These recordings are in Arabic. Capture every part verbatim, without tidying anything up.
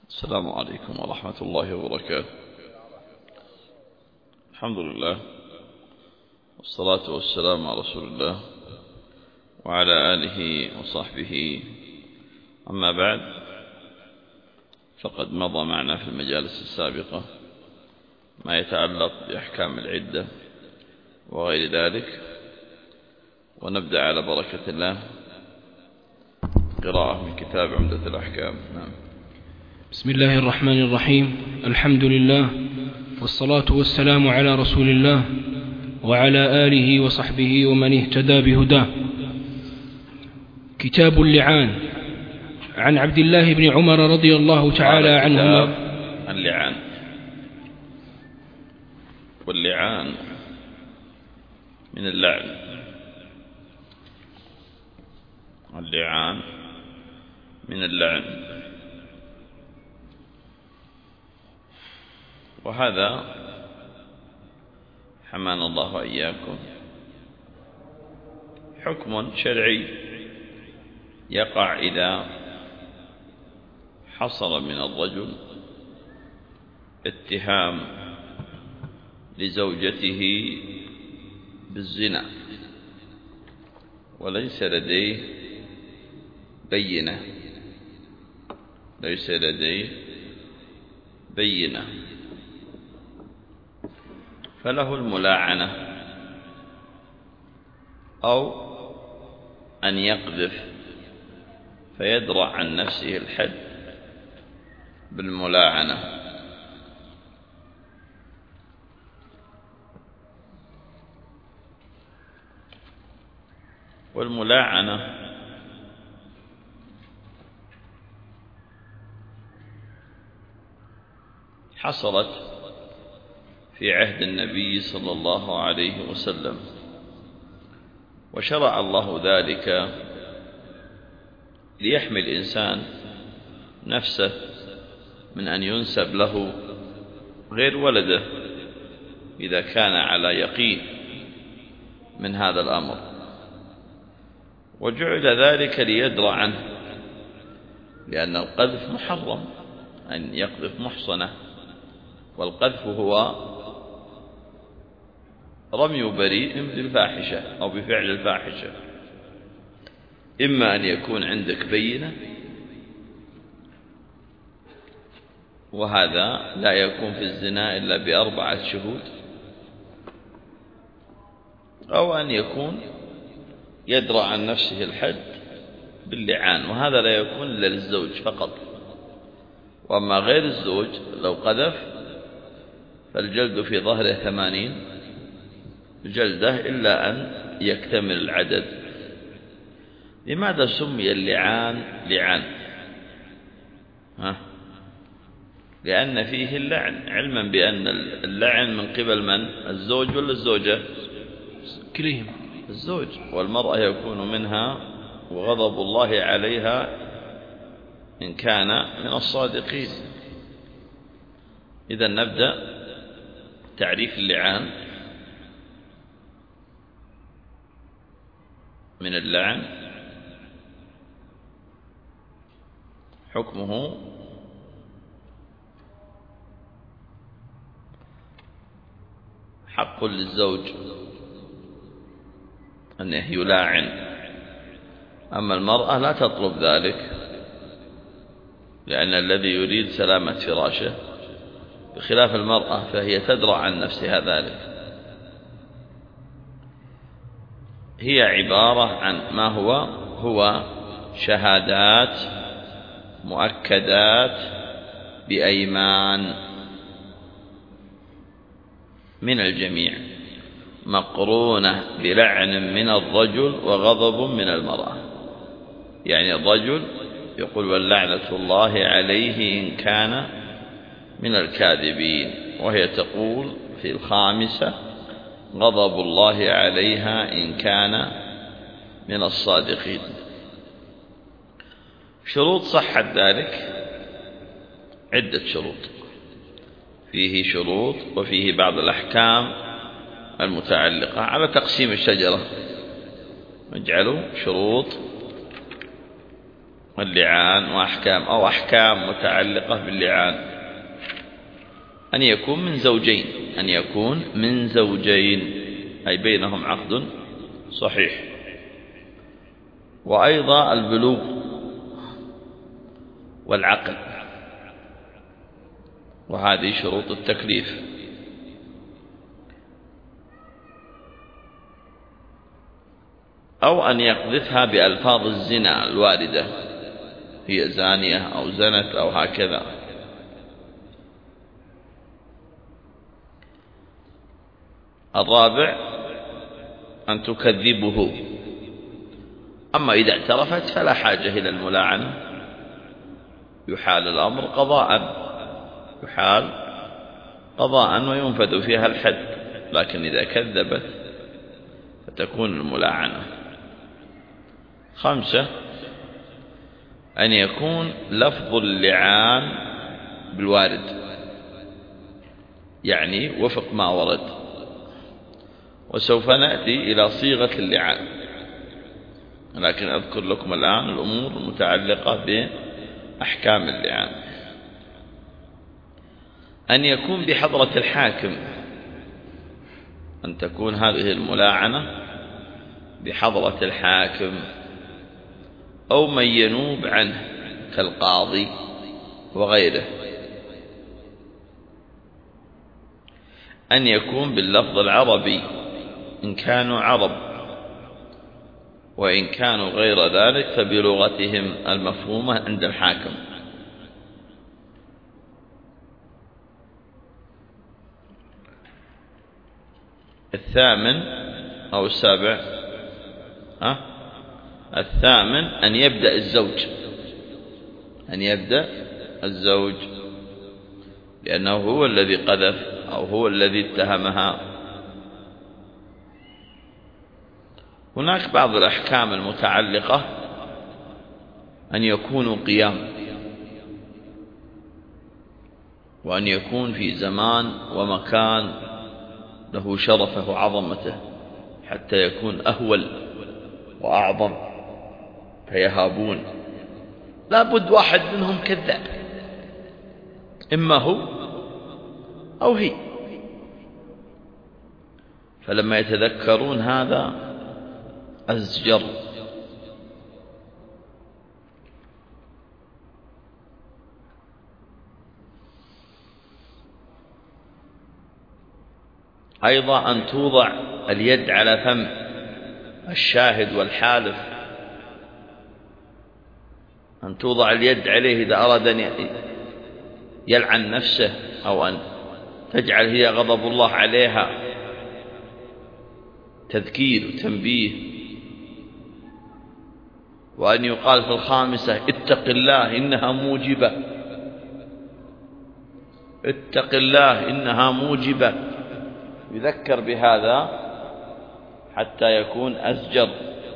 السلام عليكم ورحمة الله وبركاته. الحمد لله والصلاة والسلام على رسول الله وعلى آله وصحبه. أما بعد، فقد مضى معنا في المجالس السابقة ما يتعلق بأحكام العدة وغير ذلك، ونبدأ على بركة الله قراءة من كتاب عمدة الأحكام. نعم. بسم الله الرحمن الرحيم. الحمد لله والصلاة والسلام على رسول الله وعلى آله وصحبه ومن اهتدى بهداه. كتاب اللعان. عن عبد الله بن عمر رضي الله تعالى عنهما. اللعان واللعان من اللعن. اللعان من اللعن، وهذا حمانا الله وإياكم حكم شرعي يقع إذا حصل من الرجل اتهام لزوجته بالزنا وليس لديه بينة ليس لديه بينة فله الملاعنة أو أن يقذف فيدرأ عن نفسه الحد بالملاعنة. والملاعنة حصلت في عهد النبي صلى الله عليه وسلم، وشرع الله ذلك ليحمي الإنسان نفسه من أن ينسب له غير ولده إذا كان على يقين من هذا الأمر، وجعل ذلك ليدرأ عنه، لأن القذف محرم أن يقذف محصنة، والقذف هو رمي بريء بالفاحشة أو بفعل الفاحشة، إما أن يكون عندك بينة، وهذا لا يكون في الزنا إلا بأربعة شهود، أو أن يكون يدرأ عن نفسه الحد باللعان، وهذا لا يكون إلا للزوج فقط. وأما غير الزوج لو قذف فالجلد في ظهره ثمانين جلدة إلا أن يكتمل العدد. لماذا سمي اللعان لعان؟ ها؟ لأن فيه اللعن، علما بأن اللعن من قبل من؟ الزوج ولا الزوجة؟ كلهم الزوج، والمرأة يكون منها وغضب الله عليها إن كان من الصادقين. إذا نبدأ تعريف اللعان. من اللعن حكمه حق للزوج أنه يلاعن، أما المرأة لا تطلب ذلك، لأن الذي يريد سلامة فراشه، بخلاف المرأة فهي تدرأ عن نفسها ذلك. هي عبارة عن ما هو هو شهادات مؤكدات بأيمان من الجميع مقرونة بلعن من الرجل وغضب من المرأة. يعني الرجل يقول واللعنة الله عليه إن كان من الكاذبين، وهي تقول في الخامسة غضب الله عليها إن كان من الصادقين. شروط صحة ذلك عدة شروط، فيه شروط وفيه بعض الأحكام المتعلقة على تقسيم الشجرة. نجعله شروط اللعان وأحكام أو أحكام متعلقة باللعان أن يكون من زوجين أن يكون من زوجين أي بينهم عقد صحيح، وأيضا البلوغ والعقل، وهذه شروط التكليف. أو أن يقذفها بألفاظ الزنا الواردة، هي زانية أو زنت أو هكذا. الرابع أن تكذبه، أما إذا اعترفت فلا حاجة إلى الملاعنة، يحال الأمر قضاء يحال قضاء وينفذ فيها الحد، لكن إذا كذبت فتكون الملاعنة. خمسة أن يكون لفظ اللعان بالوارد، يعني وفق ما ورد، وسوف نأتي إلى صيغة اللعان، لكن أذكر لكم الآن الأمور المتعلقة بأحكام اللعان. أن يكون بحضرة الحاكم، أن تكون هذه الملاعنة بحضرة الحاكم أو من ينوب عنه كالقاضي وغيره. أن يكون باللفظ العربي إن كانوا عرب، وإن كانوا غير ذلك فبلغتهم المفهومة عند الحاكم. الثامن أو السابع أه؟ الثامن أن يبدأ الزوج أن يبدأ الزوج لأنه هو الذي قذف أو هو الذي اتهمها. هناك بعض الأحكام المتعلقة أن يكونوا قيام، وأن يكون في زمان ومكان له شرفه وعظمته حتى يكون أهول وأعظم فيهابون. لا بد واحد منهم كذاب، إما هو أو هي، فلما يتذكرون هذا أزجر. أيضا أن توضع اليد على فم الشاهد والحالف، أن توضع اليد عليه إذا أراد أن يلعن نفسه أو أن تجعل هي غضب الله عليها، تذكير وتنبيه. وأن يقال في الخامسة اتق الله إنها موجبة، اتق الله إنها موجبة، يذكر بهذا حتى يكون أزجر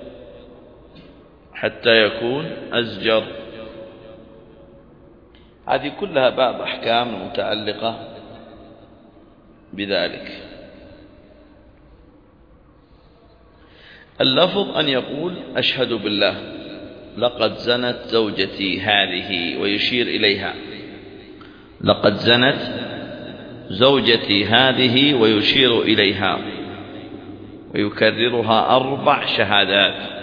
حتى يكون أزجر. هذه كلها باب أحكام متعلقة بذلك. اللفظ أن يقول أشهد بالله لقد زنت زوجتي هذه ويشير إليها، لقد زنت زوجتي هذه ويشير إليها، ويكررها أربع شهادات.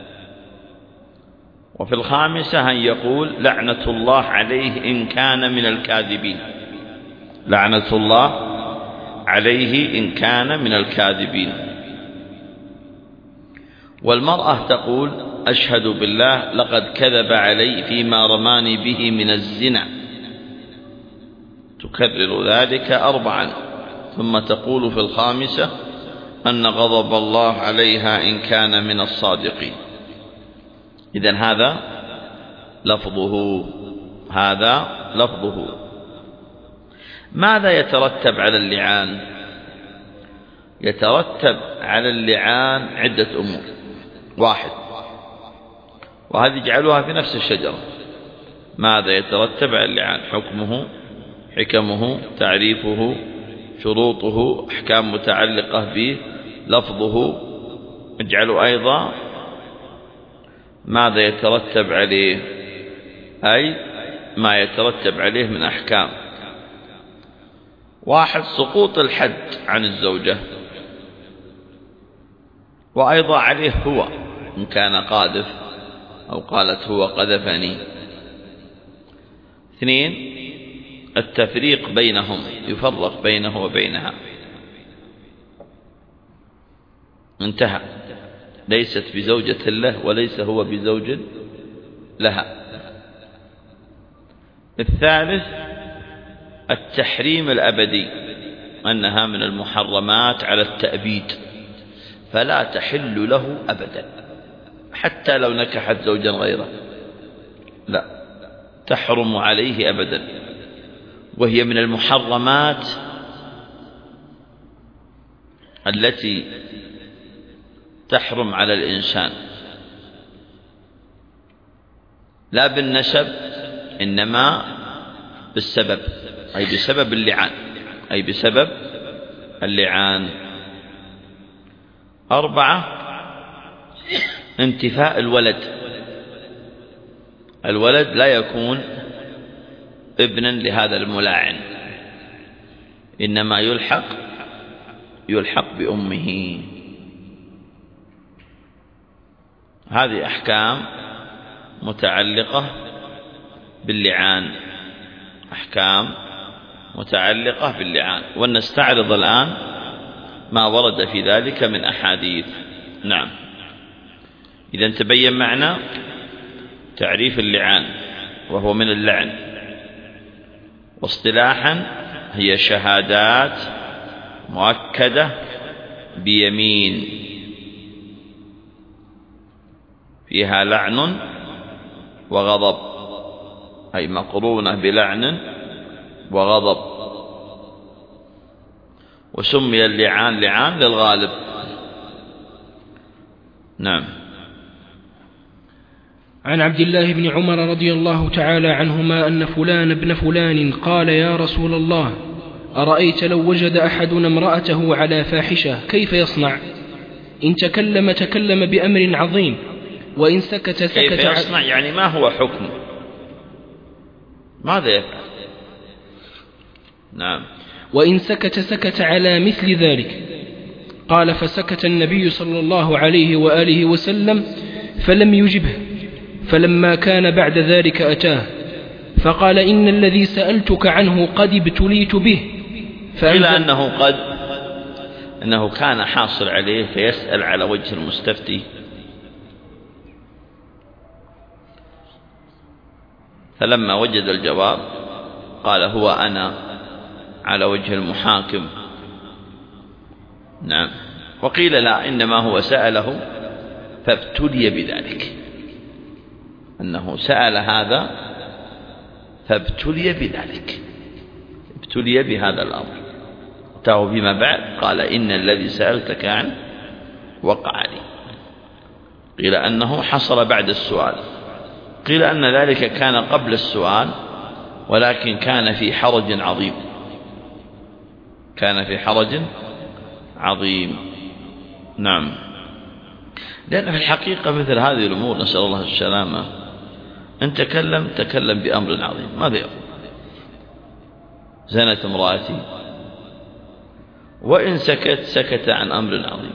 وفي الخامسة أن يقول لعنة الله عليه إن كان من الكاذبين، لعنة الله عليه إن كان من الكاذبين. والمرأة تقول أشهد بالله لقد كذب علي فيما رماني به من الزنا، تكرر ذلك أربعا، ثم تقول في الخامسة أن غضب الله عليها إن كان من الصادقين. إذن هذا لفظه هذا لفظه. ماذا يترتب على اللعان؟ يترتب على اللعان عدة أمور. واحد، وهذه جعلوها في نفس الشجرة. ماذا يترتب على اللعان؟ حكمه، حكمه، تعريفه، شروطه، أحكام متعلقة به، لفظه. اجعلوا أيضا ماذا يترتب عليه. أي ما يترتب عليه من أحكام. واحد سقوط الحد عن الزوجة، وأيضا عليه هو إن كان قاذف أو قالت هو قذفني. اثنين التفريق بينهم، يفرق بينه وبينها، انتهى، ليست بزوجة له وليس هو بزوج لها. الثالث التحريم الأبدي، أنها من المحرمات على التأبيد، فلا تحل له أبدا حتى لو نكحت زوجا غيره، لا تحرم عليه أبدا، وهي من المحرمات التي تحرم على الإنسان، لا بالنسب إنما بالسبب، أي بسبب اللعان، أي بسبب اللعان. أربعة انتفاء الولد، الولد لا يكون ابنا لهذا الملاعن، إنما يلحق يلحق بأمه. هذه أحكام متعلقة باللعان، أحكام متعلقة باللعان، ونستعرض الآن ما ورد في ذلك من أحاديث. نعم، إذا تبين معنا تعريف اللعان، وهو من اللعن، واصطلاحا هي شهادات مؤكدة بيمين فيها لعن وغضب، أي مقرونة بلعن وغضب. وسمي اللعان لعان للغالب. نعم. عن عبد الله بن عمر رضي الله تعالى عنهما أن فلان ابن فلان قال: يا رسول الله، أرأيت لو وجد أحدنا امرأته على فاحشة كيف يصنع؟ إن تكلم تكلم بأمر عظيم، وإن سكت سكت. كيف يصنع يعني ما هو حكم؟ ماذا يفعل؟ نعم. وإن سكت سكت على مثل ذلك. قال: فسكت النبي صلى الله عليه وآله وسلم فلم يجبه، فلما كان بعد ذلك أتاه فقال: إن الذي سألتك عنه قد ابتليت به. إلا أنه قد أنه كان حاصل عليه فيسأل على وجه المستفتي، فلما وجد الجواب قال: هو أنا على وجه المحاكم. نعم. وقيل لا، إنما هو سأله فابتلي بذلك، أنه سأل هذا فابتلي بذلك، ابتلي بهذا الأمر. أتاه فيما بعد قال: إن الذي سألتك عنه وقع لي. قيل أنه حصل بعد السؤال، قيل أن ذلك كان قبل السؤال، ولكن كان في حرج عظيم، كان في حرج عظيم. نعم. لأن في الحقيقة مثل هذه الأمور نسأل الله السلامة، إن تكلم تكلم بأمر عظيم. ماذا يقول؟ زنت امرأتي، وإن سكت سكت عن أمر عظيم.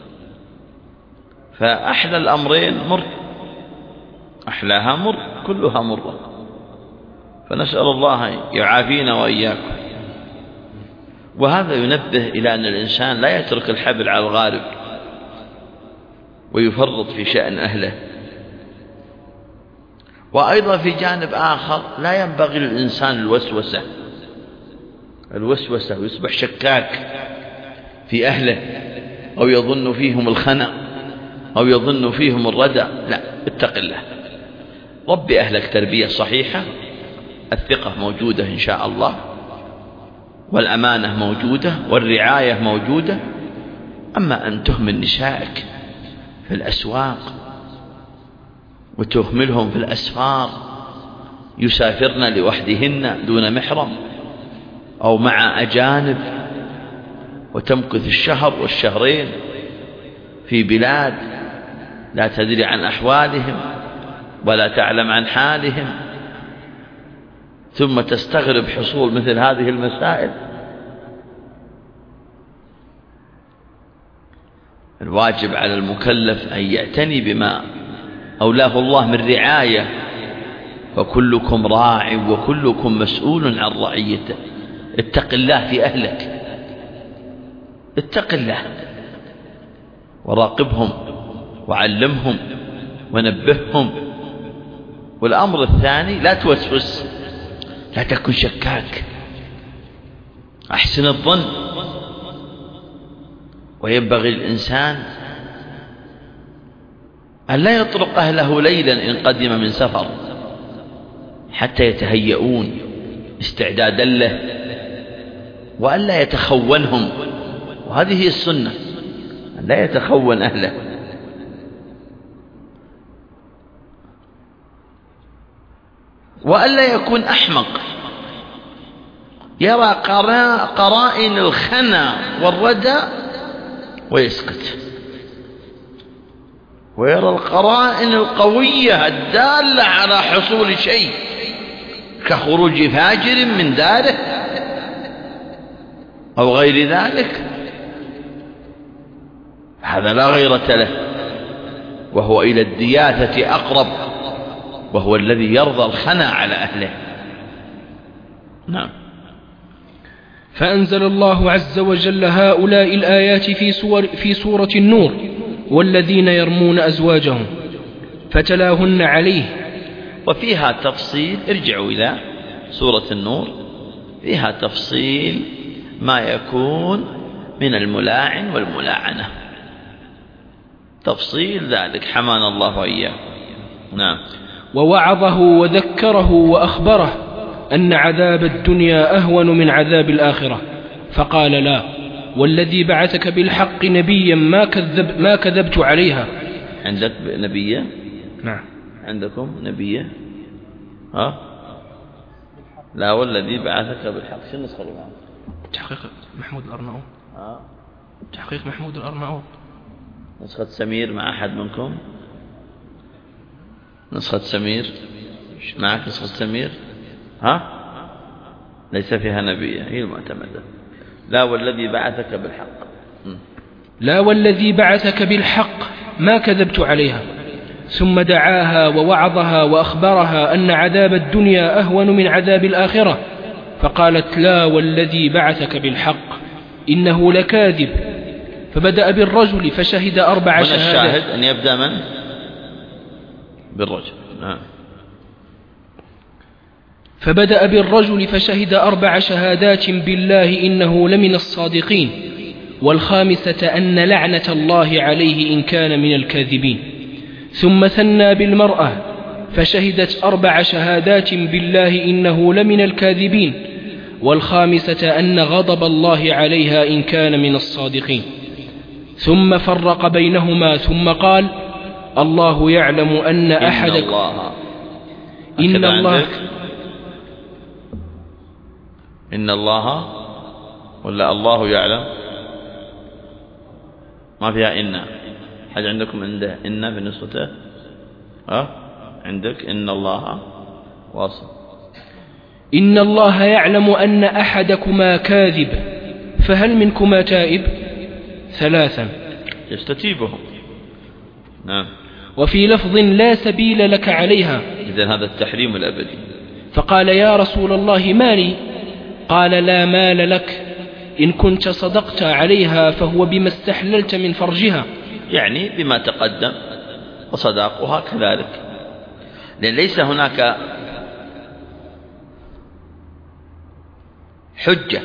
فأحلى الأمرين مر، أحلاها مر، كلها مرة، فنسأل الله يعافينا وإياكم. وهذا ينبه إلى أن الإنسان لا يترك الحبل على الغارب ويفرط في شأن أهله. وأيضا في جانب آخر لا ينبغي للإنسان الوسوسة الوسوسة ويصبح شكاك في أهله، أو يظن فيهم الخنق، أو يظن فيهم الردى. لا، اتق الله، ربي أهلك تربية صحيحة، الثقة موجودة إن شاء الله، والأمانة موجودة، والرعاية موجودة. أما أن تهمل نسائك في الأسواق وتهملهم في الأسفار، يسافرن لوحدهن دون محرم أو مع أجانب، وتمكث الشهر والشهرين في بلاد لا تدري عن أحوالهم ولا تعلم عن حالهم، ثم تستغرب حصول مثل هذه المسائل. الواجب على المكلف أن يعتني بما أولاه الله من رعاية، وكلكم راع وكلكم مسؤول عن رعيته. اتق الله في أهلك، اتق الله وراقبهم وعلمهم ونبههم. والأمر الثاني لا توسوس، لا تكن شكاك، أحسن الظن. وينبغي الإنسان أن لا يطرق أهله ليلا إن قدم من سفر حتى يتهيئون استعدادا له، وأن لا يتخونهم، وهذه هي السنة، أن لا يتخون أهله. وأن لا يكون أحمق يرى قرائن الخنا والردى ويسكت، ويرى القرائن القوية الدالة على حصول شيء كخروج فاجر من داره أو غير ذلك، هذا لا غيرة له، وهو إلى الدياثة أقرب، وهو الذي يرضى الخنا على أهله. نعم. فأنزل الله عز وجل هؤلاء الآيات في, سور في سورة النور: والذين يرمون أزواجهم، فتلاهن عليه. وفيها تفصيل، ارجعوا إلى سورة النور، فيها تفصيل ما يكون من الملاعن والملاعنة، تفصيل ذلك حمانا الله وإياه. نعم. ووعظه وذكره وأخبره أن عذاب الدنيا أهون من عذاب الآخرة، فقال: لا والذي بعثك بالحق نبيا ما كذب ما كذبت عليها. عندك نبية؟ نعم. عندكم نبية؟ ها؟ لا والذي بعثك بالحق. شو النسخة اللي معك؟ تحقيق محمود الأرناؤوط. ها؟ تحقيق محمود الأرناؤوط. نسخة سمير مع أحد منكم؟ نسخة سمير معك؟ نسخة سمير؟ ها؟ ليس فيها نبية، هي المعتمدة. لا والذي بعثك بالحق. م. لا والذي بعثك بالحق ما كذبت عليها. ثم دعاها ووعظها وأخبرها أن عذاب الدنيا أهون من عذاب الآخرة، فقالت: لا والذي بعثك بالحق إنه لكاذب. فبدأ بالرجل فشهد أربع هنا شهادات. الشاهد أن يبدأ من؟ بالرجل. نعم. فبدأ بالرجل فشهد أربع شهادات بالله إنه لمن الصادقين، والخامسة أن لعنة الله عليه إن كان من الكاذبين. ثم ثنى بالمرأة فشهدت أربع شهادات بالله إنه لمن الكاذبين، والخامسة أن غضب الله عليها إن كان من الصادقين. ثم فرق بينهما ثم قال: الله يعلم أن أحدكم إن الله, إن الله إن الله ولا الله يعلم؟ ما فيها إن. حاجة عندكم عنده إن بنسبته؟ أه؟ عندك إن الله واصل. إن الله يعلم أن أحدكما كاذب، فهل منكما تائب؟ ثلاثا يستتيبهم. نعم. وفي لفظ: لا سبيل لك عليها. إذن هذا التحريم الأبدي. فقال: يا رسول الله مالي؟ قال: لا مال لك، إن كنت صدقت عليها فهو بما استحللت من فرجها، يعني بما تقدم، وصداقها كذلك، لأن ليس هناك حجة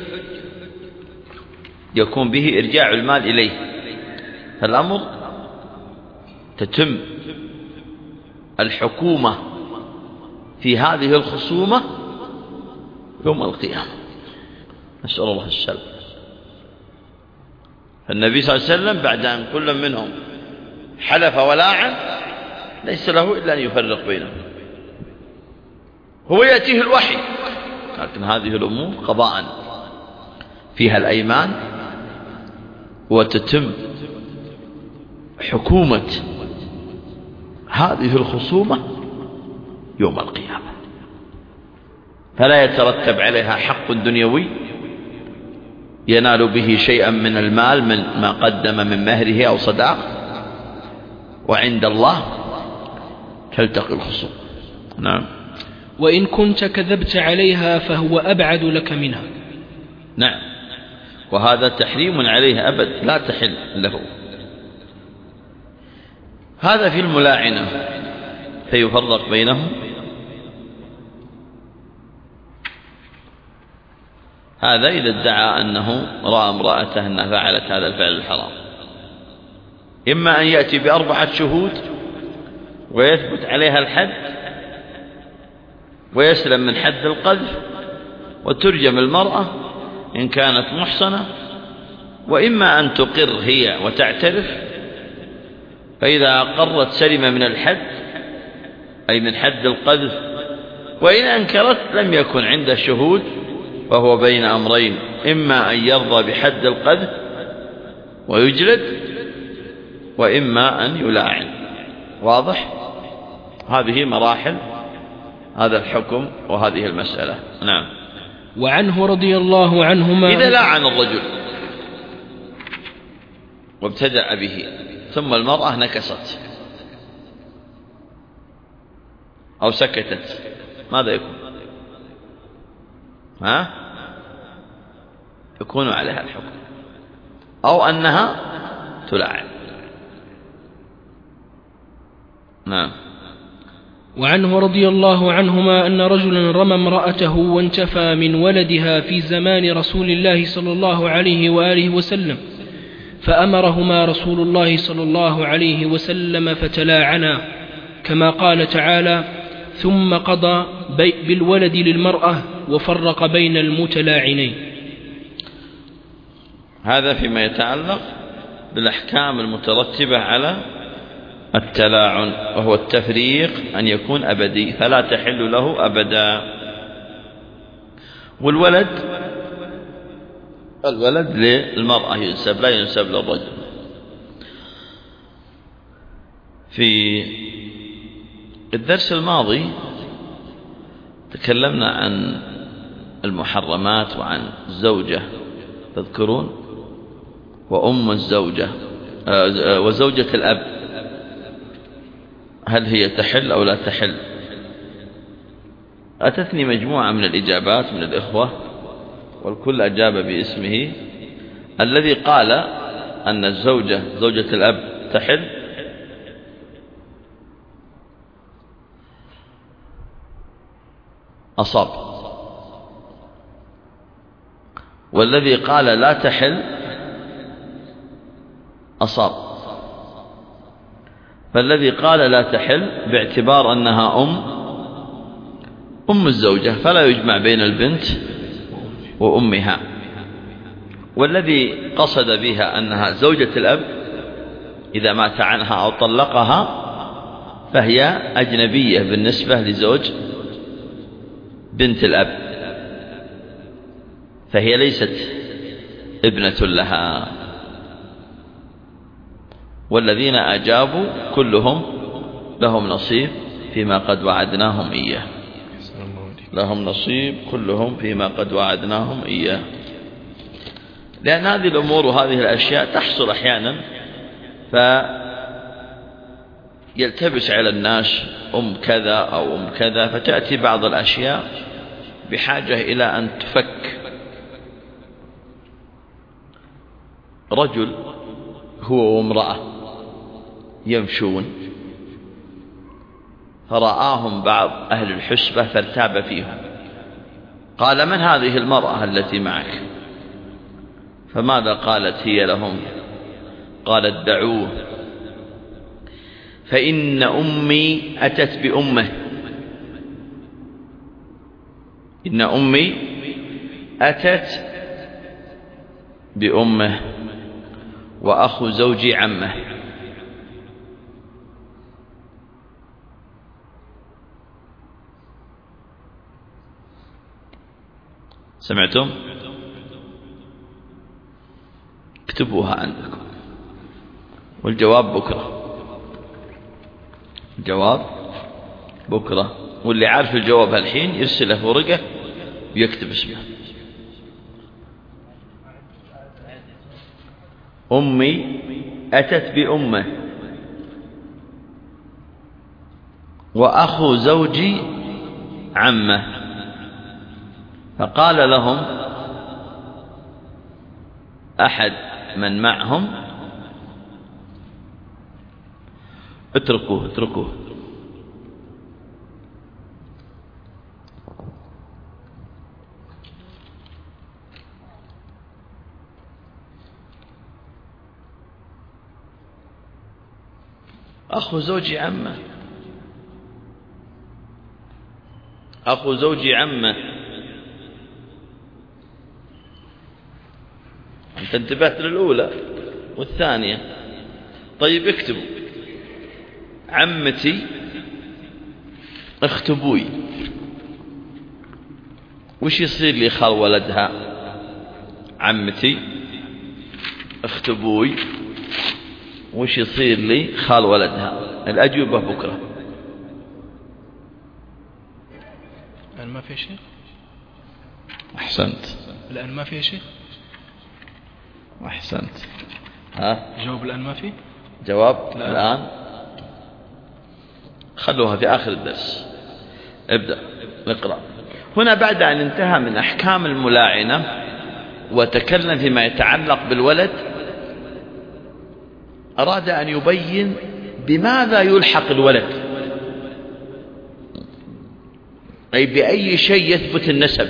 يكون به إرجاع المال إليه، فالأمر تتم الحكومة في هذه الخصومة يوم القيامة، نسأل الله السلام. فالنبي صلى الله عليه وسلم بعد أن كل منهم حلف ولاعن ليس له إلا أن يفرق بينهم، هو يأتيه الوحي، لكن هذه الأمور قضاء فيها الأيمان، وتتم حكومة هذه الخصومة يوم القيامة. فلا يترتب عليها حق دنيوي ينال به شيئا من المال من ما قدم من مهره أو صداق، وعند الله تلتقي الخصوم. نعم. وإن كنت كذبت عليها فهو أبعد لك منها. نعم، وهذا تحريم عليه أبد، لا تحل له. هذا في الملاعنة، فيفرق بينهم. هذا إذا ادعى أنه رأى امرأته أنها فعلت هذا الفعل الحرام، إما أن يأتي بأربعة شهود ويثبت عليها الحد ويسلم من حد القذف وترجم المرأة إن كانت محصنة، وإما أن تقر هي وتعترف، فإذا أقرت سلم من الحد أي من حد القذف، وإن أنكرت لم يكن عنده شهود، وهو بين أمرين، إما أن يرضى بحد القذف ويجلد، وإما أن يلاعن. واضح؟ هذه مراحل هذا الحكم وهذه المسألة. نعم. وعنه رضي الله عنهما إذا لاعن الرجل وابتدأ به ثم المرأة نكست أو سكتت، ماذا يكون؟ ها؟ يكون عليها الحكم، أو أنها تلاعن. نعم. وعنه رضي الله عنهما أن رجلا رمى امرأته وانتفى من ولدها في زمان رسول الله صلى الله عليه وآله وسلم، فأمرهما رسول الله صلى الله عليه وسلم فتلاعنا، كما قال تعالى: ثم قضى بالولد للمرأة وفرق بين المتلاعنين. هذا فيما يتعلق بالأحكام المترتبة على التلاعن، وهو التفريق أن يكون أبدي، فلا تحل له أبدا. والولد الولد للمرأة ينسب، لا ينسب للرجل. في الدرس الماضي تكلمنا عن المحرمات وعن الزوجة، تذكرون؟ وأم الزوجة وزوجة الأب، هل هي تحل أو لا تحل؟ أتتني مجموعة من الإجابات من الإخوة، والكل أجاب باسمه. الذي قال أن الزوجة زوجة الأب تحل أصاب، والذي قال لا تحل أصاب. فالذي قال لا تحل باعتبار أنها أم أم الزوجة، فلا يجمع بين البنت وأمها. والذي قصد بها أنها زوجة الأب إذا مات عنها أو طلقها فهي أجنبية بالنسبة لزوج بنت الأب، فهي ليست ابنة لها. والذين أجابوا كلهم لهم نصيب فيما قد وعدناهم إياه، لهم نصيب كلهم فيما قد وعدناهم إياه. لأن هذه الأمور وهذه الأشياء تحصل أحيانا، فيلتبس على الناس أم كذا أو أم كذا، فتأتي بعض الأشياء بحاجة إلى أن تفك. رجل هو وامرأة يمشون، فرآهم بعض أهل الحسبة فارتاب فيهم، قال: من هذه المرأة التي معك؟ فماذا قالت هي لهم؟ قالت: دعوه، فإن أمي أتت بأمه، إن أمي أتت بأمه وأخو زوجي عمه. سمعتم؟ اكتبوها عندكم، والجواب بكرة. الجواب بكرة، واللي عارف الجواب الحين يرسله ورقة يكتب اسمه. أمي أتت بأمه، وأخو زوجي عمه، فقال لهم أحد من معهم اتركوه اتركوه أخو زوجي عمه، أخو زوجي عمه. أنت انتبهت للأولى والثانية. طيب اكتبوا عمتي اخت أبوي، وش يصير لي خال ولدها؟ عمتي اخت أبوي، وش يصير لي خال ولدها؟ الأجوبة بكرة. الآن ما في شيء. أحسنت. الآن ما في شيء. أحسنت. ها جواب الآن ما في جواب الآن, الآن. خلوها في آخر الدرس. ابدأ نقرأ. هنا بعد أن انتهى من أحكام الملاعنة وتكلم فيما يتعلق بالولد، أراد أن يبين بماذا يلحق الولد، أي بأي شيء يثبت النسب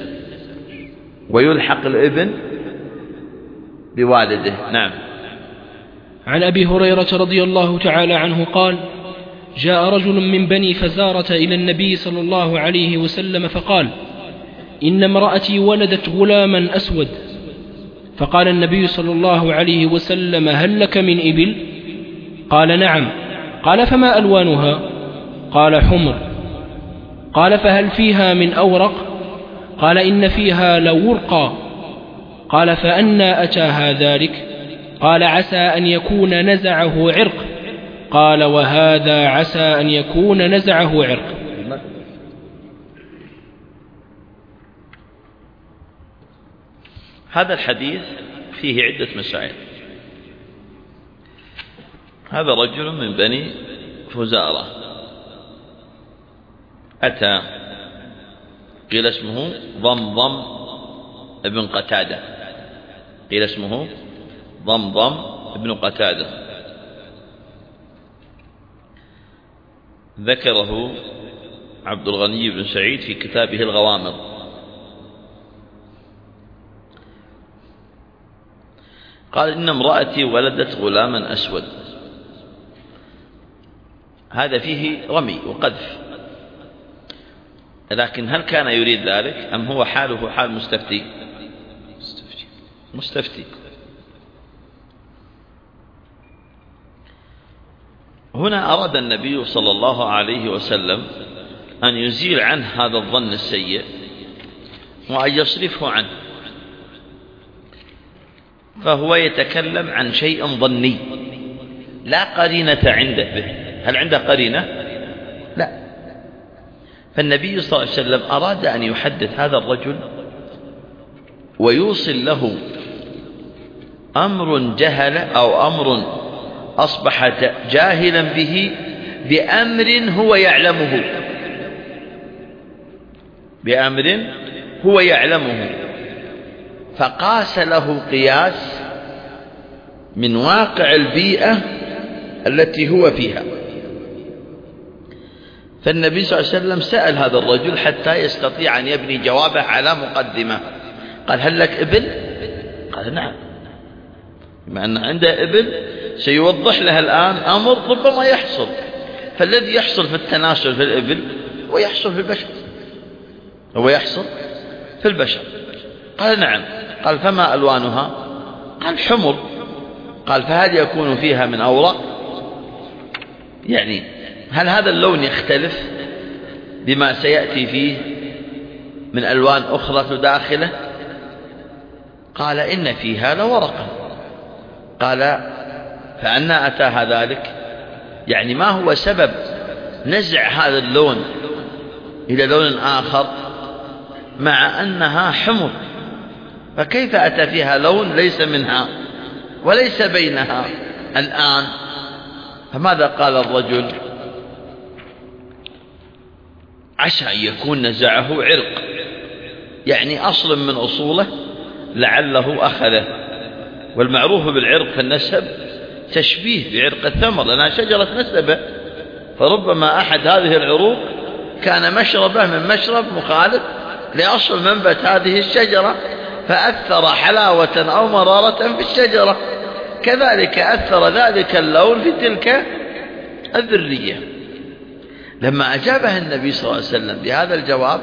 ويلحق الابن بوالده. نعم. عن أبي هريرة رضي الله تعالى عنه قال: جاء رجل من بني فزارة إلى النبي صلى الله عليه وسلم فقال: إن امرأتي ولدت غلاما أسود. فقال النبي صلى الله عليه وسلم: هل لك من إبل؟ قال: نعم. قال: فما ألوانها؟ قال: حمر. قال: فهل فيها من أورق؟ قال: إن فيها لورقا. قال: فأنى أتاها ذلك؟ قال: عسى أن يكون نزعه عرق. قال: وهذا عسى أن يكون نزعه عرق. هذا الحديث فيه عدة مسائل. هذا رجل من بني فزارة أتى، قيل اسمه ضمضم ابن قتادة، قيل اسمه ضمضم ابن قتادة، ذكره عبد الغني بن سعيد في كتابه الغوامض. قال: إن امرأتي ولدت غلاما أسود. هذا فيه رمي وقذف، لكن هل كان يريد ذلك أم هو حاله حال مستفتي؟ مستفتي. هنا أراد النبي صلى الله عليه وسلم أن يزيل عنه هذا الظن السيء وأن يصرفه عنه، فهو يتكلم عن شيء ظني لا قرينة عنده به. هل عنده قرينة؟ لا. فالنبي صلى الله عليه وسلم أراد أن يحدث هذا الرجل ويوصل له أمر جهل أو أمر أصبح جاهلا به بأمر هو يعلمه، بأمر هو يعلمه، فقاس له قياس من واقع البيئة التي هو فيها. فالنبي صلى الله عليه وسلم سأل هذا الرجل حتى يستطيع أن يبني جوابه على مقدمة. قال: هل لك إبل؟ قال: نعم. بما أن عنده إبل سيوضح لها الآن أمر ربما يحصل، فالذي يحصل في التناسل في الإبل هو يحصل في البشر، هو يحصل في البشر. قال: نعم. قال: فما ألوانها؟ قال: حمر. قال: فهل يكون فيها من أورق؟ يعني هل هذا اللون يختلف بما سيأتي فيه من ألوان أخرى تداخله؟ قال: إن فيها لورقا. قال: فأنا أتاها ذلك؟ يعني ما هو سبب نزع هذا اللون إلى لون آخر؟ مع أنها حمر، فكيف أتى فيها لون ليس منها وليس بينها الآن؟ فماذا قال الرجل؟ عسى أن يكون نزعه عرق، يعني أصل من أصوله لعله أخذه. والمعروف بالعرق في النسب تشبيه بعرق الثمر لأنها شجرة نسبة، فربما أحد هذه العروق كان مشربه من مشرب مخالف لأصل منبت هذه الشجرة، فأثر حلاوة أو مرارة في الشجرة، كذلك أثر ذلك اللون في تلك الذرية. لما أجابه النبي صلى الله عليه وسلم بهذا الجواب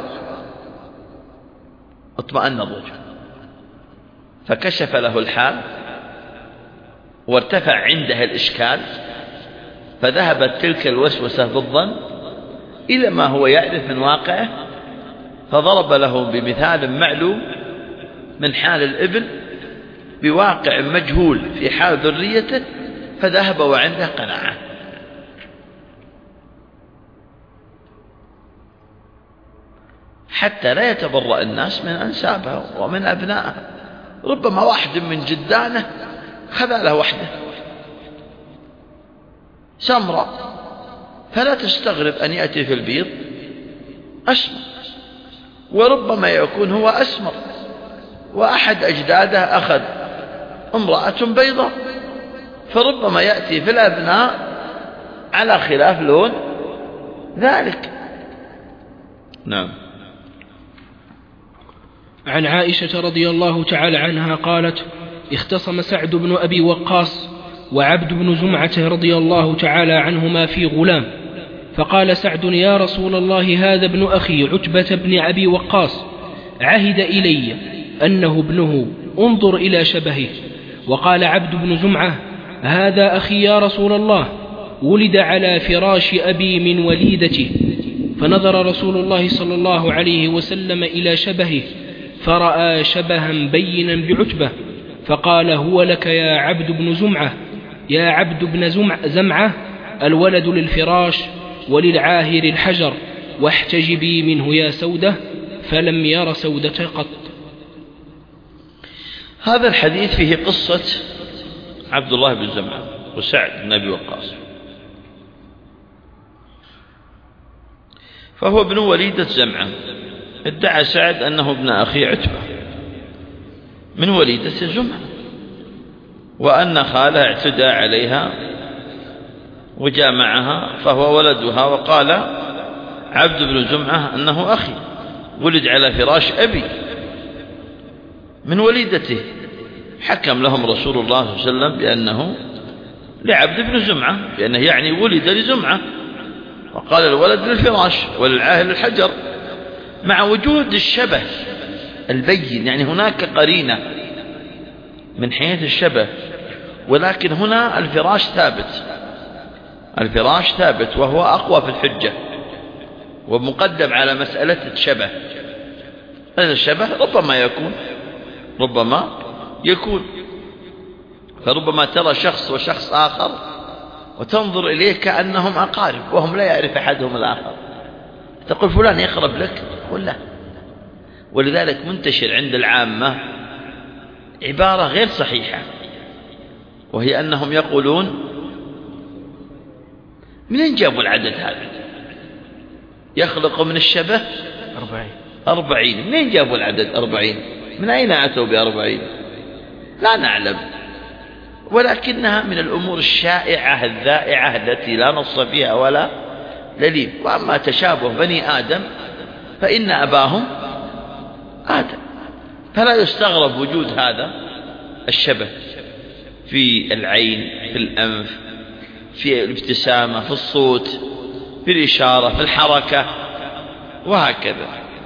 اطمأن الرجل، فكشف له الحال وارتفع عنده الإشكال، فذهبت تلك الوسوسة بالظن إلى ما هو يعرف من واقعه، فضرب له بمثال معلوم من حال الإبل بواقع مجهول في حال ذريته، فذهب وعنده قناعة. حتى لا يتبرأ الناس من أنسابها ومن أبنائها. ربما واحد من جدانه خذله وحده سمراء، فلا تستغرب أن يأتي في البيض أسمر، وربما يكون هو أسمر وأحد أجداده أخذ امرأة بيضاء، فربما يأتي في الأبناء على خلاف لون ذلك. نعم. عن عائشة رضي الله تعالى عنها قالت: اختصم سعد بن أبي وقاص وعبد بن زمعة رضي الله تعالى عنهما في غلام، فقال سعد: يا رسول الله، هذا ابن أخي عتبة بن أبي وقاص عهد إلي أنه ابنه، انظر إلى شبهه. وقال عبد بن زمعة: هذا أخي يا رسول الله، ولد على فراش أبي من وليدته. فنظر رسول الله صلى الله عليه وسلم إلى شبهه فرأى شبها بينا بعتبة، فقال: هو لك يا عبد بن زمعة، يا عبد بن زمعة، الولد للفراش وللعاهر الحجر، واحتجبي منه يا سودة. فلم ير سودة قط. هذا الحديث فيه قصة عبد الله بن زمعة وسعد بن أبي وقاص، فهو ابن وليدة زمعة. ادعى سعد أنه ابن أخي عتبة من وليدة زمعة، وأن خالها اعتدى عليها وجامعها فهو ولدها، وقال عبد بن زمعة أنه أخي ولد على فراش أبي من وليدته. حكم لهم رسول الله صلى الله عليه وسلم بأنه لعبد بن زمعة، بأنه يعني ولد لزمعة، وقال الولد للفراش وللعاهل الحجر، مع وجود الشبه البين. يعني هناك قرينة من حيث الشبه، ولكن هنا الفراش ثابت، الفراش ثابت وهو أقوى في الحجة ومقدم على مسألة الشبه. هذا الشبه ربما يكون ربما يكون فربما ترى شخص وشخص آخر وتنظر إليه كأنهم أقارب وهم لا يعرف أحدهم الآخر، تقول فلان يقرب لك ولا. ولذلك منتشر عند العامة عبارة غير صحيحة، وهي أنهم يقولون: منين جابوا العدد هذا؟ يخلق من الشبه أربعين أربعين منين جابوا العدد أربعين؟ من أين أتوا بأربعين؟ لا نعلم، ولكنها من الأمور الشائعة الذائعة التي لا نص فيها ولا دليل. وأما تشابه بني آدم فإن أباهم آدم، فلا يستغرب وجود هذا الشبه في العين، في الأنف، في الابتسامة، في الصوت، في الإشارة، في الحركة، وهكذا.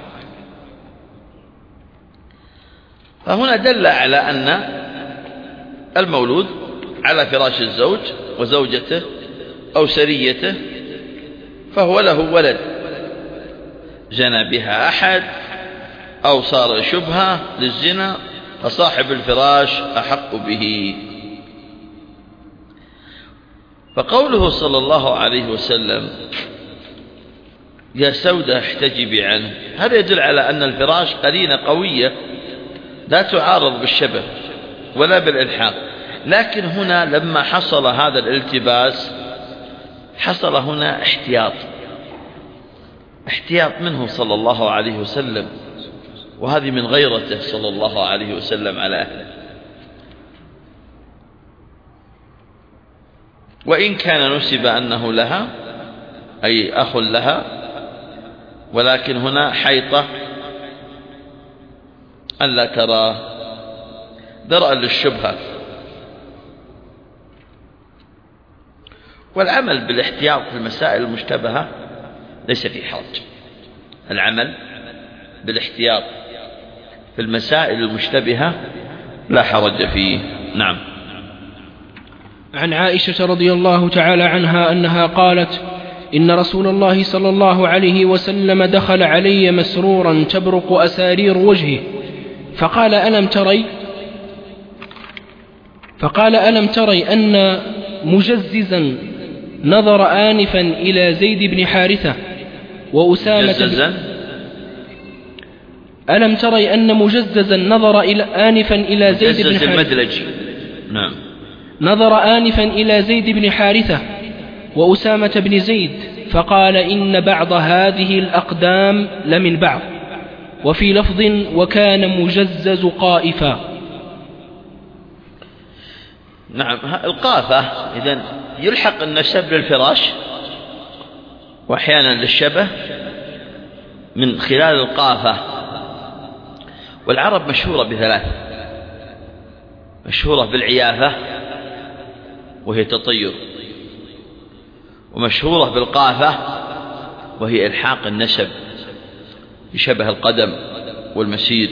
فهنا دل على أن المولود على فراش الزوج وزوجته أو سريته فهو له ولد زنى بها أحد أو صار شبهة للزنا، فصاحب الفراش أحق به. فقوله صلى الله عليه وسلم: يا سودة احتجبي عنه. هذا يدل على أن الفراش قرينة قوية لا تعارض بالشبه ولا بالإلحاق. لكن هنا لما حصل هذا الالتباس حصل هنا احتياط احتياط منه صلى الله عليه وسلم، وهذه من غيرته صلى الله عليه وسلم على أهله. وإن كان نسب أنه لها أي أخ لها، ولكن هنا حيطة ألا ترى درءا للشبهة. والعمل بالاحتياط في المسائل المشتبهة ليس فيه حرج. العمل بالاحتياط في المسائل المشتبهة لا حرج فيه. نعم. عن عائشة رضي الله تعالى عنها أنها قالت: إن رسول الله صلى الله عليه وسلم دخل علي مسرورا تبرق أسارير وجهه فقال: ألم تري فقال ألم تري أن مجززا نظر آنفا إلى زيد بن حارثة وأسامة مجززا ألم تري أن مجززا نظر إلى آنفا إلى زيد بن حارثة نعم نظر آنفا إلى زيد بن حارثة وأسامة بن زيد فقال: إن بعض هذه الأقدام لمن بعض. وفي لفظ: وكان مجزز قائفا. نعم. القافة إذن يلحق النسب للفراش وأحيانا للشبه من خلال القافة. والعرب مشهورة بثلاث: مشهورة بالعيافة وهي تطير، ومشهورة بالقافة وهي إلحاق النسب بشبه القدم والمسير،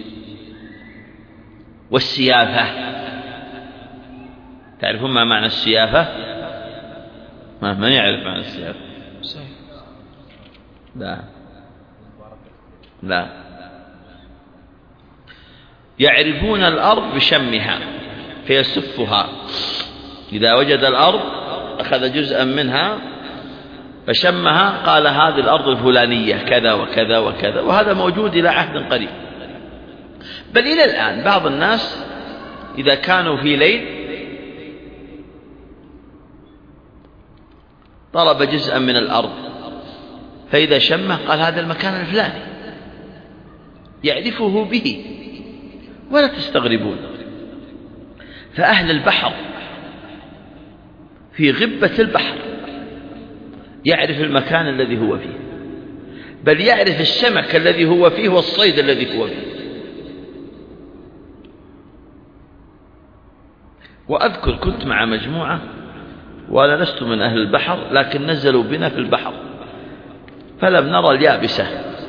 والسيافة. تعرفون ما معنى السيافة؟ ما من يعرف معنى السيافة؟ لا لا يعرفون الأرض بشمها فيسفها. إذا وجد الأرض أخذ جزءا منها فشمها قال: هذه الأرض الفلانية كذا وكذا وكذا. وهذا موجود إلى عهد قريب، بل إلى الآن بعض الناس إذا كانوا في ليل طلب جزءا من الأرض فإذا شمه قال: هذا المكان الفلاني، يعرفه به ولا تستغربون. فأهل البحر في غبة البحر يعرف المكان الذي هو فيه، بل يعرف السمك الذي هو فيه والصيد الذي هو فيه. وأذكر كنت مع مجموعة وأنا لست من أهل البحر، لكن نزلوا بنا في البحر فلم نرى اليابسة،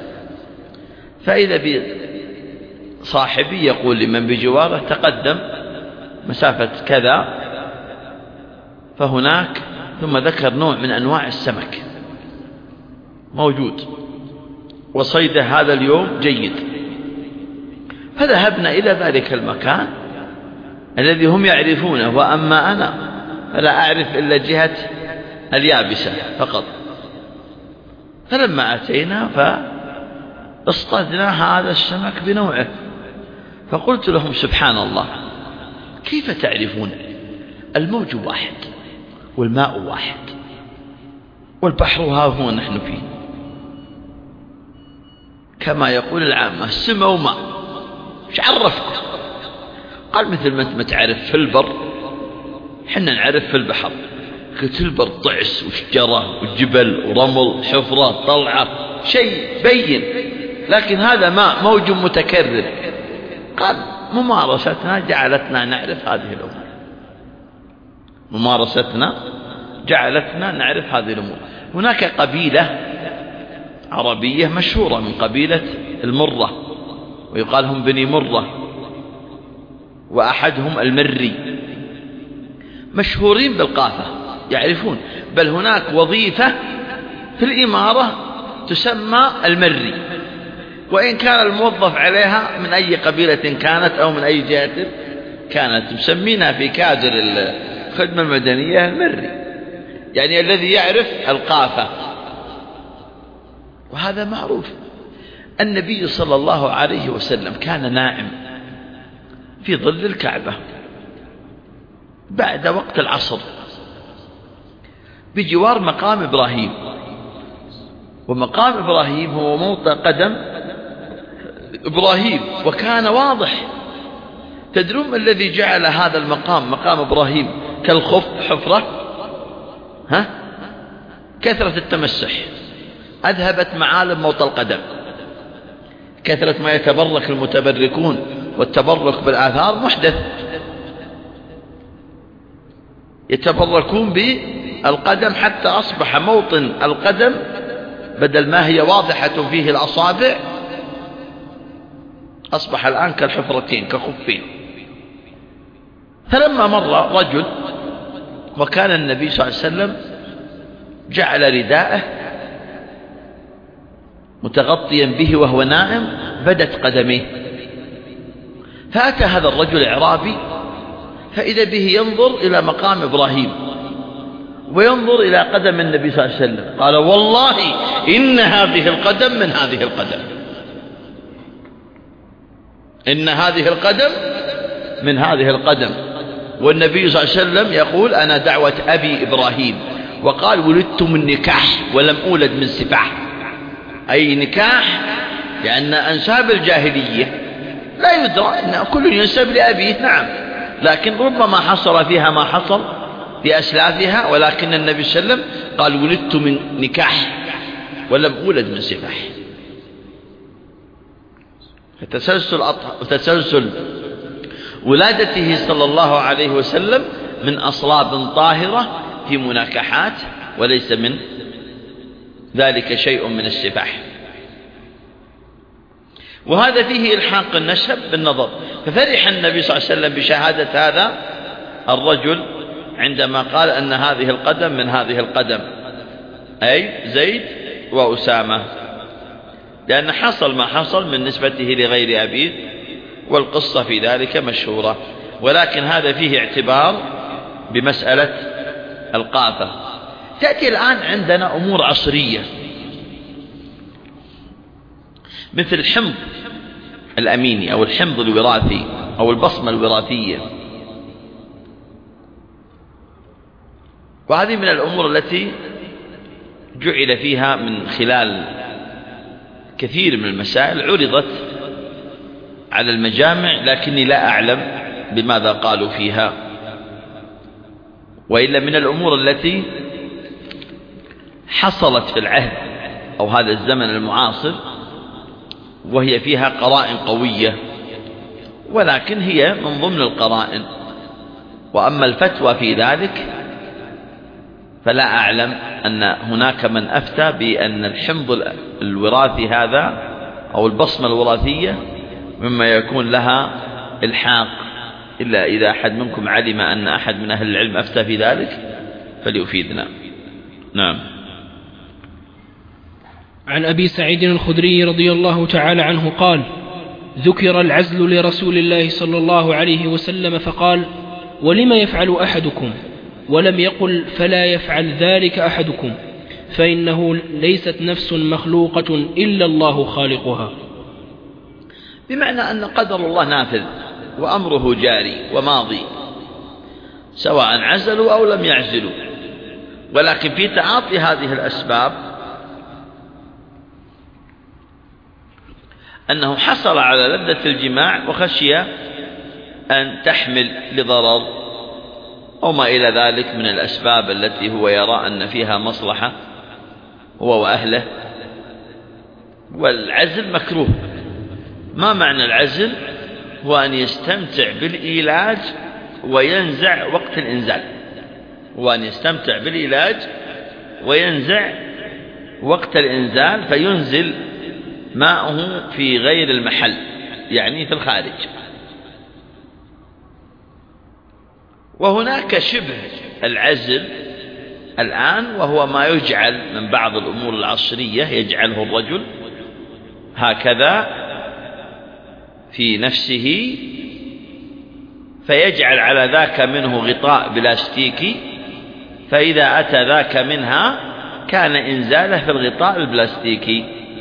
فإذا بصاحبي يقول لمن بجواره: تقدم مسافة كذا فهناك، ثم ذكر نوع من أنواع السمك موجود وصيده هذا اليوم جيد. فذهبنا إلى ذلك المكان الذي هم يعرفونه، وأما أنا فلا أعرف إلا جهة اليابسة فقط. فلما أتينا فاصطدنا هذا السمك بنوعه، فقلت لهم: سبحان الله، كيف تعرفون؟ الموج واحد والماء واحد والبحر ها هو نحن فيه، كما يقول العامة: السماء وماء، ايش عرفكم؟ قال: مثل ما انت تعرف في البر حنا نعرف في البحر. قلت: البر طعس وشجرة وجبل ورمل، حفرة طلعة، شيء بين، لكن هذا ماء موج متكرر. قال: ممارستنا جعلتنا نعرف هذه الأمور، ممارستنا جعلتنا نعرف هذه الأمور. هناك قبيلة عربية مشهورة من قبيلة المرة، ويقال هم بني مرة، وأحدهم المري، مشهورين بالقافة يعرفون. بل هناك وظيفة في الإمارة تسمى المري، وإن كان الموظف عليها من أي قبيلة كانت أو من أي جهة كانت، مسمينها في كادر الخدمة المدنية المري، يعني الذي يعرف القافة. وهذا معروف. النبي صلى الله عليه وسلم كان نائم في ظل الكعبة بعد وقت العصر بجوار مقام إبراهيم، ومقام إبراهيم هو موطئ قدم إبراهيم، وكان واضح. تدرون ما الذي جعل هذا المقام مقام إبراهيم كالخف حفرة؟ ها؟ كثرة التمسح أذهبت معالم موطئ القدم، كثرة ما يتبرك المتبركون، والتبرك بالآثار محدث، يتبركون بالقدم حتى أصبح موطن القدم بدل ما هي واضحة فيه الأصابع أصبح الآن كالحفرتين كخفين. فلما مر رجل وكان النبي صلى الله عليه وسلم جعل رداءه متغطيا به وهو نائم بدت قدميه، فأتى هذا الرجل إعرابي فإذا به ينظر إلى مقام إبراهيم وينظر إلى قدم النبي صلى الله عليه وسلم، قال والله إن هذه القدم من هذه القدم، إن هذه القدم من هذه القدم. والنبي صلى الله عليه وسلم يقول أنا دعوة أبي إبراهيم، وقال ولدت من نكاح ولم أولد من سفاح، أي نكاح، لأن أنساب الجاهلية لا يدرى أن كل ينسب لأبيه، نعم، لكن ربما حصل فيها ما حصل في أسلافها، ولكن النبي صلى الله عليه وسلم قال ولدت من نكاح ولم أولد من سفاح. فتسلسل تسلسل ولادته صلى الله عليه وسلم من أصلاب طاهرة في مناكحات، وليس من ذلك شيء من السفاح. وهذا فيه إلحاق النسب بالنظر. ففرح النبي صلى الله عليه وسلم بشهادة هذا الرجل عندما قال أن هذه القدم من هذه القدم، أي زيد وأسامة، لأن حصل ما حصل من نسبته لغير أبيه، والقصة في ذلك مشهورة. ولكن هذا فيه اعتبار بمسألة القافة. تأتي الآن عندنا أمور عصرية مثل الحمض الأميني أو الحمض الوراثي أو البصمة الوراثية، وهذه من الأمور التي جعل فيها من خلال كثير من المسائل عرضت على المجامع، لكني لا أعلم بماذا قالوا فيها. وإلا من الأمور التي حصلت في العهد أو هذا الزمن المعاصر، وهي فيها قرائن قوية، ولكن هي من ضمن القرائن. وأما الفتوى في ذلك فلا أعلم أن هناك من أفتى بأن الحمض الوراثي هذا أو البصمة الوراثية مما يكون لها إلحاق، إلا إذا أحد منكم علم أن أحد من أهل العلم أفتى في ذلك فليفيدنا. نعم. عن أبي سعيد الخدري رضي الله تعالى عنه قال: ذكر العزل لرسول الله صلى الله عليه وسلم فقال: ولم يفعل أحدكم؟ ولم يقل فلا يفعل ذلك أحدكم، فإنه ليست نفس مخلوقة إلا الله خالقها. بمعنى أن قدر الله نافذ وأمره جاري وماضي، سواء عزلوا أو لم يعزلوا، ولكن في تعاطي هذه الأسباب أنه حصل على لذة الجماع وخشي أن تحمل لضرر أو ما إلى ذلك من الأسباب التي هو يرى أن فيها مصلحة هو وأهله. والعزل مكروه. ما معنى العزل؟ هو أن يستمتع بالإيلاج وينزع وقت الإنزال، هو أن يستمتع بالإيلاج وينزع وقت الإنزال، فينزل ماءه في غير المحل، يعني في الخارج. وهناك شبه العزل الآن، وهو ما يجعل من بعض الأمور العصرية يجعله الرجل هكذا في نفسه، فيجعل على ذاك منه غطاء بلاستيكي، فإذا أتى ذاك منها كان إنزاله في الغطاء البلاستيكي،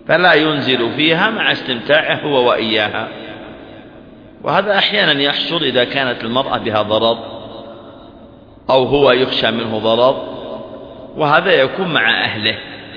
فلا ينزل فيها مع استمتاعه هو وإياها. وهذا أحيانا يحصل إذا كانت المرأة بها ضرر أو هو يخشى منه ضرر، وهذا يكون مع أهله.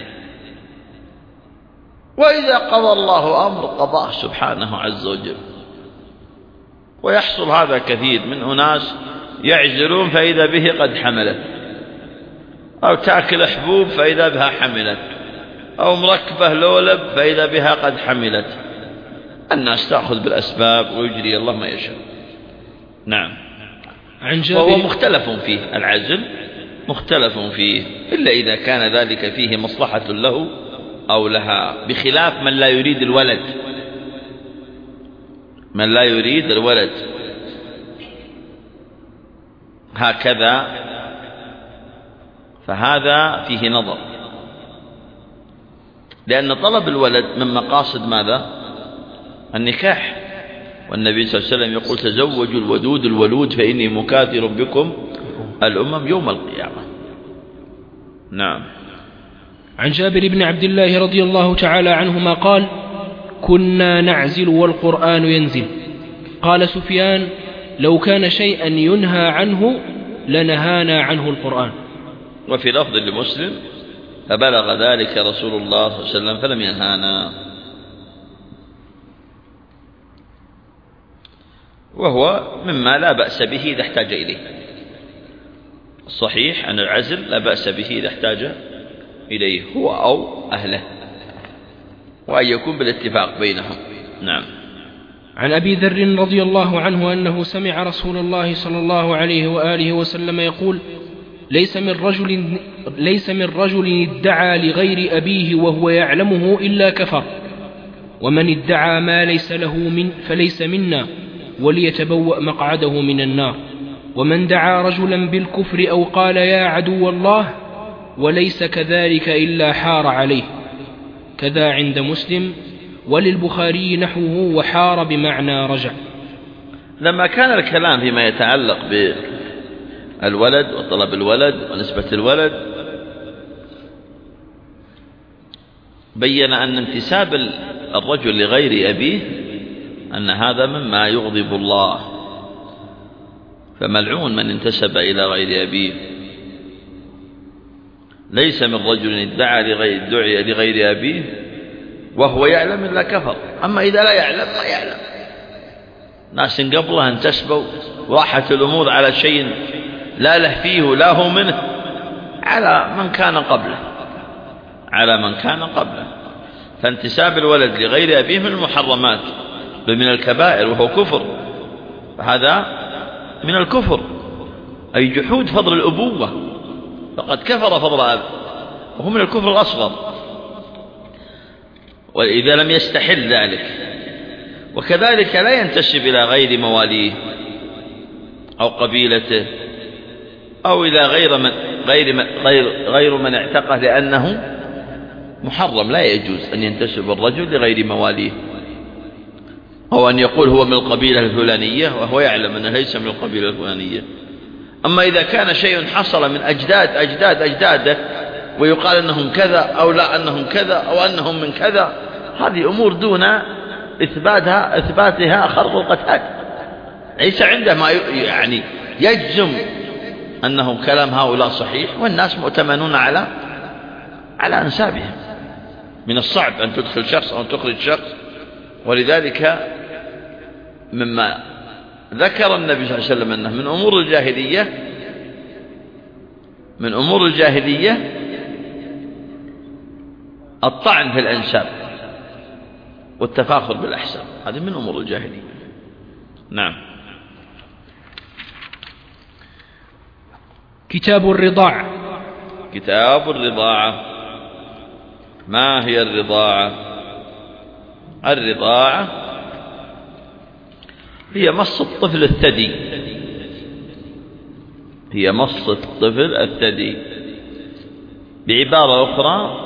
وإذا قضى الله أمر قضاه سبحانه عز وجل. ويحصل هذا كثير من أناس يعزلون فإذا به قد حملت، أو تأكل حبوب فإذا بها حملت، أو مركبة لولب فإذا بها قد حملت. الناس تأخذ بالأسباب ويجري الله ما يشاء. نعم. وهو مختلف فيه، العزل مختلف فيه، إلا إذا كان ذلك فيه مصلحة له أو لها، بخلاف من لا يريد الولد. من لا يريد الولد هكذا، فهذا فيه نظر، لأن طلب الولد من مقاصد ماذا؟ النكاح. والنبي صلى الله عليه وسلم يقول: تزوجوا الودود الولود فإني مكاثر بكم الأمم يوم القيامة. نعم. عن جابر بن عبد الله رضي الله تعالى عنهما قال: كنا نعزل والقرآن ينزل. قال سفيان: لو كان شيئا ينهى عنه لنهانا عنه القرآن. وفي لفظ لمسلم: فبلغ ذلك رسول الله صلى الله عليه وسلم فلم ينهانا. وهو مما لا بأس به إذا احتاج إليه. الصحيح أن العزل لا بأس به إذا احتاج إليه هو أو أهله، وأن يكون بالاتفاق بينهم. نعم. عن أبي ذر رضي الله عنه أنه سمع رسول الله صلى الله عليه وآله وسلم يقول: ليس من رجل ليس من رجل ادعى لغير أبيه وهو يعلمه إلا كفر، ومن ادعى ما ليس له من فليس منا، وليتبوأ مقعده من النار. ومن دعا رجلا بالكفر أو قال يا عدو الله وليس كذلك إلا حار عليه. كذا عند مسلم، وللبخاري نحوه وحار بمعنى رجع. لما كان الكلام فيما يتعلق بالولد وطلب الولد ونسبة الولد، بين أن انتساب الرجل لغير أبيه أن هذا مما يغضب الله، فملعون من انتسب إلى غير أبيه. ليس من رجل ادعى لغير, دعي لغير أبيه وهو يعلم إلا كفر. أما إذا لا يعلم ما يعلم، ناس قبله انتسبوا وراحت الأمور على شيء لا له فيه ولا هو منه، على من كان قبله على من كان قبله فانتساب الولد لغير أبيه من المحرمات بل من الكبائر، وهو كفر. فهذا من الكفر، أي جحود فضل الأبوة، فقد كفر فضل أب، وهو من الكفر الأصغر، وإذا لم يستحل ذلك. وكذلك لا ينتسب إلى غير مواليه أو قبيلته أو إلى غير من غير غير غير من اعتقه، لأنه محرم. لا يجوز أن ينتسب الرجل لغير مواليه، أو أن يقول هو من القبيلة الفلانية وهو يعلم أنه ليس من القبيلة الفلانية. أما إذا كان شيء حصل من أجداد أجداد أجداده ويقال أنهم كذا أو لا أنهم كذا أو أنهم من كذا، هذه أمور دون إثباتها إثباتها خرق القتال. ليس عنده ما يعني يجزم أنه كلام هؤلاء صحيح، والناس مؤتمنون على على أنسابهم. من الصعب أن تدخل شخص أو تخرج شخص. ولذلك مما ذكر النبي صلى الله عليه وسلم أنه من أمور الجاهلية من أمور الجاهلية الطعن في الأنساب والتفاخر بالأحساب، هذه من أمور الجاهلية. نعم. كتاب الرضاعة. كتاب الرضاعة. ما هي الرضاعة؟ الرضاعة هي مص الطفل الثدي هي مص الطفل الثدي بعبارة أخرى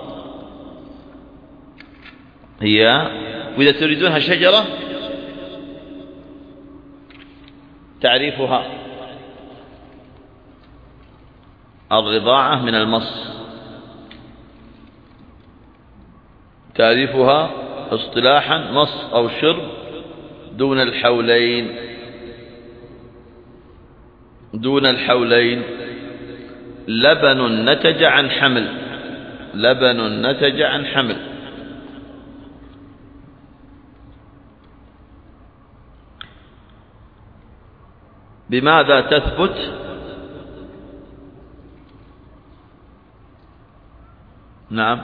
هي، وإذا تريدونها شجرة تعريفها الرضاعة من المص، تعريفها اصطلاحا مص أو شرب دون الحولين، دون الحولين. لبن نتج عن حمل، لبن نتج عن حمل. بماذا تثبت؟ نعم،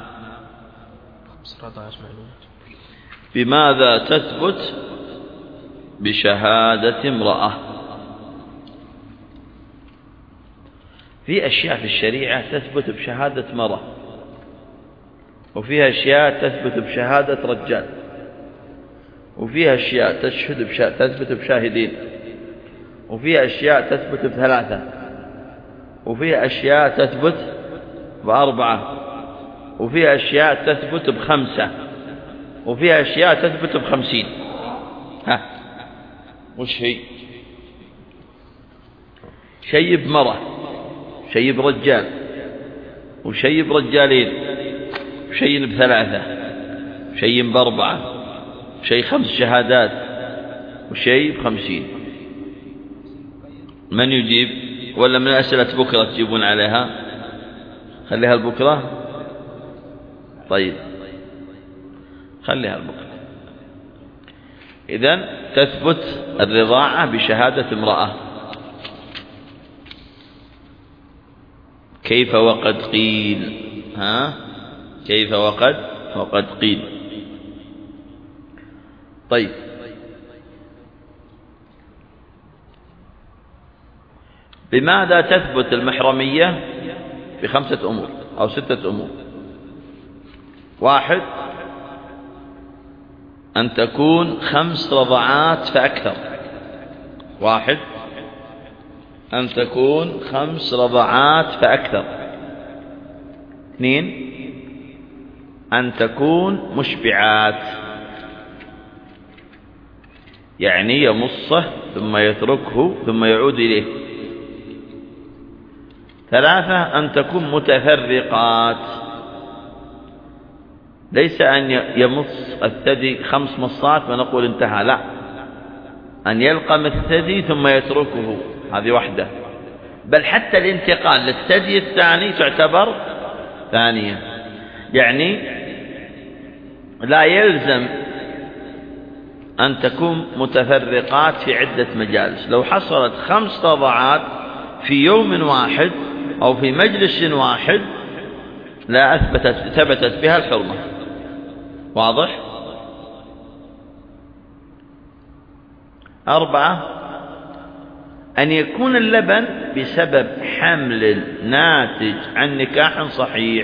بماذا تثبت؟ بشهادة امرأة. في أشياء في الشريعة تثبت بشهادة مرأة، وفيها أشياء تثبت بشهادة رجال، وفيها أشياء تشهد بشا... تثبت بشاهدين، وفيها أشياء تثبت بثلاثة، وفيها أشياء تثبت بأربعة، وفيها أشياء تثبت بخمسة، وفيها أشياء تثبت بخمسين. ها وش هي؟ شيء بمرأة، شيء برجال، وشيء برجالين، وشيء بثلاثة، وشيء بأربعة، وشيء خمس شهادات، وشيء بخمسين. من يجيب؟ ولا من أسئلة بكرة تجيبون عليها؟ خليها البكرة. طيب خليها البكرة. إذن تثبت الرضاعة بشهادة امرأة. كيف وقد قيل؟ ها كيف وقد وقد قيل. طيب بماذا تثبت المحرمية؟ بخمسة أمور أو ستة أمور. واحد، أن تكون خمس رضعات فأكثر. واحد، أن تكون خمس رضعات فأكثر. اثنين، أن تكون مشبعات، يعني يمصه ثم يتركه ثم يعود إليه. ثلاثة، أن تكون متفرقات، ليس أن يمص الثدي خمس مصات ونقول انتهى، لا، أن يلقم الثدي ثم يتركه، هذه واحدة. بل حتى الانتقال للثدي الثاني تعتبر ثانية. يعني لا يلزم أن تكون متفرقات في عدة مجالس. لو حصلت خمس رضعات في يوم واحد أو في مجلس واحد لا أثبتت ثبتت بها الحرمة. واضح؟ أربعة، أن يكون اللبن بسبب حمل ناتج عن نكاح صحيح.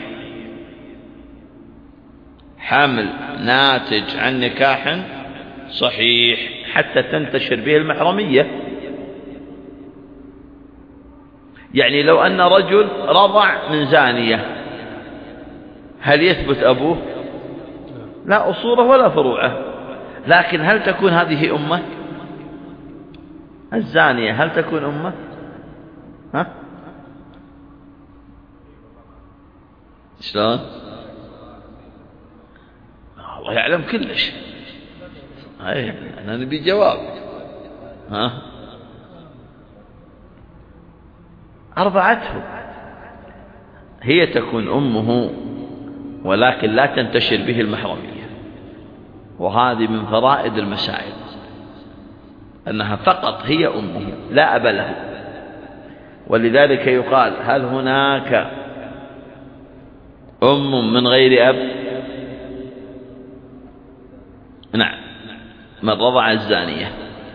حمل ناتج عن نكاح صحيح حتى تنتشر به المحرمية. يعني لو أن رجل رضع من زانية، هل يثبت أبوه؟ لا أصوله ولا فروعه. لكن هل تكون هذه أمه؟ الزانية هل تكون أمه؟ ها؟ شلون؟ الله يعلم كل شيء. أي أنا نبي جواب. ها؟ أرضعته، هي تكون أمه ولكن لا تنتشر به المحرمية. وهذه من فرائض المسائل، أنها فقط هي أمه لا أب له. ولذلك يقال هل هناك أم من غير أب؟ نعم، من رضع الزانية.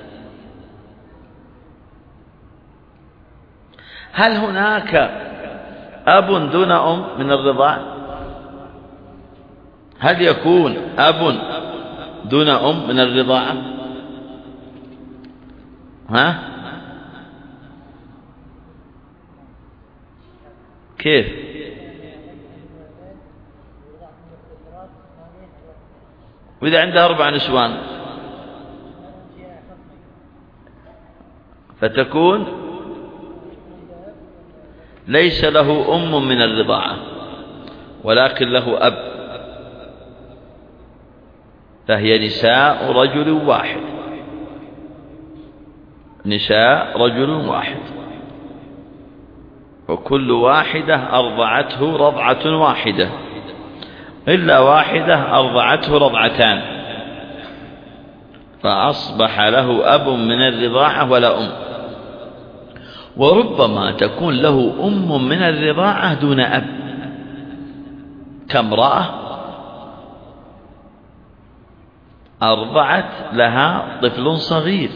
هل هناك أب دون أم من الرضاع؟ هل يكون أب دون أم من الرضاعة؟ ها؟ كيف؟ وإذا عنده أربع نسوان فتكون ليس له أم من الرضاعة ولكن له أب. فهي نساء رجل واحد، نساء رجل واحد، وكل واحدة أرضعته رضعة واحدة، إلا واحدة أرضعته رضعتان، فأصبح له أب من الرضاعة ولا أم. وربما تكون له أم من الرضاعة دون أب، كامرأة أرضعت لها طفل صغير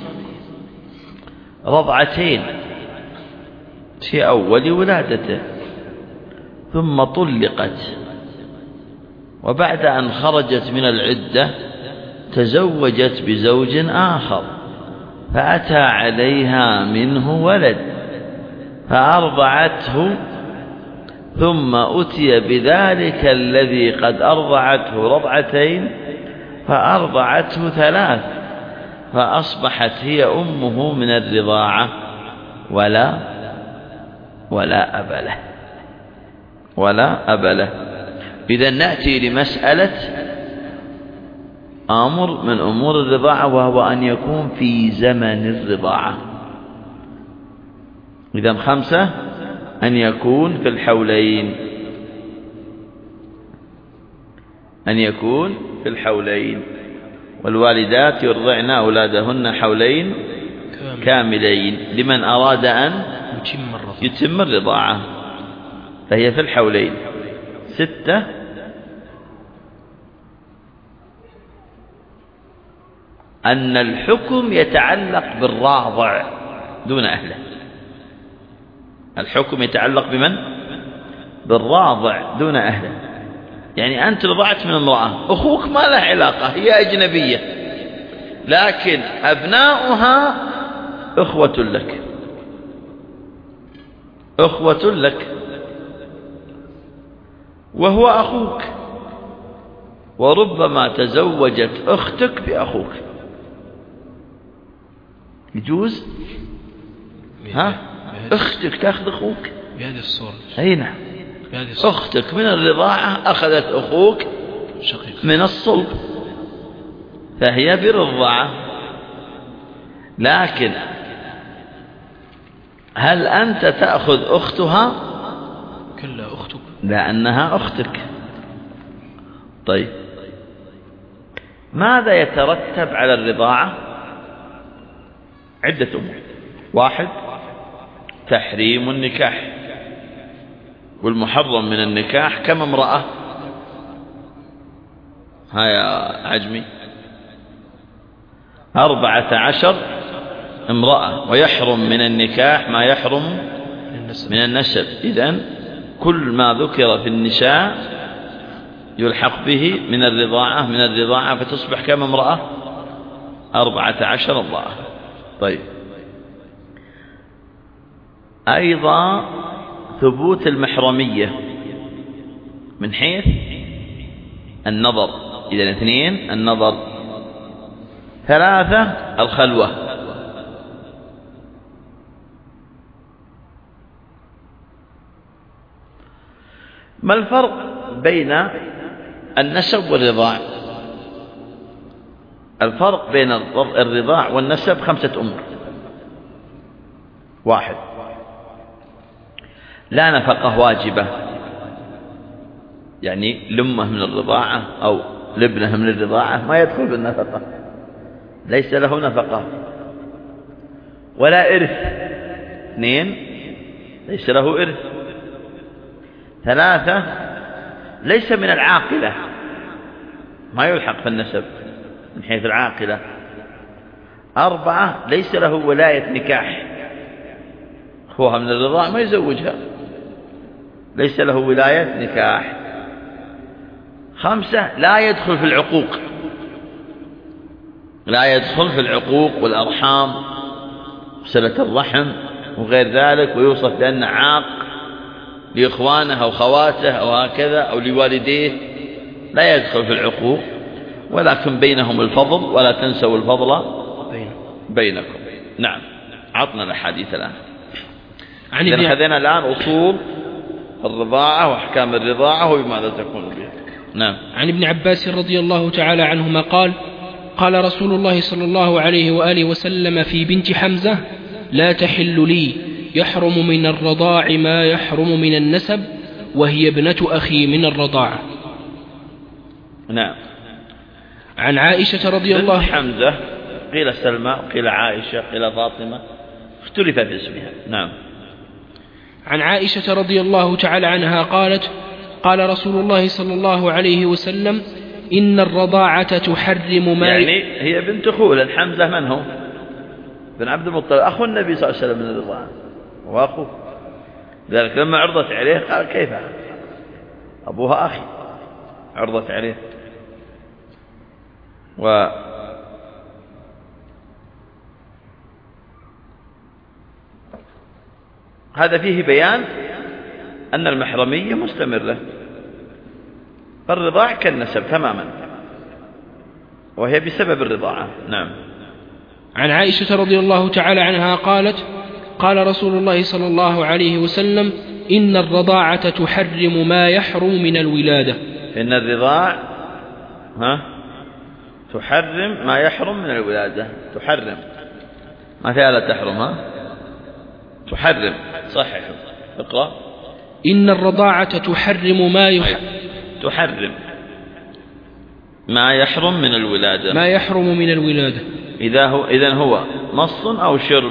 رضعتين في أول ولادته، ثم طلقت، وبعد أن خرجت من العدة تزوجت بزوج آخر، فأتى عليها منه ولد فأرضعته، ثم أتي بذلك الذي قد أرضعته رضعتين فأرضعته ثلاث، فأصبحت هي أمه من الرضاعة ولا ولا أب له، ولا أب له. إذن نأتي لمسألة أمر من أمور الرضاعة، وهو أن يكون في زمن الرضاعة. إذن خمسة، أن يكون في الحولين، أن يكون في الحولين. والوالدات يرضعن أولادهن حولين كاملين لمن أراد أن يتم الرضاعة، فهي في الحولين. ستة، أن الحكم يتعلق بالراضع دون أهله. الحكم يتعلق بمن؟ بالراضع دون أهله. يعني أنت رضعت من امرأة، أخوك ما له علاقة، هي أجنبية، لكن أبناؤها أخوة لك، أخوة لك، وهو أخوك، وربما تزوجت أختك بأخوك. يجوز؟ ها؟ أختك تأخذ أخوك بهذه الصورة. أي نعم، أختك من الرضاعة أخذت أخوك شقيق من الصلب، فهي برضاعة. لكن هل أنت تأخذ أختها؟ كلا، أختك، لأنها أختك. طيب، ماذا يترتب على الرضاعة؟ عدة أمور. واحد، تحريم النكاح، والمحرم من النكاح كم امرأة؟ ها يا عجمي، أربعة عشر امرأة، ويحرم من النكاح ما يحرم من النسب. إذن كل ما ذكر في النساء يلحق به من الرضاعة، من الرضاعة فتصبح كم امرأة؟ أربعة عشر امرأة. طيب، أيضا ثبوت المحرمية من حيث النظر. إذن اثنين، النظر. ثلاثة، الخلوة. ما الفرق بين النسب والرضاع؟ الفرق بين الرضاع والنسب خمسة أمور. واحد، لا نفقة واجبة، يعني لمه من الرضاعة أو لابنه من الرضاعة ما يدخل بالنفقة، ليس له نفقة. ولا إرث. اثنين، ليس له إرث. ثلاثة، ليس من العاقلة، ما يلحق في النسب من حيث العاقلة. أربعة، ليس له ولاية نكاح، أخوها من الرضاع ما يزوجها، ليس له ولاية نكاح. خمسة، لا يدخل في العقوق، لا يدخل في العقوق والأرحام، صلة الرحم وغير ذلك، ويوصف بأنه عاق لإخوانه أو خواته أو هكذا أو لوالديه، لا يدخل في العقوق، ولكن بينهم الفضل، ولا تنسوا الفضل بينكم. نعم، عطنا الحديث الآن. إذن خذينا الآن أصول الرضاعة وأحكام الرضاعة وبماذا تكون بها. نعم. عن ابن عباس رضي الله تعالى عنهما قال قال رسول الله صلى الله عليه وآله وسلم في بنت حمزة لا تحل لي يحرم من الرضاع ما يحرم من النسب وهي ابنة أخي من الرضاعة. نعم. عن عائشة رضي الله بنت حمزة قيل سلمى قيل عائشة قيل فاطمة اختلف في اسمها. نعم. عن عائشة رضي الله تعالى عنها قالت قال رسول الله صلى الله عليه وسلم إن الرضاعة تحرم ما يعني هي بنت خولد. حمزة من هو؟ بن عبد المطلب أخو النبي صلى الله عليه وسلم من الرضاعة وأخوه، ذلك لما عرضت عليه قال كيف أبوها أخي، عرضت عليه. و هذا فيه بيان أن المحرمية مستمرة، فالرضاع كالنسب تماما وهي بسبب الرضاعة. نعم. عن عائشة رضي الله تعالى عنها قالت قال رسول الله صلى الله عليه وسلم إن الرضاعة تحرم ما يحرم من الولادة. إن الرضاع ها تحرم ما يحرم من الولادة. تحرم ما فيها لا تحرم، ها تحرم. صحيح. اقرأ. إن الرضاعة تحرم ما يح... تحرم ما يحرم من الولادة. ما يحرم من الولادة. إذا هو إذن هو مص أو شرب.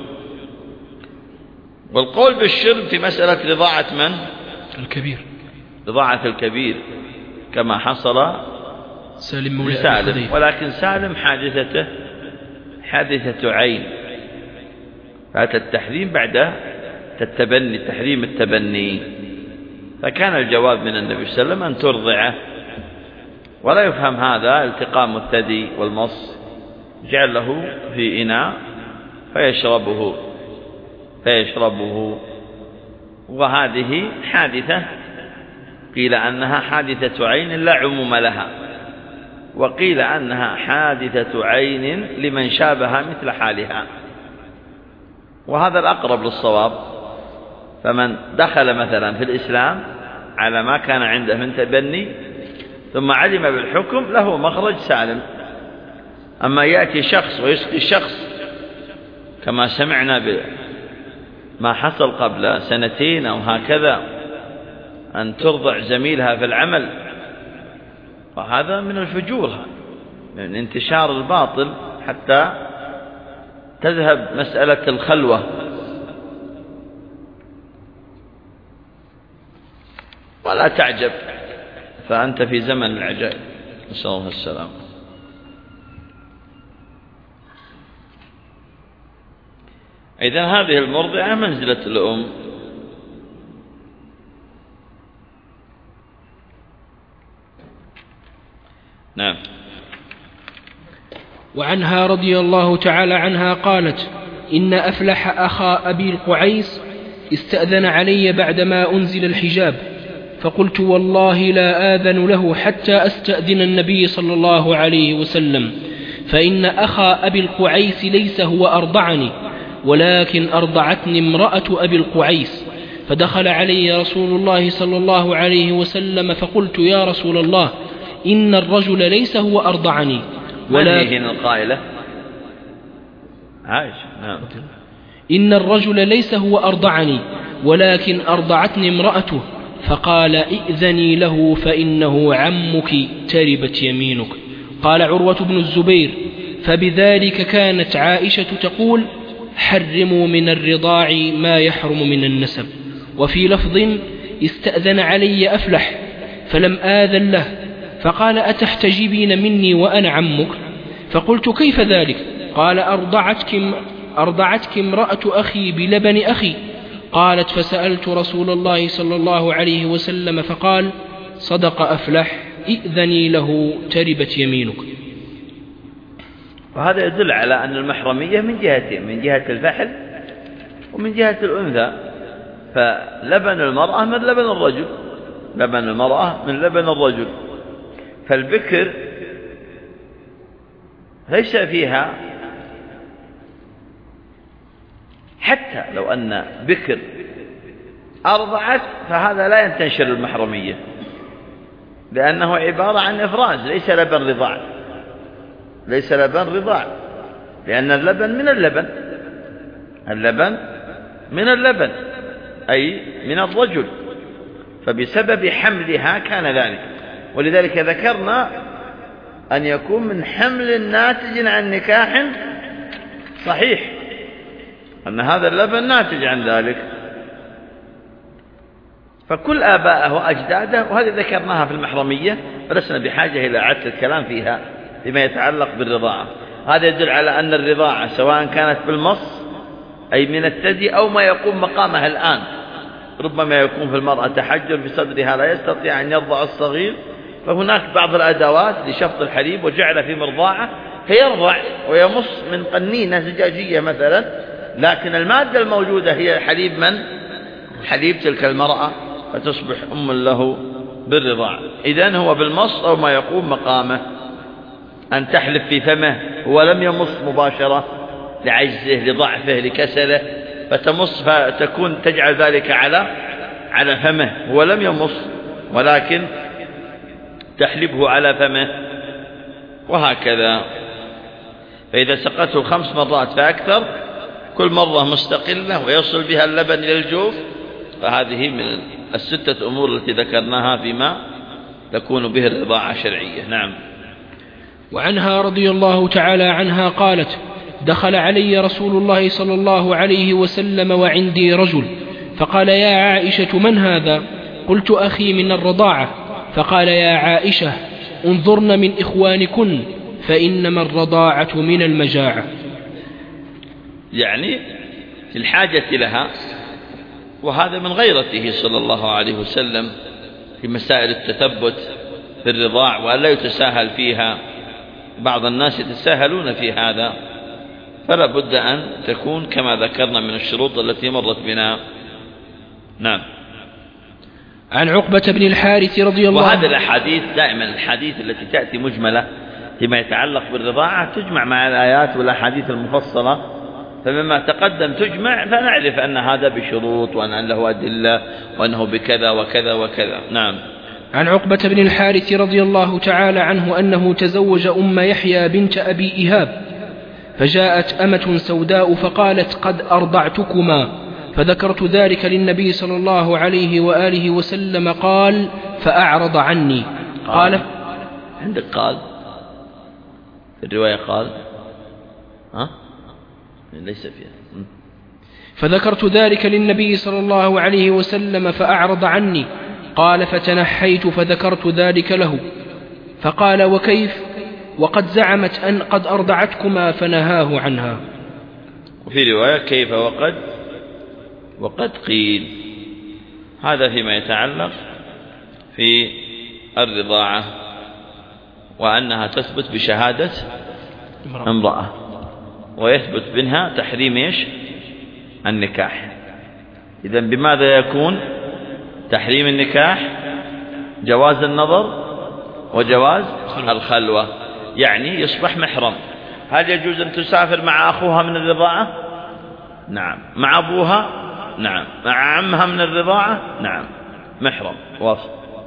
والقول بالشرب في مسألة رضاعة من؟ الكبير. رضاعة الكبير كما حصل سالم لسالم، ولكن سالم حادثته حادثة عين، فأتى التحريم بعد التبني، تحريم التبني، فكان الجواب من النبي صلى الله عليه وسلم أن ترضعه، ولا يفهم هذا التقام الثدي والمص، جعل له في إناء فيشربه فيشربه وهذه حادثة قيل أنها حادثة عين لا عموم لها، وقيل أنها حادثة عين لمن شابها مثل حالها، وهذا الأقرب للصواب. فمن دخل مثلا في الإسلام على ما كان عنده من تبني ثم علم بالحكم له مخرج سالم. أما يأتي شخص ويسقي شخص كما سمعنا بما حصل قبل سنتين أو هكذا أن ترضع زميلها في العمل، وهذا من الفجور، من انتشار الباطل حتى تذهب مسألة الخلوة. ولا تعجب، فأنت في زمن العجائب، نسأل الله السلام. إذن هذه المرضعة منزلة الأم. نعم. وعنها رضي الله تعالى عنها قالت إن أفلح أخا أبي القعيس استأذن علي بعدما أنزل الحجاب، فقلت والله لا آذن له حتى أستأذن النبي صلى الله عليه وسلم، فإن أخا أبي القعيس ليس هو أرضعني ولكن أرضعتني امرأة أبي القعيس. فدخل علي رسول الله صلى الله عليه وسلم فقلت يا رسول الله إن الرجل ليس هو أرضعني ولكن القائلة عائشة. نعم. إن الرجل ليس هو أرضعني ولكن أرضعتني امرأته، فقال ائذني له فإنه عمك تربت يمينك. قال عروة بن الزبير فبذلك كانت عائشة تقول حرموا من الرضاع ما يحرم من النسب. وفي لفظ استأذن علي أفلح فلم آذن له فقال أتحتجبين مني وأنا عمك؟ فقلت كيف ذلك؟ قال أرضعتك, أرضعتك امرأة أخي بلبن أخي. قالت فسألت رسول الله صلى الله عليه وسلم فقال صدق أفلح ائذني له تربت يمينك. وهذا يدل على أن المحرمية من جهتين، من جهة الفحل ومن جهة الأنثى، فلبن المرأة من لبن الرجل، لبن المرأة من لبن الرجل، فالبكر ليس فيها، حتى لو أن بكر أرضعت فهذا لا ينتشر المحرمية، لأنه عبارة عن إفراز، ليس لبن رضاع، ليس لبن رضاع، لأن اللبن من اللبن، اللبن من اللبن أي من الرجل، فبسبب حملها كان ذلك. ولذلك ذكرنا أن يكون من حمل ناتج عن نكاح صحيح، أن هذا اللبن ناتج عن ذلك. فكل آباءه وأجداده، وهذه ذكرناها في المحرمية، فلسنا بحاجة إلى إعادة الكلام فيها فيما يتعلق بالرضاعة. هذا يدل على أن الرضاعة سواء كانت بالمص أي من الثدي أو ما يقوم مقامها الآن، ربما يكون في المرأة تحجر بصدرها لا يستطيع أن يرضع الصغير، فهناك بعض الأدوات لشفط الحليب وجعل في مرضاعة فيرضع ويمص من قنينة زجاجية مثلا، لكن المادة الموجودة هي حليب من؟ حليب تلك المرأة، فتصبح أم له بالرضاع. إذن هو بالمص أو ما يقوم مقامه. أن تحلف في فمه، هو لم يمص مباشرة لعجزه لضعفه لكسله، فتمص فتكون تجعل ذلك على على فمه، هو لم يمص ولكن تحلبه على فمه، وهكذا. فإذا سقته خمس مرات فأكثر كل مرة مستقلة ويصل بها اللبن إلى الجوف، فهذه من الستة أمور التي ذكرناها فيما تكون به الرضاعة شرعية. نعم. وعنها رضي الله تعالى عنها قالت: دخل علي رسول الله صلى الله عليه وسلم وعندي رجل، فقال: يا عائشة من هذا؟ قلت: أخي من الرضاعة. فقال: يا عائشة انظرن من إخوانكن فإنما الرضاعة من المجاعة، يعني في الحاجة لها، وهذا من غيرته صلى الله عليه وسلم في مسائل التثبت في الرضاع وأن لا يتساهل فيها. بعض الناس يتساهلون في هذا، فلا بد أن تكون كما ذكرنا من الشروط التي مرت بنا. نعم. عن عقبة بن الحارث رضي الله عنه. وهذا الأحاديث دائما الحديث التي تأتي مجملة فيما يتعلق بالرضاعة تجمع مع الآيات والأحاديث المفصلة، فمما تقدم تجمع، فنعرف أن هذا بشروط وأن له أدلة وأنه بكذا وكذا وكذا. نعم. عن عقبة بن الحارث رضي الله تعالى عنه أنه تزوج أم يحيى بنت أبي إيهاب، فجاءت أمة سوداء فقالت: قد أرضعتكما، فذكرت ذلك للنبي صلى الله عليه وآله وسلم، قال: فأعرض عني. قال, قال عندك قال في الرواية قال ها ليس فيها. فذكرت ذلك للنبي صلى الله عليه وسلم فأعرض عني. قال: فتنحيت فذكرت ذلك له، فقال: وكيف وقد زعمت أن قد أرضعتكما، فنهاه عنها. وفي رواية كيف وقد وقد قيل. هذا فيما يتعلق في الرضاعة، وأنها تثبت بشهادة امرأة، ويثبت منها تحريم إيش؟ النكاح. إذن بماذا يكون تحريم النكاح؟ جواز النظر وجواز الخلوة، يعني يصبح محرم. هل يجوز أن تسافر مع أخوها من الرضاعة؟ نعم. مع أبوها؟ نعم. مع عمها من الرضاعة؟ نعم. محرم. واصل.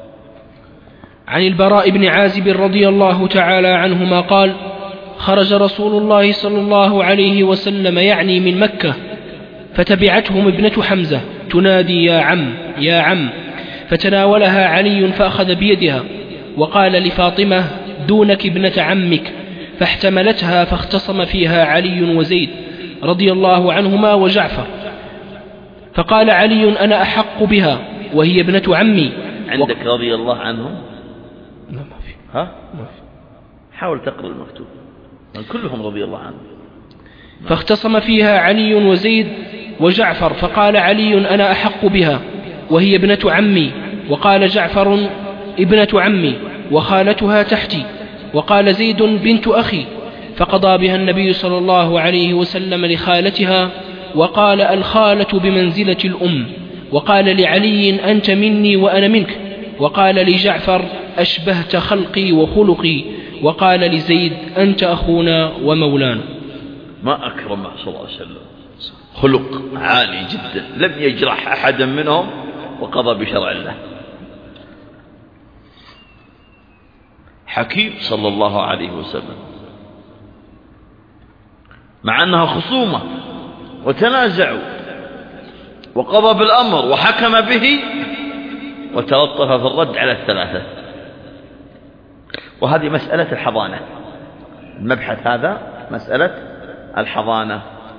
عن البراء بن عازب رضي الله تعالى عنهما قال: خرج رسول الله صلى الله عليه وسلم يعني من مكة، فتبعتهم ابنة حمزة تنادي: يا عم يا عم، فتناولها علي فأخذ بيدها وقال لفاطمة: دونك ابنة عمك، فاحتملتها، فاختصم فيها علي وزيد رضي الله عنهما وجعفر، فقال علي: أنا أحق بها وهي ابنة عمي. عندك رضي الله عنهم؟ لا، ما في. ها؟ ما في. حاول تقرأ المكتوب، كلهم رضي الله عنهم. فاختصم فيها علي وزيد وجعفر، فقال علي: أنا أحق بها وهي ابنة عمي، وقال جعفر: ابنة عمي وخالتها تحتي، وقال زيد: بنت أخي. فقضى بها النبي صلى الله عليه وسلم لخالتها، وقال: الخالة بمنزلة الأم. وقال لعلي: أنت مني وأنا منك. وقال لجعفر: أشبهت خلقي وخلقي. وقال لزيد: أنت أخونا ومولانا. ما أكرمه صلى الله عليه وسلم، خلق عالي جدا، لم يجرح أحدا منهم وقضى بشرع الله. حكيم صلى الله عليه وسلم، مع أنها خصومة وتنازعوا وقضى بالأمر وحكم به وتلطف في الرد على الثلاثة. وهذه مسألة الحضانة، المبحث هذا مسألة الحضانة.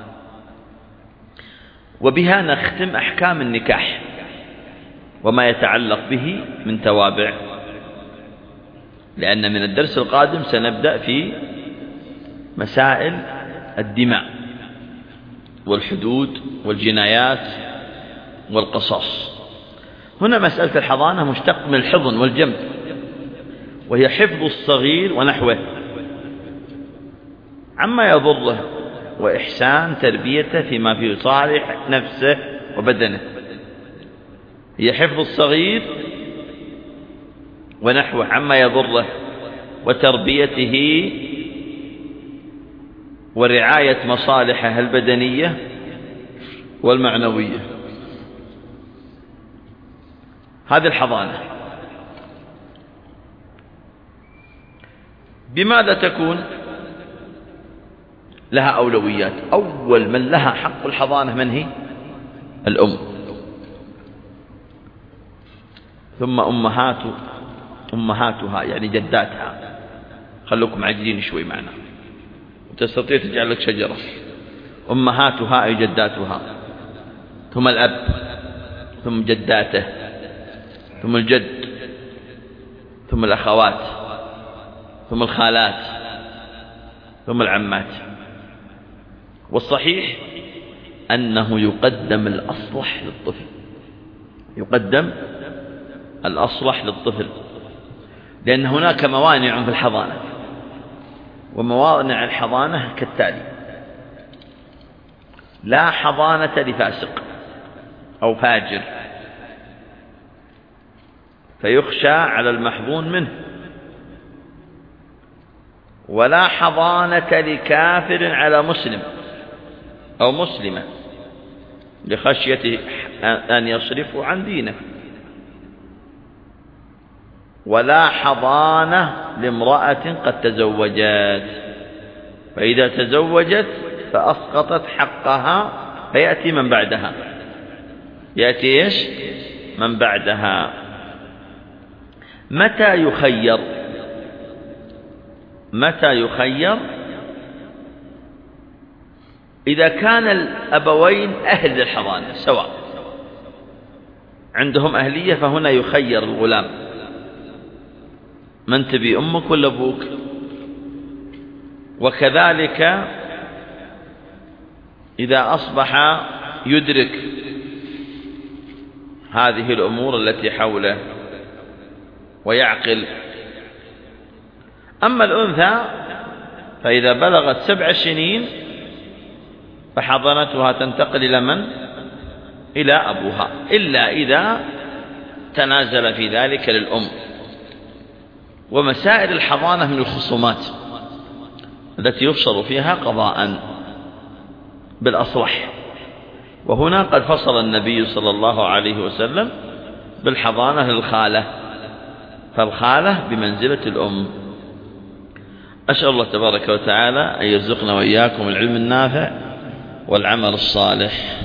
وبها نختم أحكام النكاح وما يتعلق به من توابع، لأن من الدرس القادم سنبدأ في مسائل الدماء والحدود والجنايات والقصاص. هنا مسألة الحضانة مشتق من الحضن والجنب، وهي حفظ الصغير ونحوه عما يضره وإحسان تربيته فيما في صالح نفسه وبدنه. هي حفظ الصغير ونحوه عما يضره وتربيته ورعاية مصالحه البدنية والمعنوية. هذه الحضانة. بماذا تكون لها أولويات؟ أول من لها حق الحضانة من هي؟ الأم، ثم أمهات أمهاتها يعني جداتها. خلوكم عاجلين شوي معنا، وتستطيع تجعل لك شجرة. أمهاتها أي جداتها، ثم الأب، ثم جداته، ثم الجد، ثم الأخوات، ثم الخالات، ثم العمات. والصحيح أنه يقدم الأصلح للطفل، يقدم الأصلح للطفل، لأن هناك موانع في الحضانة. وموانع الحضانة كالتالي: لا حضانة لفاسق أو فاجر فيخشى على المحظون منه، ولا حضانة لكافر على مسلم أو مسلمة لخشية أن يصرفوا عن دينه، ولا حضانة لامرأة قد تزوجت فإذا تزوجت فأسقطت حقها فيأتي من بعدها. يأتي إيش؟ من بعدها. متى يخير؟ متى يخير؟ إذا كان الأبوين أهل الحضانة سواء، عندهم أهلية، فهنا يخير الغلام: من تبي، أمك ولا أبوك؟ وكذلك إذا أصبح يدرك هذه الأمور التي حوله ويعقل. أما الأنثى فإذا بلغت سبع سنين فحضانتها تنتقل إلى من؟ إلى أبوها، إلا إذا تنازل في ذلك للأم. ومسائل الحضانة من الخصومات التي يفصل فيها قضاء بالأصلح. وهنا قد فصل النبي صلى الله عليه وسلم بالحضانة للخالة، فالخالة بمنزلة الأم. أسأل الله تبارك وتعالى أن يرزقنا وإياكم العلم النافع والعمل الصالح.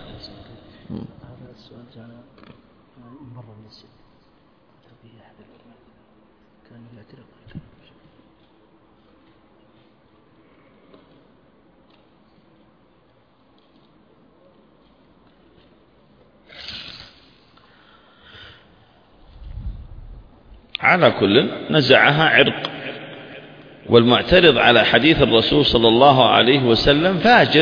على كل نزعها عرق، والمعترض على حديث الرسول صلى الله عليه وسلم فاجر.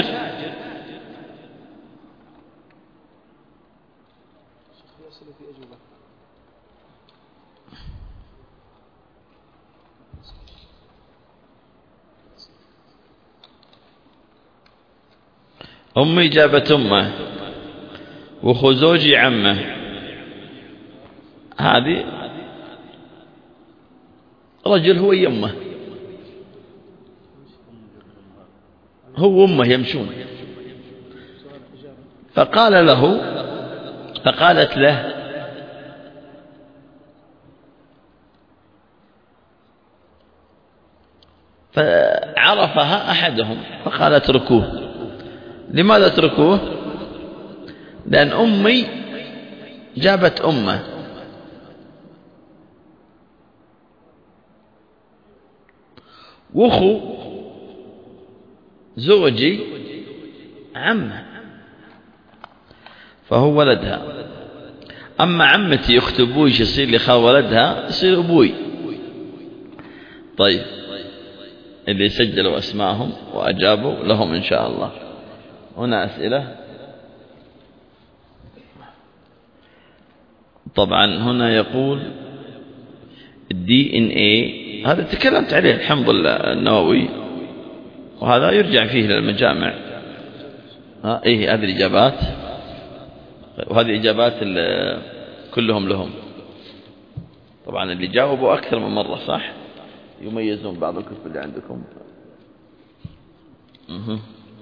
أمي جابت أمه وخزوجي عمه، هذه رجل هو يمه، هو أمه يمشون. فقال له فقالت له: فعرفها أحدهم فقال اتركوه. لماذا اتركوه؟ لأن أمي جابت أمه، وأخو زوجي عمه فهو ولدها. أما عمتي أخت أبوي يصير لي خال ولدها يصير أبوي. طيب اللي سجلوا أسماءهم وأجابوا لهم إن شاء الله. هنا أسئلة. طبعا هنا يقول الدي إن إيه، هذا تكلمت عليه الحمد لله النووي، وهذا يرجع فيه للمجامع. ها إيه هذه الإجابات، وهذه إجابات كلهم لهم. طبعا اللي جاوبوا أكثر من مرة صح يميزون بعض الكتب اللي عندكم. أه.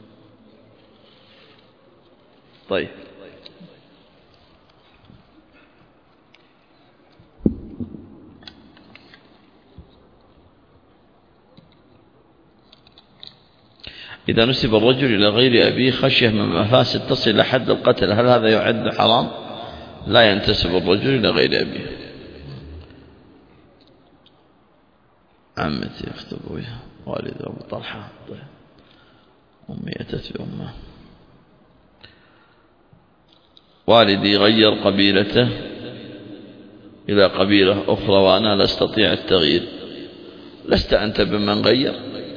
طيب إذا نسب الرجل إلى غير أبيه خشية من مفاسد تصل إلى حد القتل، هل هذا يعد حرام؟ لا ينتسب الرجل إلى غير أبيه. عمتي أخت أبوي والد أبو طلحة. طيب أمي أتت بأمه. والدي غير قبيلته إلى قبيلة أخرى وأنا لا أستطيع التغيير. لست أنت بمن غير؟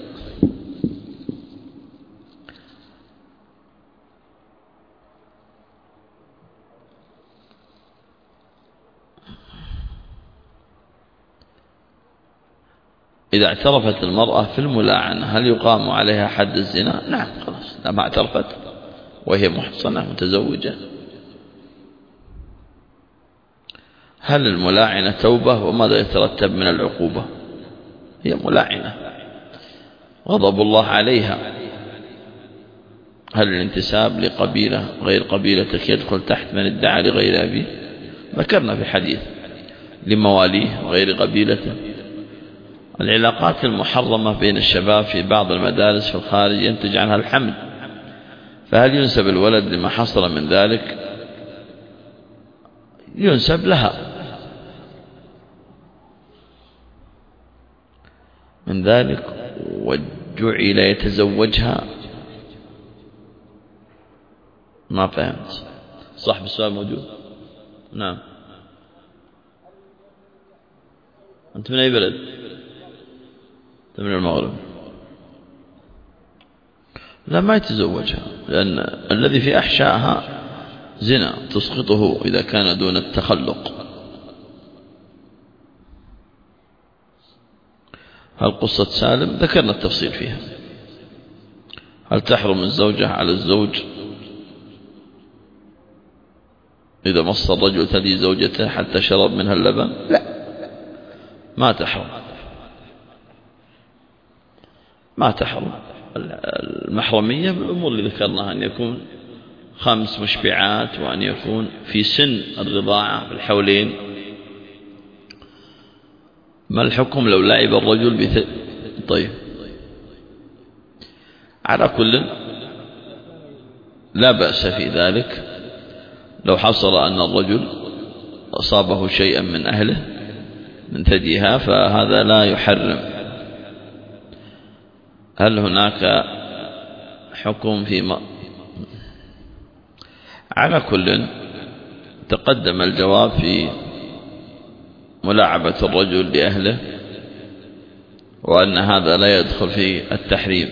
إذا اعترفت المرأة في الملاعنة هل يقام عليها حد الزنا؟ نعم خلاص، لما اعترفت وهي محصنة متزوجة. هل الملاعنة توبة وماذا يترتب من العقوبة؟ هي ملاعنة غضب الله عليها. هل الانتساب لقبيلة غير قبيلتك يدخل تحت من ادعى لغير أبيه؟ ذكرنا في حديث لمواليه غير قبيلته. العلاقات المحرمة بين الشباب في بعض المدارس في الخارج ينتج عنها الحمل، فهل ينسب الولد لما حصل من ذلك؟ ينسب لها من ذلك وجعل يتزوجها. ما فهمت. صاحب السؤال موجود؟ نعم. أنت من أي بلد؟ من المغرب. لا ما يتزوجها، لأن الذي في أحشائها زنا تسقطه إذا كان دون التخلق. هل قصة سالم ذكرنا التفصيل فيها. هل تحرم الزوجة على الزوج إذا مص الرجل ثدي زوجته حتى شرب منها اللبن؟ لا ما تحرم، ما تحرم. المحرمية بالأمور اللي ذكرناها، أن يكون خمس مشبعات، وأن يكون في سن الرضاعة بالحولين. ما الحكم لو لعب الرجل بث... طيب على كل لا بأس في ذلك. لو حصل أن الرجل أصابه شيئا من أهله من ثديها فهذا لا يحرم. هل هناك حكم في م... على كل تقدم الجواب في ملاعبة الرجل لأهله، وأن هذا لا يدخل في التحريم.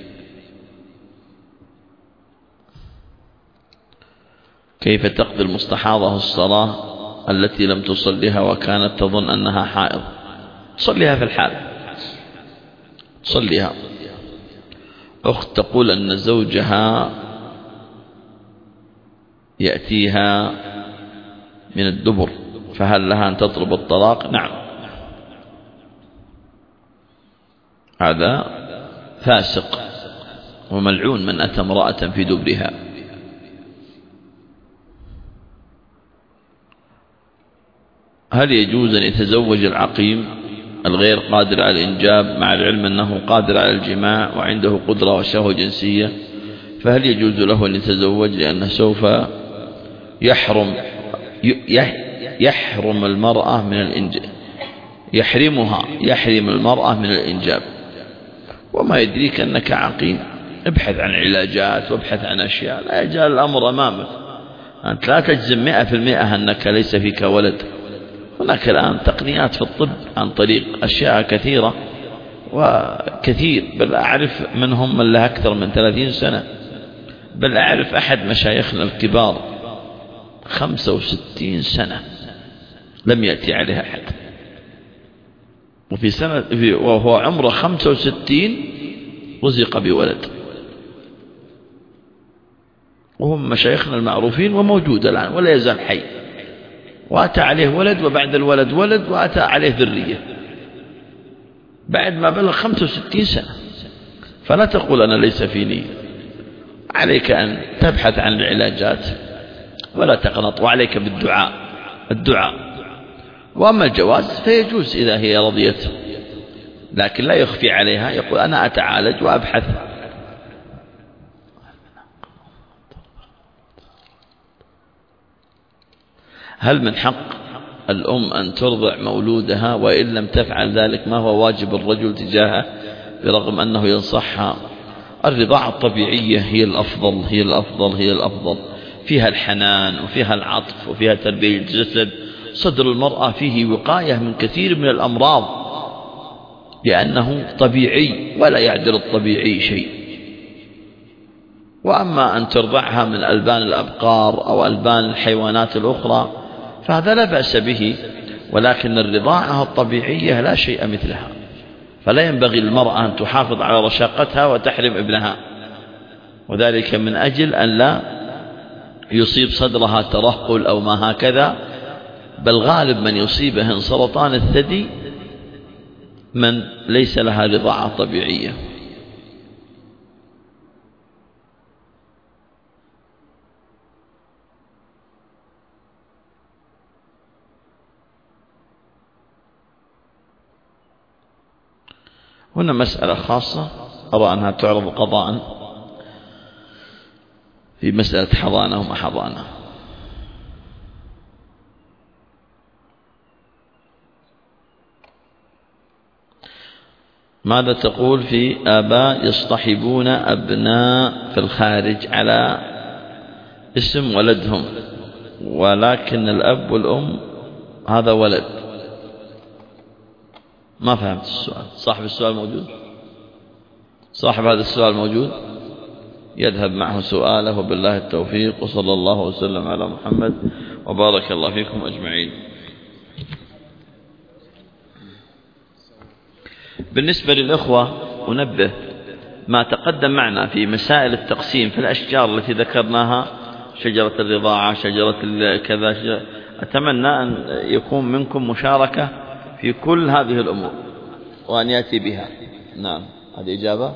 كيف تقضي المستحاضة الصلاة التي لم تصلها وكانت تظن أنها حائض؟ تصليها في الحال، تصليها. أخت تقول أن زوجها يأتيها من الدبر، فهل لها أن تطلب الطلاق؟ نعم، هذا فاسق وملعون من أتى امرأة في دبرها. هل يجوز أن يتزوج العقيم الغير قادر على الإنجاب مع العلم أنه قادر على الجماع وعنده قدرة وشهوة جنسية، فهل يجوز له أن يتزوج؟ لأنه سوف يحرم يحرم المرأة من الإنجاب، يحرمها يحرم المرأة من الإنجاب. وما يدريك أنك عقيم، ابحث عن علاجات وابحث عن أشياء، لا يجعل الأمر أمامك. أنت لا تجزم مئة في المئة أنك ليس فيك ولد. هناك الآن تقنيات في الطب عن طريق أشياء كثيرة وكثير، بل أعرف منهم من له أكثر من ثلاثين سنة، بل أعرف أحد مشايخنا الكبار خمسة وستين سنة لم يأتي عليها أحد، وفي سنة وهو عمره خمسة وستين رزق بولد، وهم مشايخنا المعروفين وموجود الآن ولا يزال حي، وأتى عليه ولد وبعد الولد ولد وأتى عليه ذرية بعد ما بلغ خمسة وستين سنة. فلا تقول أنا ليس فيني، عليك أن تبحث عن العلاجات ولا تقنط، وعليك بالدعاء الدعاء. وأما الجواز فيجوز إذا هي رضيت، لكن لا يخفي عليها، يقول أنا أتعالج وأبحث. هل من حق الأم أن ترضع مولودها، وإن لم تفعل ذلك ما هو واجب الرجل تجاهه برغم أنه ينصحها؟ الرضاعة الطبيعية هي الأفضل هي الأفضل هي الأفضل، فيها الحنان وفيها العطف وفيها تربية الجسد. صدر المرأة فيه وقاية من كثير من الأمراض لأنه طبيعي ولا يعدل الطبيعي شيء. وأما أن ترضعها من ألبان الأبقار أو ألبان الحيوانات الأخرى فهذا لا بأس به، ولكن الرضاعة الطبيعية لا شيء مثلها. فلا ينبغي للمرأة أن تحافظ على رشاقتها وتحرم ابنها، وذلك من أجل أن لا يصيب صدرها ترهل أو ما هكذا، بل غالب من يصيبه سرطان الثدي من ليس لها رضاعة طبيعية. هنا مسألة خاصة أرى أنها تعرض قضاء في مسألة حضانة وما حضانة. ماذا تقول في آباء يصطحبون أبناء في الخارج على اسم ولدهم، ولكن الأب والأم هذا ولد؟ ما فهمت السؤال. صاحب السؤال موجود؟ صاحب هذا السؤال موجود؟ يذهب معه سؤاله، وبالله التوفيق، وصلى الله وسلم على محمد وبارك الله فيكم أجمعين. بالنسبة للأخوة أنبه ما تقدم معنا في مسائل التقسيم في الأشجار التي ذكرناها، شجرة الرضاعة، شجرة كذا، أتمنى أن يكون منكم مشاركة في كل هذه الأمور وأن يأتي بها. نعم، هذه إجابة.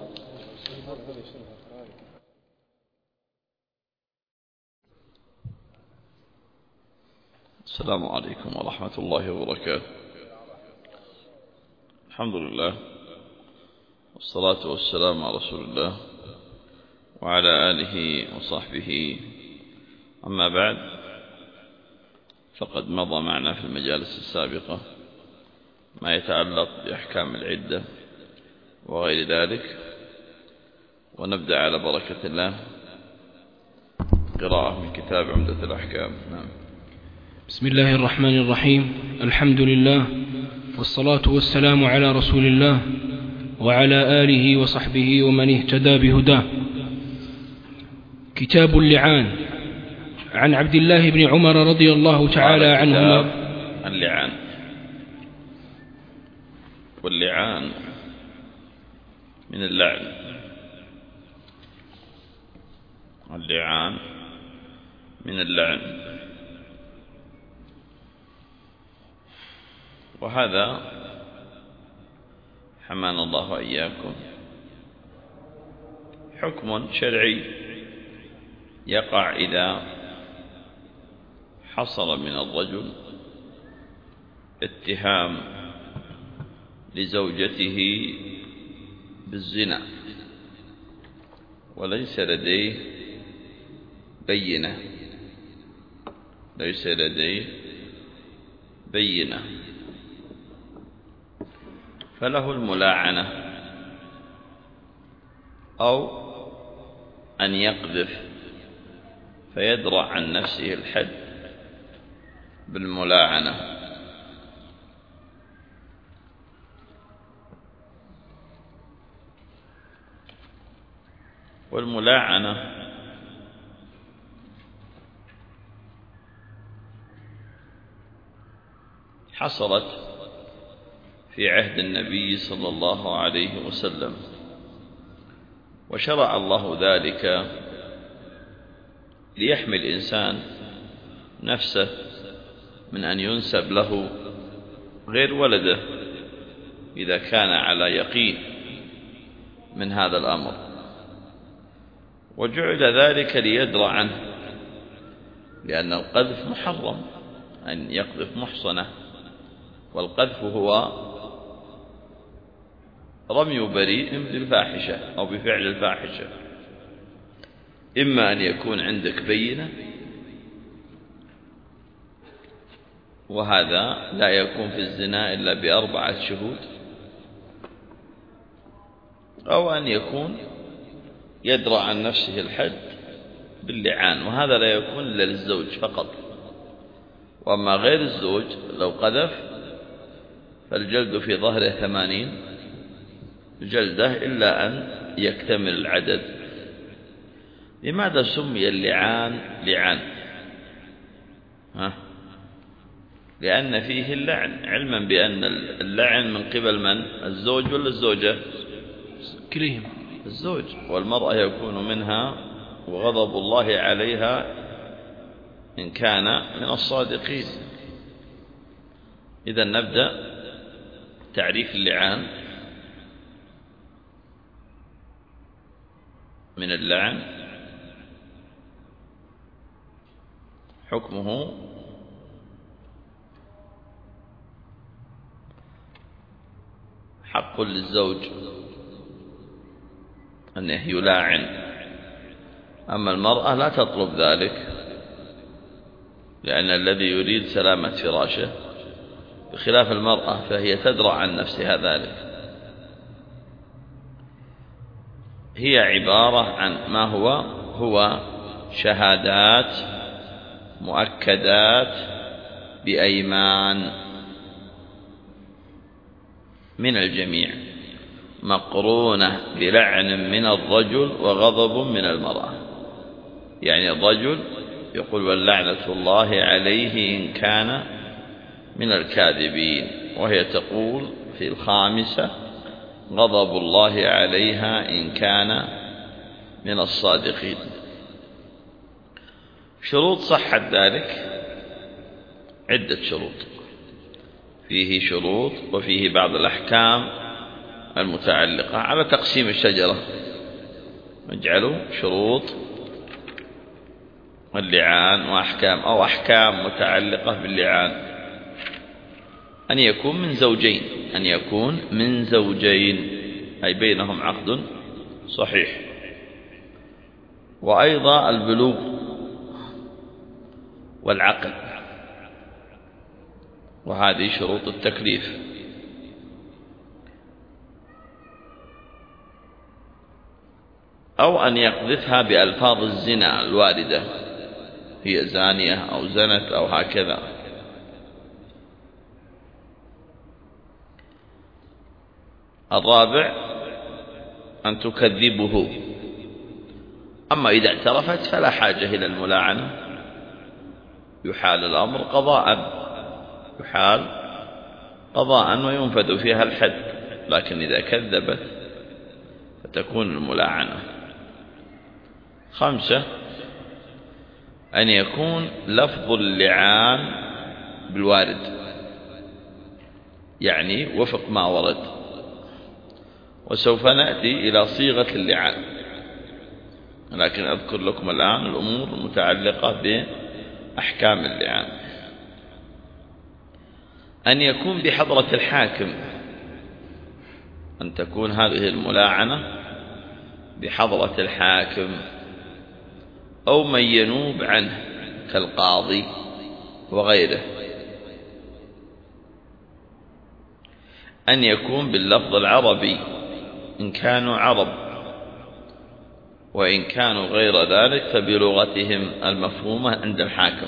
السلام عليكم ورحمة الله وبركاته. الحمد لله والصلاة والسلام على رسول الله وعلى آله وصحبه. أما بعد، فقد مضى معنا في المجالس السابقة ما يتعلق بأحكام العدة وغير ذلك، ونبدأ على بركة الله قراءة من كتاب عمدة الأحكام. نعم. بسم الله الرحمن الرحيم. الحمد لله والصلاة والسلام على رسول الله وعلى آله وصحبه ومن اهتدى بهداه. كتاب اللعان. عن عبد الله بن عمر رضي الله تعالى عنهما. اللعان، واللعان من اللعن، اللعان من اللعن، وهذا حمانا الله وإياكم حكم شرعي يقع إذا حصل من الرجل اتهام لزوجته بالزنا وليس لديه بينة ليس لديه بينة فله الملاعنة أو أن يقذف فيدرع عن نفسه الحد بالملاعنة. والملاعنة حصلت في عهد النبي صلى الله عليه وسلم، وشرع الله ذلك ليحمي الإنسان نفسه من أن ينسب له غير ولده إذا كان على يقين من هذا الأمر، وجعل ذلك ليدرع عنه، لأن القذف محرم أن يقذف محصنة، والقذف هو رمي بريء بالفاحشة أو بفعل الفاحشة، إما أن يكون عندك بينة، وهذا لا يكون في الزنا إلا بأربعة شهود، أو أن يكون يدرع عن نفسه الحد باللعان، وهذا لا يكون إلا للزوج فقط. وأما غير الزوج لو قذف فالجلد في ظهره ثمانين جلدة إلا أن يكتمل العدد. لماذا سمي اللعان لعان؟ ها؟ لأن فيه اللعن، علما بأن اللعن من قبل من؟ الزوج ولا الزوجة؟ كليهم الزوج، والمرأة يكون منها وغضب الله عليها إن كان من الصادقين. إذا نبدأ تعريف اللعان. من اللعن حكمه حق للزوج أن يلاعن، أما المرأة لا تطلب ذلك، لأن الذي يريد سلامة فراشه، بخلاف المرأة فهي تدرع عن نفسها ذلك. هي عبارة عن ما هو هو شهادات مؤكدات بأيمان من الجميع، مقرونة بلعن من الرجل وغضب من المرأة. يعني الرجل يقول واللعنة الله عليه إن كان من الكاذبين، وهي تقول في الخامسة غضب الله عليها إن كان من الصادقين. شروط صحة ذلك عدة شروط، فيه شروط وفيه بعض الأحكام المتعلقة على تقسيم الشجرة. نجعله شروط اللعان وأحكام، أو أحكام متعلقة باللعان. أن يكون من زوجين، أن يكون من زوجين أي بينهم عقد صحيح، وأيضا البلوغ والعقل، وهذه شروط التكليف. أو أن يقذفها بألفاظ الزنا الواردة، هي زانية أو زنت أو هكذا. الرابع أن تكذبه، أما إذا اعترفت فلا حاجة إلى الملاعنة، يحال الأمر قضاء يحال قضاء وينفذ فيها الحد، لكن إذا كذبت فتكون الملاعنة. خمسة أن يكون لفظ اللعان بالوارد، يعني وفق ما ورد، وسوف نأتي إلى صيغة اللعان، لكن أذكر لكم الآن الأمور المتعلقة بأحكام اللعان. أن يكون بحضرة الحاكم، أن تكون هذه الملاعنة بحضرة الحاكم أو من ينوب عنه كالقاضي وغيره، أن يكون باللفظ العربي إن كانوا عرب، وإن كانوا غير ذلك فبلغتهم المفهومة عند الحاكم.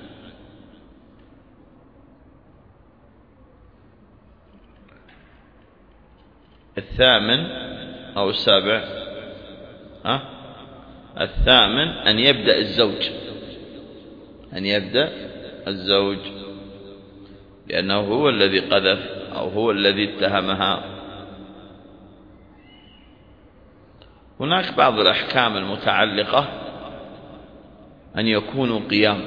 الثامن أو السابع أه؟ الثامن أن يبدأ الزوج أن يبدأ الزوج لأنه هو الذي قذف أو هو الذي اتهمها. هناك بعض الأحكام المتعلقة أن يكونوا قيام،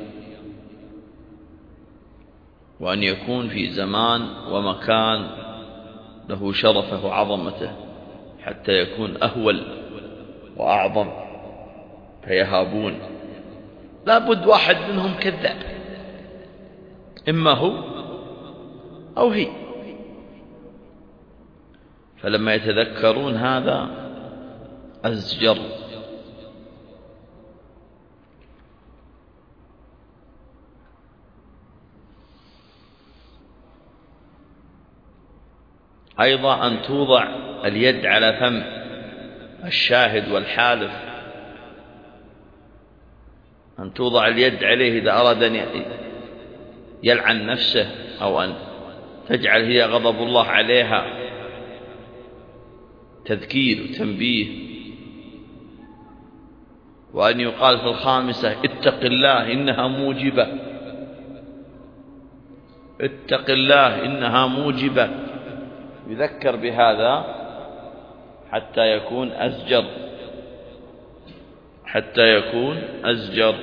وأن يكون في زمان ومكان له شرفه وعظمته حتى يكون أهول وأعظم فيهابون. لا بد واحد منهم كذاب، إما هو أو هي، فلما يتذكرون هذا أزجر. أيضا أن توضع اليد على فم الشاهد والحالف، أن توضع اليد عليه إذا أراد أن يلعن نفسه أو أن تجعل هي غضب الله عليها، تذكير وتنبيه. وأن يقال في الخامسة اتق الله إنها موجبة، اتق الله إنها موجبة، يذكر بهذا حتى يكون أزجر، حتى يكون أزجر.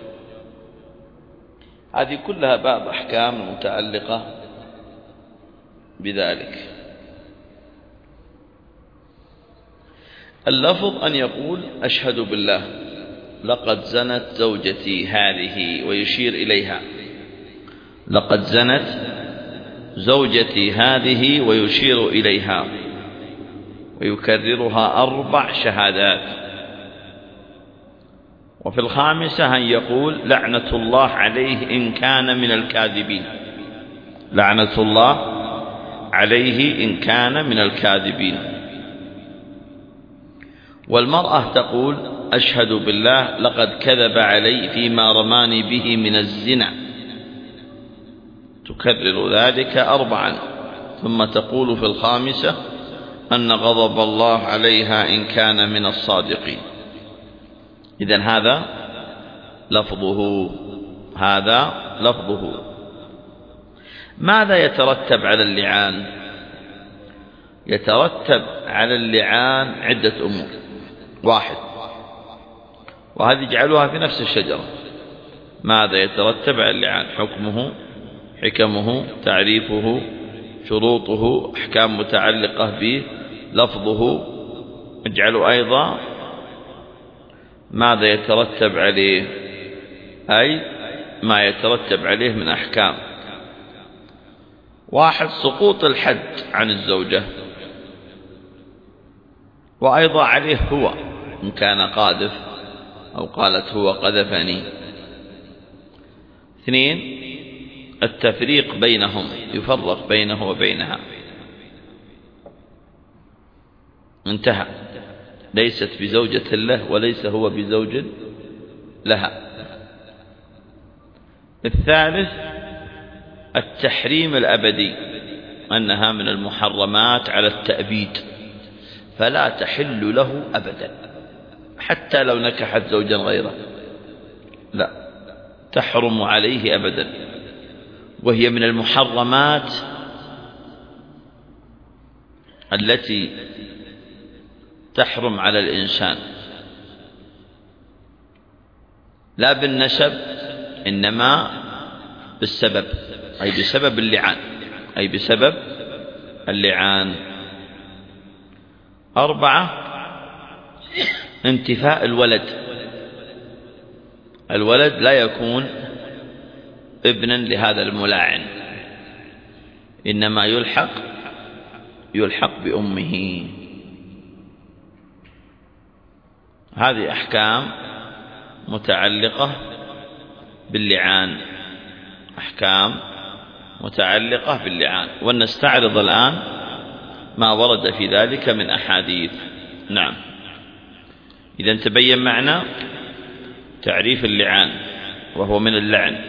هذه كلها بعض أحكام متعلقة بذلك. اللفظ أن يقول أشهد بالله لقد زنت زوجتي هذه ويشير إليها، لقد زنت زوجتي هذه ويشير إليها، ويكررها أربع شهادات. وفي الخامسة أن يقول لعنة الله عليه إن كان من الكاذبين، لعنة الله عليه إن كان من الكاذبين. والمرأة تقول أشهد بالله لقد كذب علي فيما رماني به من الزنا، تكرر ذلك أربعا. ثم تقول في الخامسة أن غضب الله عليها إن كان من الصادقين. إذن هذا لفظه، هذا لفظه. ماذا يترتب على اللعان؟ يترتب على اللعان عدة أمور. واحد، وهذه جعلوها في نفس الشجرة. ماذا يترتب على اللعان؟ حكمه، حكمه، تعريفه، شروطه، أحكام متعلقة به، لفظه. اجعلوا أيضا ماذا يترتب عليه، أي ما يترتب عليه من أحكام. واحد، سقوط الحد عن الزوجة، وأيضا عليه هو إن كان قاذف أو قالت هو قذفني. اثنين، التفريق بينهم، يفرق بينه وبينها، انتهى، ليست بزوجة له وليس هو بزوج لها. الثالث، التحريم الأبدي، أنها من المحرمات على التأبيد، فلا تحل له أبدا حتى لو نكحت زوجا غيره، لا تحرم عليه أبدا، وهي من المحرمات التي تحرم على الإنسان، لا بالنسب إنما بالسبب، أي بسبب اللعان، أي بسبب اللعان. أربعة، انتفاء الولد، الولد لا يكون ابنا لهذا الملاعن، إنما يلحق يلحق بأمه. هذه أحكام متعلقة باللعان، أحكام متعلقة باللعان، ونستعرض الآن ما ورد في ذلك من أحاديث. نعم. إذا تبين معنا تعريف اللعان، وهو من اللعن،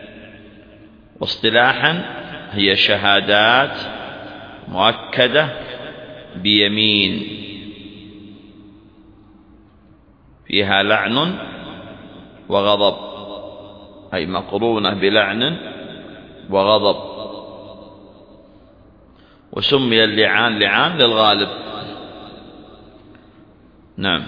واصطلاحا هي شهادات مؤكدة بيمين فيها لعن وغضب، أي مقرونة بلعن وغضب. وسمي اللعان لعان للغالب. نعم.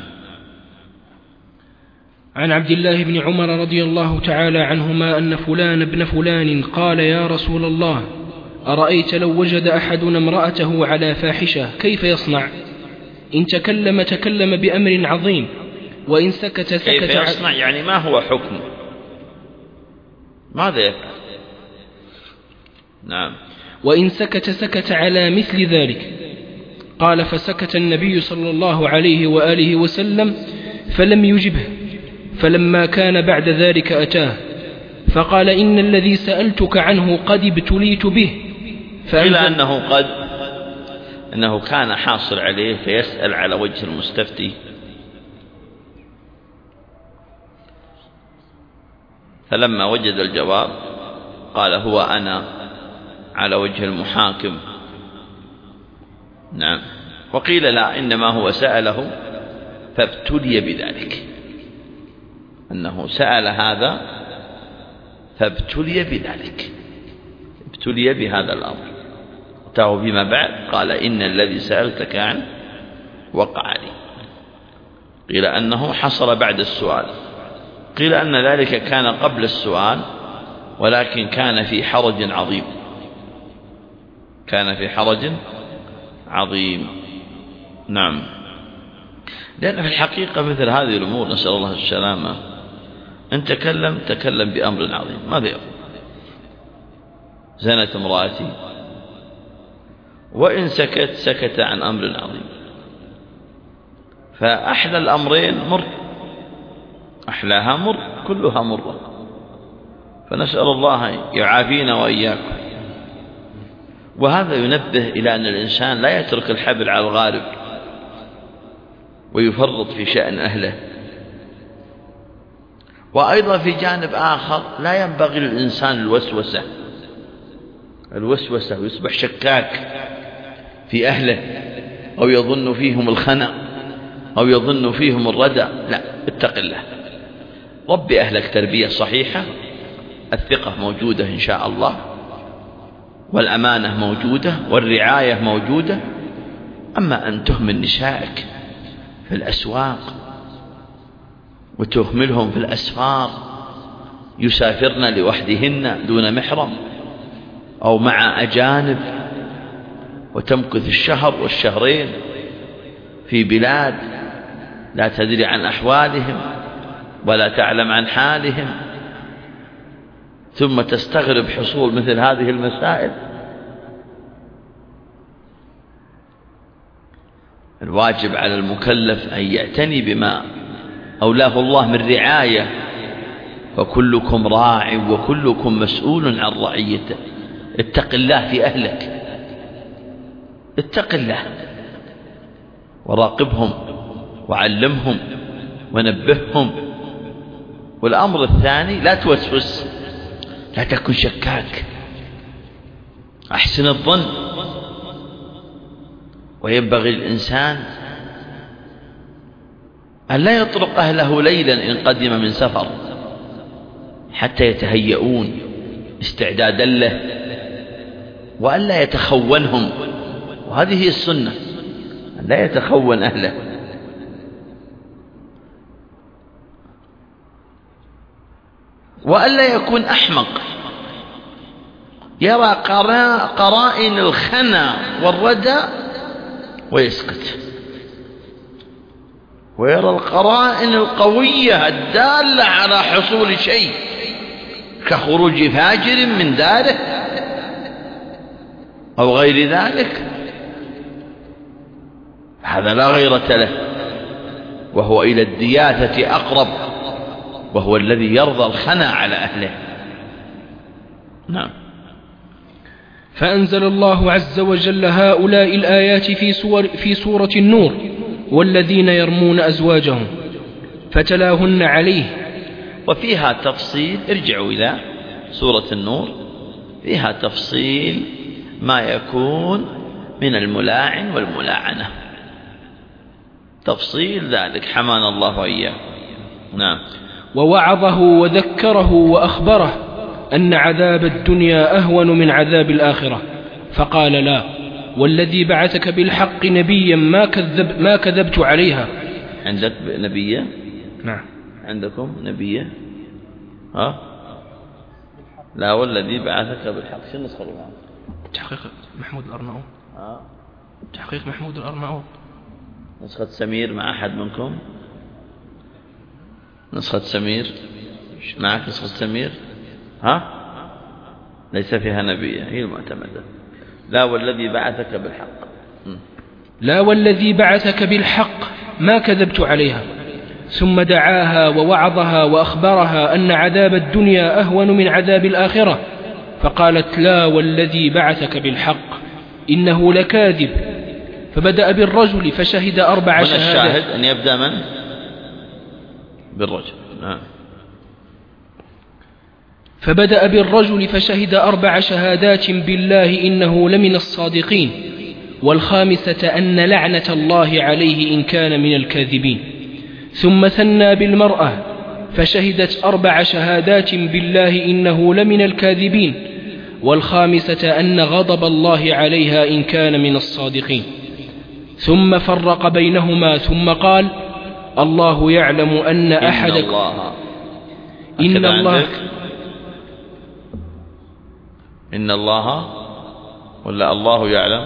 عن عبد الله بن عمر رضي الله تعالى عنهما أن فلان ابن فلان قال: يا رسول الله، أرأيت لو وجد أحدنا امرأته على فاحشة كيف يصنع؟ إن تكلم تكلم بأمر عظيم، وإن سكت سكت. كيف يصنع يعني ما هو حكم؟ ماذا يفعل؟ نعم. وإن سكت سكت على مثل ذلك. قال: فسكت النبي صلى الله عليه وآله وسلم فلم يجبه، فلما كان بعد ذلك أتاه فقال: إن الذي سألتك عنه قد ابتليت به. إلا أنه قد أنه كان حاصل عليه فيسأل على وجه المستفتي، فلما وجد الجواب قال: هو أنا على وجه المحاكم. نعم. وقيل لا، إنما هو سأله فابتلي بذلك، أنه سأل هذا فابتلي بذلك، ابتلي بهذا الأمر. أتاه فيما بعد قال: إن الذي سألتك عنه وقع لي. قيل أنه حصل بعد السؤال، قيل أن ذلك كان قبل السؤال، ولكن كان في حرج عظيم، كان في حرج عظيم. نعم. لأن في الحقيقة مثل هذه الأمور نسأل الله السلامة، إن تكلم تكلم بأمر عظيم. ماذا يقول؟ زنت امرأتي، وإن سكت سكت عن أمر عظيم. فأحلى الأمرين مر، أحلاها مر، كلها مرة. فنسأل الله يعافينا وإياكم. وهذا ينبه إلى أن الإنسان لا يترك الحبل على الغارب ويفرط في شأن أهله. وأيضا في جانب آخر لا ينبغي للإنسان الوسوسة الوسوسة ويصبح شكاك في أهله، أو يظن فيهم الخنا، أو يظن فيهم الردى. لا، اتق الله، ربي أهلك تربية صحيحة، الثقة موجودة إن شاء الله، والأمانة موجودة، والرعاية موجودة. أما أن تهمل نسائك في الأسواق وتهملهم في الأسفار، يسافرن لوحدهن دون محرم أو مع أجانب، وتمكث الشهر والشهرين في بلاد لا تدري عن أحوالهم ولا تعلم عن حالهم، ثم تستغرب حصول مثل هذه المسائل. الواجب على المكلف أن يعتني بما أولاه الله من رعاية، وكلكم راع وكلكم مسؤول عن رعيته. اتق الله في أهلك، اتق الله، وراقبهم وعلمهم ونبههم. والأمر الثاني، لا توسوس، لا تكن شكاك، أحسن الظن. وينبغي الإنسان أن لا يطرق أهله ليلا إن قدم من سفر حتى يتهيئون استعدادا له، وأن لا يتخونهم. وهذه هي السنة، أن لا يتخون أهله. وأن لا يكون أحمق يرى قرائن الخنا والردى ويسكت، ويرى القرائن القوية الدالة على حصول شيء كخروج فاجر من داره أو غير ذلك، هذا لا غيرة له، وهو إلى الدياثة أقرب، وهو الذي يرضى الخنا على أهله. نعم. فأنزل الله عز وجل هؤلاء الآيات في, سور في سورة النور: والذين يرمون أزواجهم، فتلاهن عليه. وفيها تفصيل، ارجعوا إلى سورة النور، فيها تفصيل ما يكون من الملاعن والملاعنة، تفصيل ذلك حمانا الله وإياه. نعم. ووعظه وذكره وأخبره أن عذاب الدنيا أهون من عذاب الآخرة، فقال: لا والذي بعثك بالحق نبيا ما, كذب ما كذبت عليها. عندك نبية؟ نعم. عندكم نبية؟ ها؟ لا والذي بعثك بالحق. شو نسخة الآن؟ تحقيق محمود الأرناؤوط. ها؟ تحقيق محمود الأرناؤوط. نسخة سمير مع أحد منكم؟ نسخة سمير معك؟ نسخة سمير؟ ها؟ ليس فيها نبية، هي المعتمدة. لا والذي بعثك بالحق. م. لا والذي بعثك بالحق ما كذبت عليها. ثم دعاها ووعظها وأخبرها أن عذاب الدنيا أهون من عذاب الآخرة، فقالت: لا والذي بعثك بالحق إنه لكاذب. فبدأ بالرجل فشهد أربع شهادات. الشاهد أن يبدأ من؟ بالرجل. نعم. فبدأ بالرجل فشهد أربع شهادات بالله إنه لمن الصادقين، والخامسة أن لعنة الله عليه إن كان من الكاذبين. ثم ثنى بالمرأة فشهدت أربع شهادات بالله إنه لمن الكاذبين، والخامسة أن غضب الله عليها إن كان من الصادقين. ثم فرق بينهما ثم قال: الله يعلم أن أحدكم إن الله إن الله إن الله ولا الله يعلم،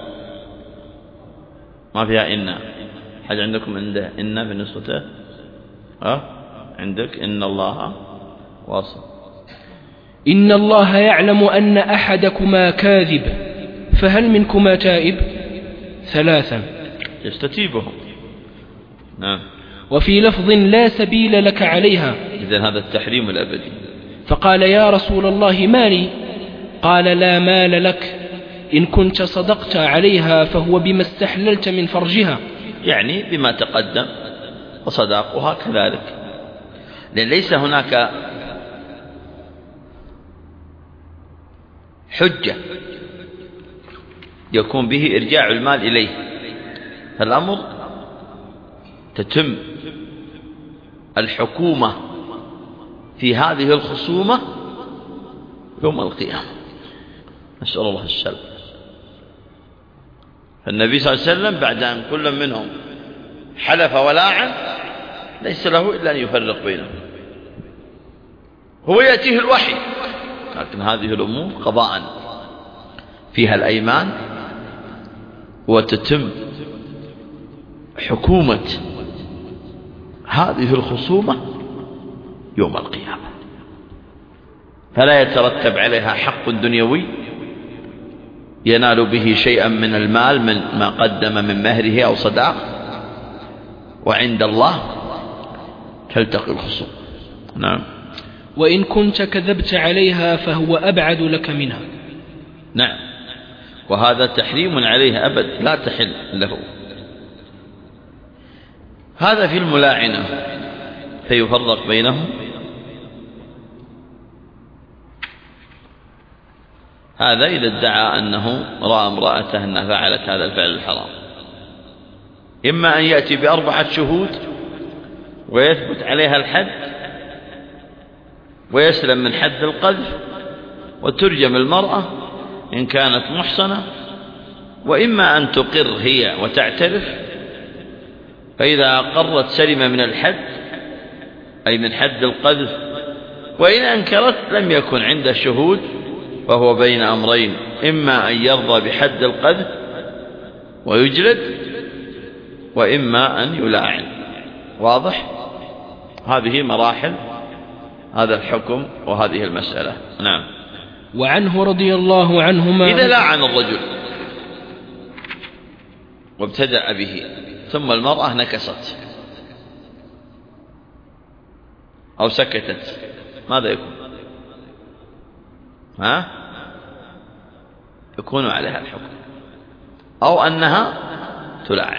ما فيها إن. حاجة عندكم عنده إن بالنسبة ها؟ عندك إن الله واصل. إن الله يعلم أن أحدكما كاذب، فهل منكما تائب؟ ثلاثا يستتيبهم. نعم. وفي لفظ: لا سبيل لك عليها. إذن هذا التحريم الأبدي. فقال: يا رسول الله مالي؟ قال: لا مال لك، إن كنت صدقت عليها فهو بما استحللت من فرجها، يعني بما تقدم، وصداقها كذلك، لأن ليس هناك حجة يكون به إرجاع المال إليه، فالأمر تتم الحكومة في هذه الخصومة يوم القيامة، نسأل الله السلام. فالنبي صلى الله عليه وسلم بعد أن كل منهم حلف ولاعن ليس له إلا أن يفرق بينهم، هو يأتيه الوحي، لكن هذه الأمور قضاء فيها الأيمان، وتتم حكومة هذه الخصومة يوم القيامة، فلا يترتب عليها حق دنيوي ينال به شيئا من المال من ما قدم من مهره أو صداق، وعند الله تلتقي الخصوم. نعم. وإن كنت كذبت عليها فهو أبعد لك منها. نعم. وهذا تحريم عليه أبد، لا تحل له. هذا في الملاعنة، فيفرق بينهم. هذا إذا ادعى أنه رأى امرأته أنها فعلت هذا الفعل الحرام، إما أن يأتي بأربعة شهود ويثبت عليها الحد ويسلم من حد القذف وترجم المرأة إن كانت محصنة، وإما أن تقر هي وتعترف، فإذا أقرت سلم من الحد أي من حد القذف، وإن أنكرت لم يكن عنده شهود، فهو بين أمرين: إما أن يرضى بحد القذف ويجلد، وإما أن يلاعن. واضح؟ هذه مراحل هذا الحكم وهذه المسألة. نعم. وعنه رضي الله عنهما: إذا لاعن الرجل وابتدأ به ثم المرأة نكست أو سكتت، ماذا يكون؟ ها؟ يكون عليها الحكم، أو أنها تلعن.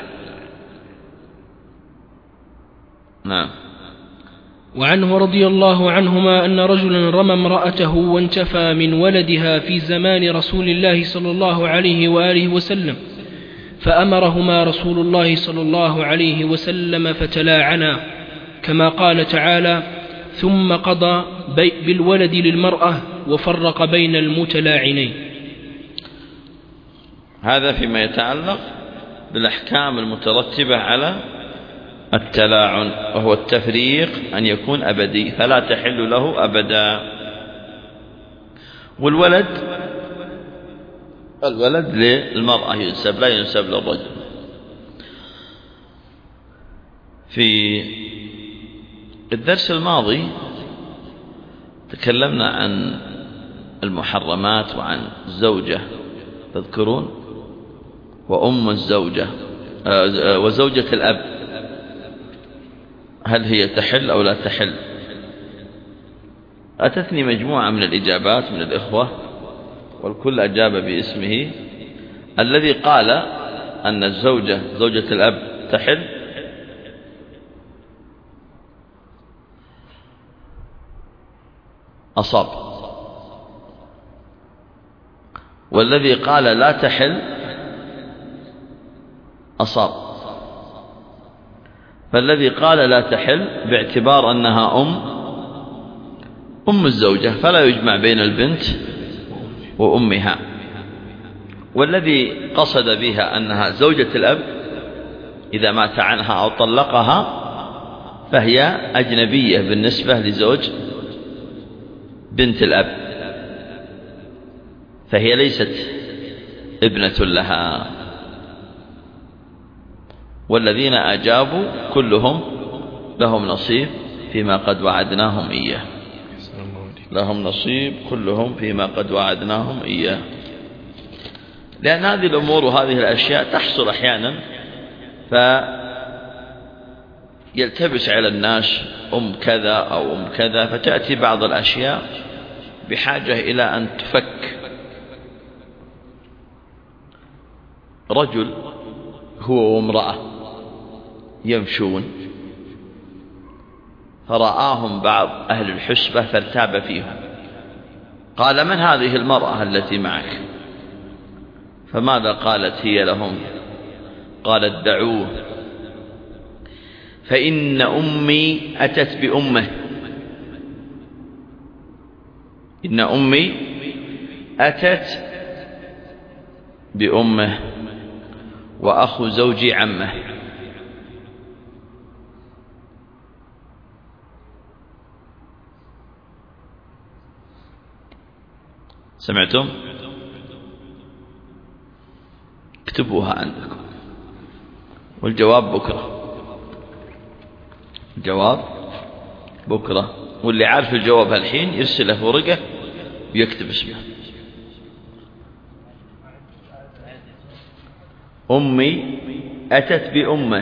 نعم. وعنه رضي الله عنهما أن رجلا رمى امرأته وانتفى من ولدها في زمان رسول الله صلى الله عليه وآله وسلم، فأمرهما رسول الله صلى الله عليه وسلم فتلاعنا، كما قال تعالى: ثم قضى بالولد للمرأة وفرق بين المتلاعنين. هذا فيما يتعلق بالأحكام المترتبة على التلاعن، وهو التفريق أن يكون أبدي فلا تحل له أبدا. والولد الولد للمرأة ينسب، لا ينسب للرجل. في الدرس الماضي تكلمنا عن المحرمات وعن الزوجة، تذكرون؟ وأم الزوجة وزوجة الأب، هل هي تحل أو لا تحل؟ أتتني مجموعة من الإجابات من الإخوة والكل أجاب باسمه. الذي قال أن الزوجة زوجة الأب تحل أصاب، والذي قال لا تحل أصاب. فالذي قال لا تحل باعتبار أنها أم أم الزوجة فلا يجمع بين البنت وأمها، والذي قصد بها أنها زوجة الأب إذا مات عنها أو طلقها فهي أجنبية بالنسبة لزوج بنت الأب، فهي ليست ابنة لها. والذين أجابوا كلهم لهم نصيب فيما قد وعدناهم إياه، لهم نصيب كلهم فيما قد وعدناهم إياه. لأن هذه الأمور وهذه الأشياء تحصل أحيانا فيلتبس على الناس أم كذا أو أم كذا، فتأتي بعض الأشياء بحاجة إلى أن تفك. رجل هو وامرأة يمشون فرآهم بعض أهل الحسبة فارتاب فيهم، قال: من هذه المرأة التي معك؟ فماذا قالت هي لهم؟ قالت: دعوه فإن أمي أتت بأمه، إن أمي أتت بأمه وأخو زوجي عمه. سمعتم؟ اكتبوها عندكم، والجواب بكرة. الجواب بكرة، واللي عارف الجواب الحين يرسله ورقة ويكتب اسمه. أمي أتت بأمه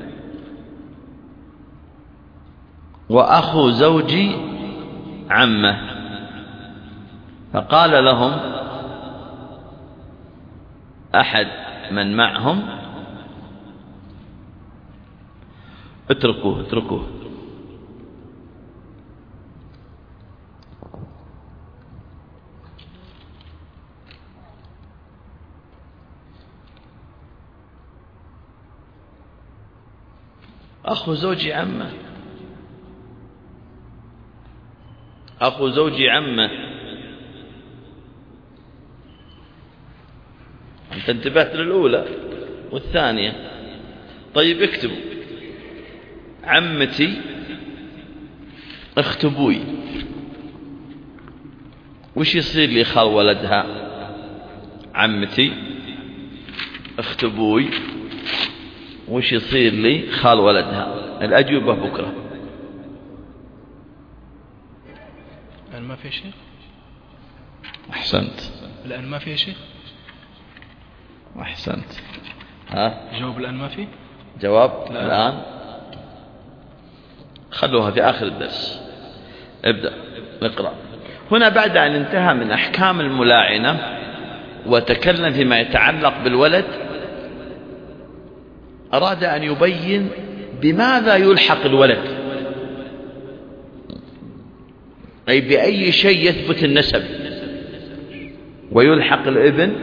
وأخو زوجي عمه، فقال لهم أحد من معهم: اتركوه اتركوه. أخو زوجي عمه، أخو زوجي عمه. أنت انتبهت للأولى والثانية. طيب اكتبوا: عمتي اخت ابوي، وش يصير لي خال ولدها؟ عمتي اخت ابوي، وش يصير لي خال ولدها؟ الأجوبة بكرة. الآن ما في شيء. أحسنت. الآن ما في شيء. أحسنت. ها؟ جواب الآن ما في؟ جواب لا. الآن خلوها في آخر الدرس. ابدأ نقرأ. هنا بعد أن انتهى من أحكام الملاعنة وتكلم فيما يتعلق بالولد، أراد أن يبين بماذا يلحق الولد، أي بأي شيء يثبت النسب ويلحق الابن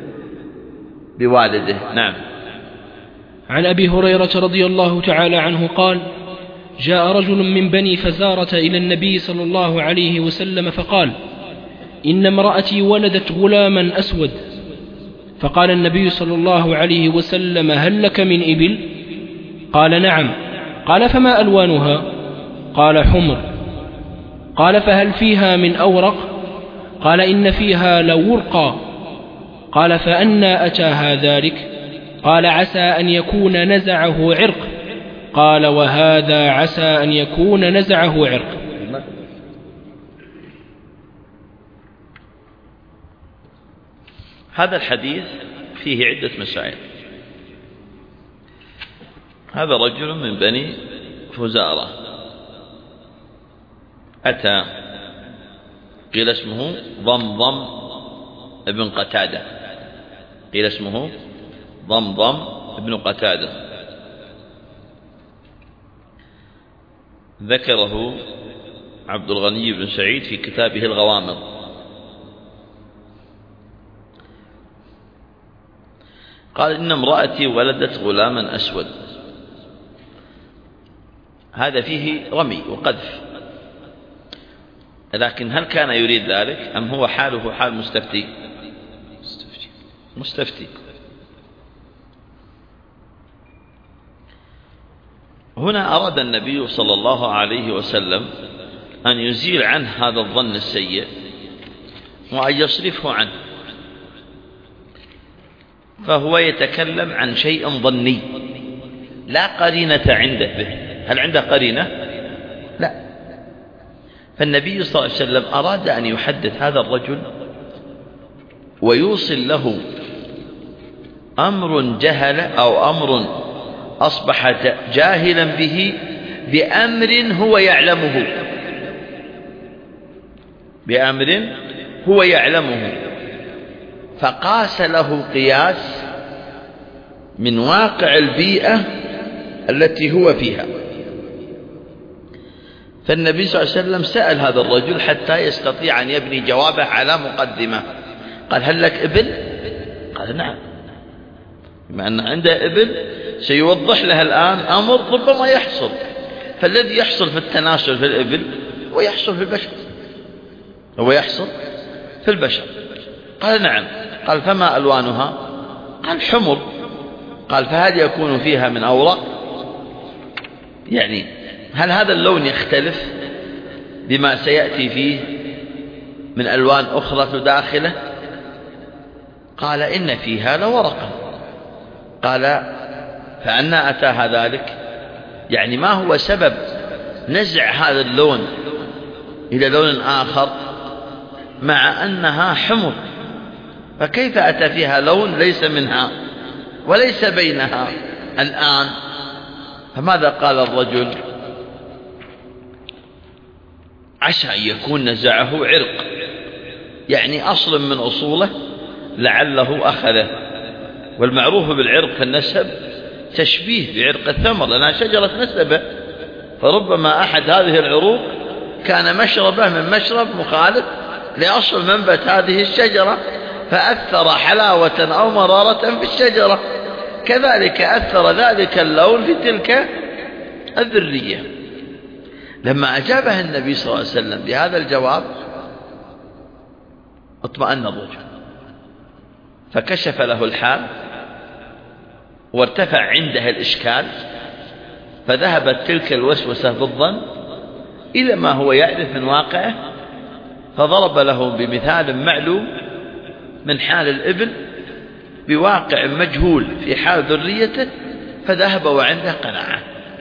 بوالده. نعم. عن أبي هريرة رضي الله تعالى عنه قال: جاء رجل من بني فزارة إلى النبي صلى الله عليه وسلم فقال: إن امرأتي ولدت غلاما أسود. فقال النبي صلى الله عليه وسلم: هل لك من إبل؟ قال: نعم. قال: فما ألوانها؟ قال: حمر. قال: فهل فيها من أورق؟ قال: إن فيها لورقا. قال: فأنى أتاها ذلك؟ قال: عسى أن يكون نزعه عرق. قال: وهذا عسى أن يكون نزعه عرق. هذا الحديث فيه عدة مسائل. هذا رجل من بني فزارة أتى، قيل اسمه ضمضم ابن قتادة، قيل اسمه ضمضم ابن قتادة، ذكره عبد الغني بن سعيد في كتابه الغوامض. قال: إن امرأتي ولدت غلاما أسود. هذا فيه رمي وقذف، لكن هل كان يريد ذلك أم هو حاله حال مستفتي؟ مستفتي. هنا أراد النبي صلى الله عليه وسلم أن يزيل عنه هذا الظن السيء وأن يصرفه عنه، فهو يتكلم عن شيء ظني لا قرينة عنده به. هل عنده قرينة؟ لا. فالنبي صلى الله عليه وسلم أراد أن يحدث هذا الرجل ويوصل له أمر جهل أو أمر أصبح جاهلا به بأمر هو يعلمه، بأمر هو يعلمه، فقاس له قياس من واقع البيئة التي هو فيها. فالنبي صلى الله عليه وسلم سأل هذا الرجل حتى يستطيع أن يبني جوابه على مقدمة. قال: هل لك إبل؟ قال: نعم. بما أن عنده إبل سيوضح لها الآن أمر ربما يحصل، فالذي يحصل في التناسل في الإبل هو يحصل في البشر، هو يحصل في البشر. قال: نعم. قال: فما ألوانها؟ قال: حمر. قال: فهل يكون فيها من أورق؟ يعني هل هذا اللون يختلف بما سيأتي فيه من ألوان أخرى تداخله؟ قال: إن فيها لورقا. قال: فأنا أتاها ذلك؟ يعني ما هو سبب نزع هذا اللون إلى لون آخر مع أنها حمر؟ فكيف أتى فيها لون ليس منها وليس بينها الآن؟ فماذا قال الرجل؟ عسى أن يكون نزعه عرق، يعني أصل من أصوله لعله أخذه. والمعروف بالعرق في النسب تشبيه بعرق الثمر لأنها شجرة نسبة، فربما أحد هذه العروق كان مشربه من مشرب مخالف لأصل منبت هذه الشجرة، فأثر حلاوة أو مرارة في الشجرة، كذلك أثر ذلك اللون في تلك الذرية. لما أجابه النبي صلى الله عليه وسلم بهذا الجواب اطمأن الرجل، فكشف له الحال وارتفع عنده الإشكال، فذهبت تلك الوسوسة بالظن إلى ما هو يعرف من واقعه، فضرب له بمثال معلوم من حال الإبل بواقع مجهول في حال ذريته، فذهب وعنده قناعة.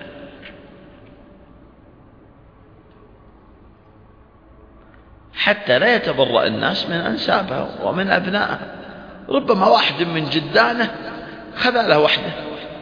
حتى لا يتبرأ الناس من أنسابها ومن أبنائها. ربما واحد من جدانه خذالة وحده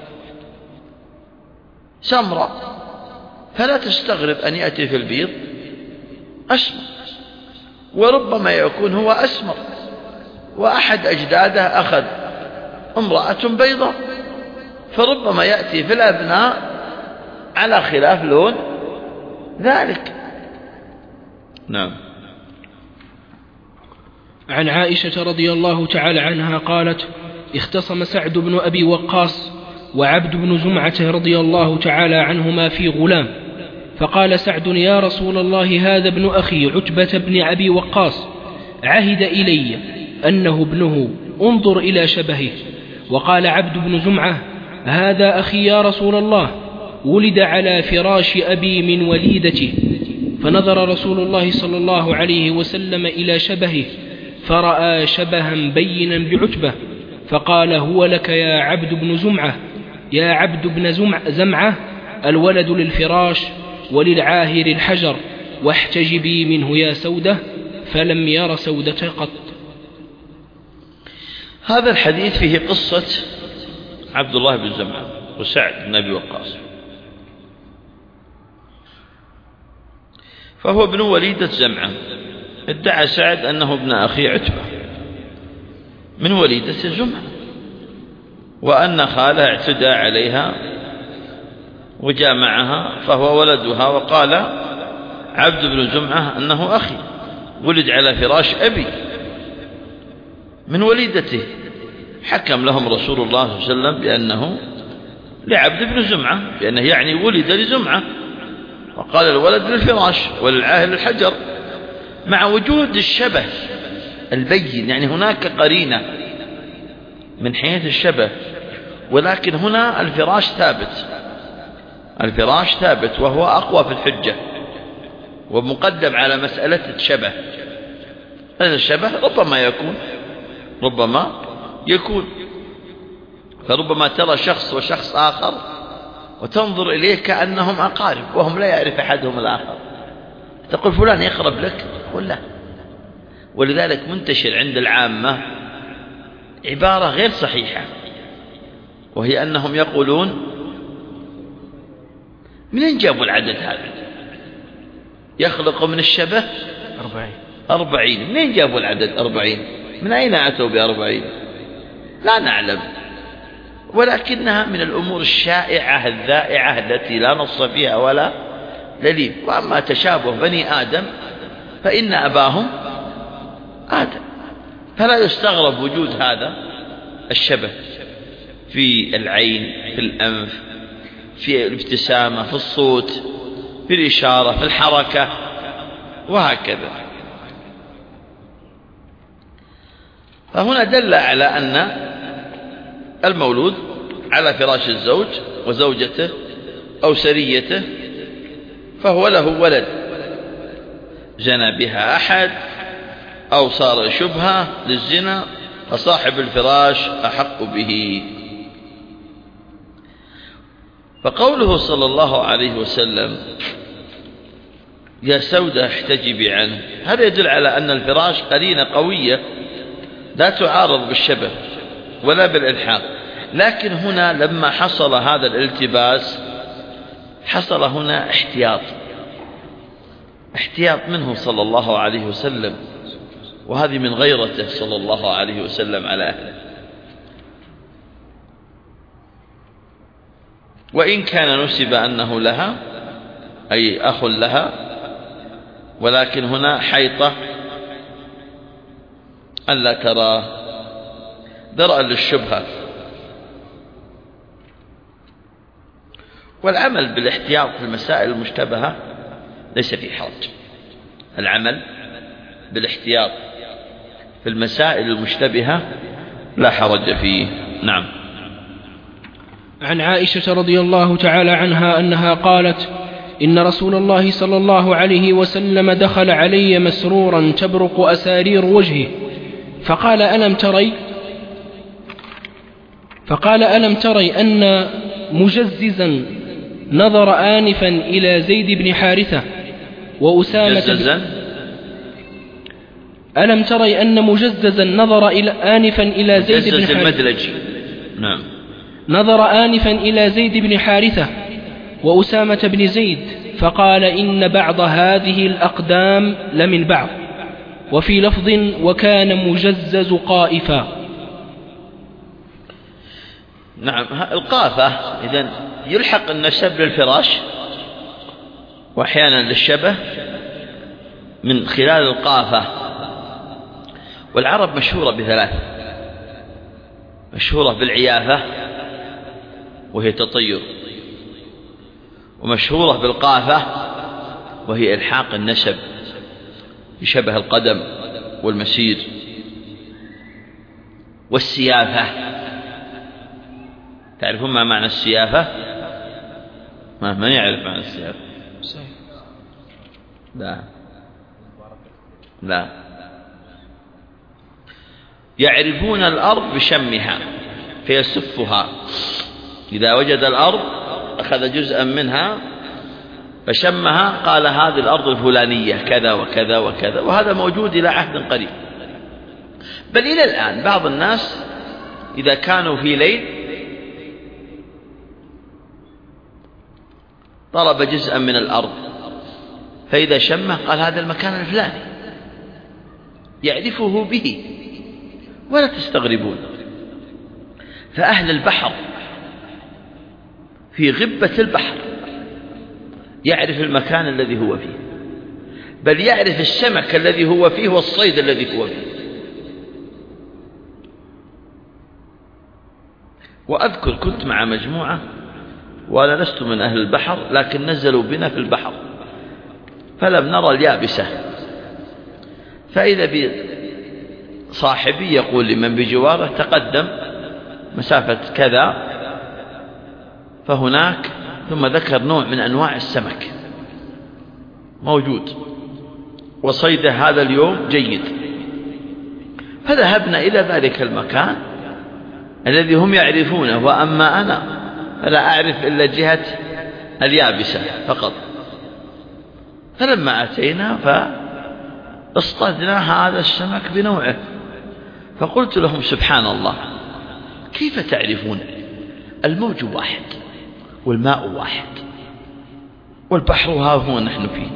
سمراء، فلا تستغرب أن يأتي في البيض أسمر، وربما يكون هو أسمر وأحد أجداده أخذ امرأة بيضاء، فربما يأتي في الأبناء على خلاف لون ذلك. نعم. عن عائشة رضي الله تعالى عنها قالت: اختصم سعد بن أبي وقاص وعبد بن زمعة رضي الله تعالى عنهما في غلام، فقال سعد: يا رسول الله، هذا ابن أخي عتبة بن أبي وقاص عهد إلي أنه ابنه، انظر إلى شبهه. وقال عبد بن زمعة: هذا أخي يا رسول الله، ولد على فراش أبي من وليدته. فنظر رسول الله صلى الله عليه وسلم إلى شبهه فرأى شبها بينا بعتبة، فقال: هو لك يا عبد بن زمعة، يا عبد بن زمعة، الولد للفراش وللعاهر الحجر، واحتجبي منه يا سودة. فلم ير سودة قط. هذا الحديث فيه قصة عبد الله بن زمعة وسعد بن أبي وقاص، فهو ابن وليدة زمعة. ادعى سعد أنه ابن أخي عتبة من وليدة زمعة، وأن خاله اعتدى عليها وجامعها فهو ولدها، وقال عبد بن زمعة أنه أخي ولد على فراش أبي من وليدته. حكم لهم رسول الله صلى الله عليه وسلم بأنه لعبد بن زمعة، بأنه يعني ولد لزمعة، وقال الولد للفراش وللعاهر الحجر، مع وجود الشبه البين، يعني هناك قرينة من حيث الشبه، ولكن هنا الفراش ثابت، الفراش ثابت وهو أقوى في الحجة ومقدم على مسألة الشبه. هذا الشبه ربما يكون ربما يكون فربما ترى شخص وشخص آخر وتنظر إليه كأنهم أقارب وهم لا يعرف أحدهم الآخر، تقول فلان يقرب لك، قل لا. ولذلك منتشر عند العامة عبارة غير صحيحة، وهي أنهم يقولون: منين جابوا العدد هذا؟ يخلق من الشبه أربعين أربعين منين جابوا العدد أربعين؟ من أين أتوا بأربعين؟ لا نعلم، ولكنها من الأمور الشائعة الذائعة التي لا نص فيها ولا دليل. وأما تشابه بني آدم فإن أباهم آدم، فلا يستغرب وجود هذا الشبه في العين، في الأنف، في الابتسامة، في الصوت، في الإشارة، في الحركة، وهكذا. فهنا دل على أن المولود على فراش الزوج وزوجته أو سريته فهو له ولد زنى بها أحد أو صار شبهة للزنا، فصاحب الفراش أحق به. فقوله صلى الله عليه وسلم: يا سودة احتجبي عنه، هذا يدل على أن الفراش قرينة قوية لا تعارض بالشبه ولا بالإلحاق. لكن هنا لما حصل هذا الالتباس حصل هنا احتياط احتياط منه صلى الله عليه وسلم، وهذه من غيرته صلى الله عليه وسلم على أهله. وإن كان نسب أنه لها أي أخ لها، ولكن هنا حيطة ألا تراه درءا للشبهة. والعمل بالاحتياط في المسائل المشتبهة ليس في حرج، العمل بالاحتياط في المسائل المشتبهة لا حرج فيه. نعم. عن عائشة رضي الله تعالى عنها أنها قالت: إن رسول الله صلى الله عليه وسلم دخل علي مسرورا تبرق أسارير وجهه، فقال: ألم تري فقال ألم تري أن مجززا نظر آنفا إلى زيد بن حارثة وأسامة بن... ألم تري أن مجززا نظر إلى آنفا إلى زيد بن حارثة. المدلج. نعم. نظر آنفا إلى زيد بن حارثة وأسامة بن زيد فقال إن بعض هذه الأقدام لمن بعض. وفي لفظ وكان مجزز قائفا. نعم، القافة إذن يلحق النسب للفراش وأحيانا للشبه من خلال القافة. والعرب مشهورة بثلاث: مشهورة بالعيافة وهي تطير، ومشهورة بالقافة وهي إلحاق النسب بشبه القدم والمسير، والسيافة. تعرفون ما معنى السيافة؟ ما من يعرف معنى السيافة؟ لا لا يعرفون الأرض بشمها فيسفها. إذا وجد الأرض أخذ جزءا منها فشمها قال هذه الأرض الفلانية كذا وكذا وكذا، وهذا موجود إلى عهد قريب. بل إلى الآن بعض الناس إذا كانوا في ليل طلب جزءا من الأرض فإذا شمه قال هذا المكان الفلاني، يعرفه به ولا تستغربون. فأهل البحر في غبة البحر يعرف المكان الذي هو فيه، بل يعرف السمك الذي هو فيه والصيد الذي هو فيه. وأذكر كنت مع مجموعة وأنا لست من أهل البحر، لكن نزلوا بنا في البحر فلم نرى اليابسة، فإذا بصاحبي يقول لمن بجواره تقدم مسافة كذا فهناك، ثم ذكر نوع من أنواع السمك موجود وصيده هذا اليوم جيد. فذهبنا إلى ذلك المكان الذي هم يعرفونه، وأما أنا فلا أعرف إلا جهة اليابسة فقط. فلما أتينا فاصطدنا هذا السمك بنوعه، فقلت لهم سبحان الله كيف تعرفون؟ الموج واحد والماء واحد والبحر ها هو نحن فيه،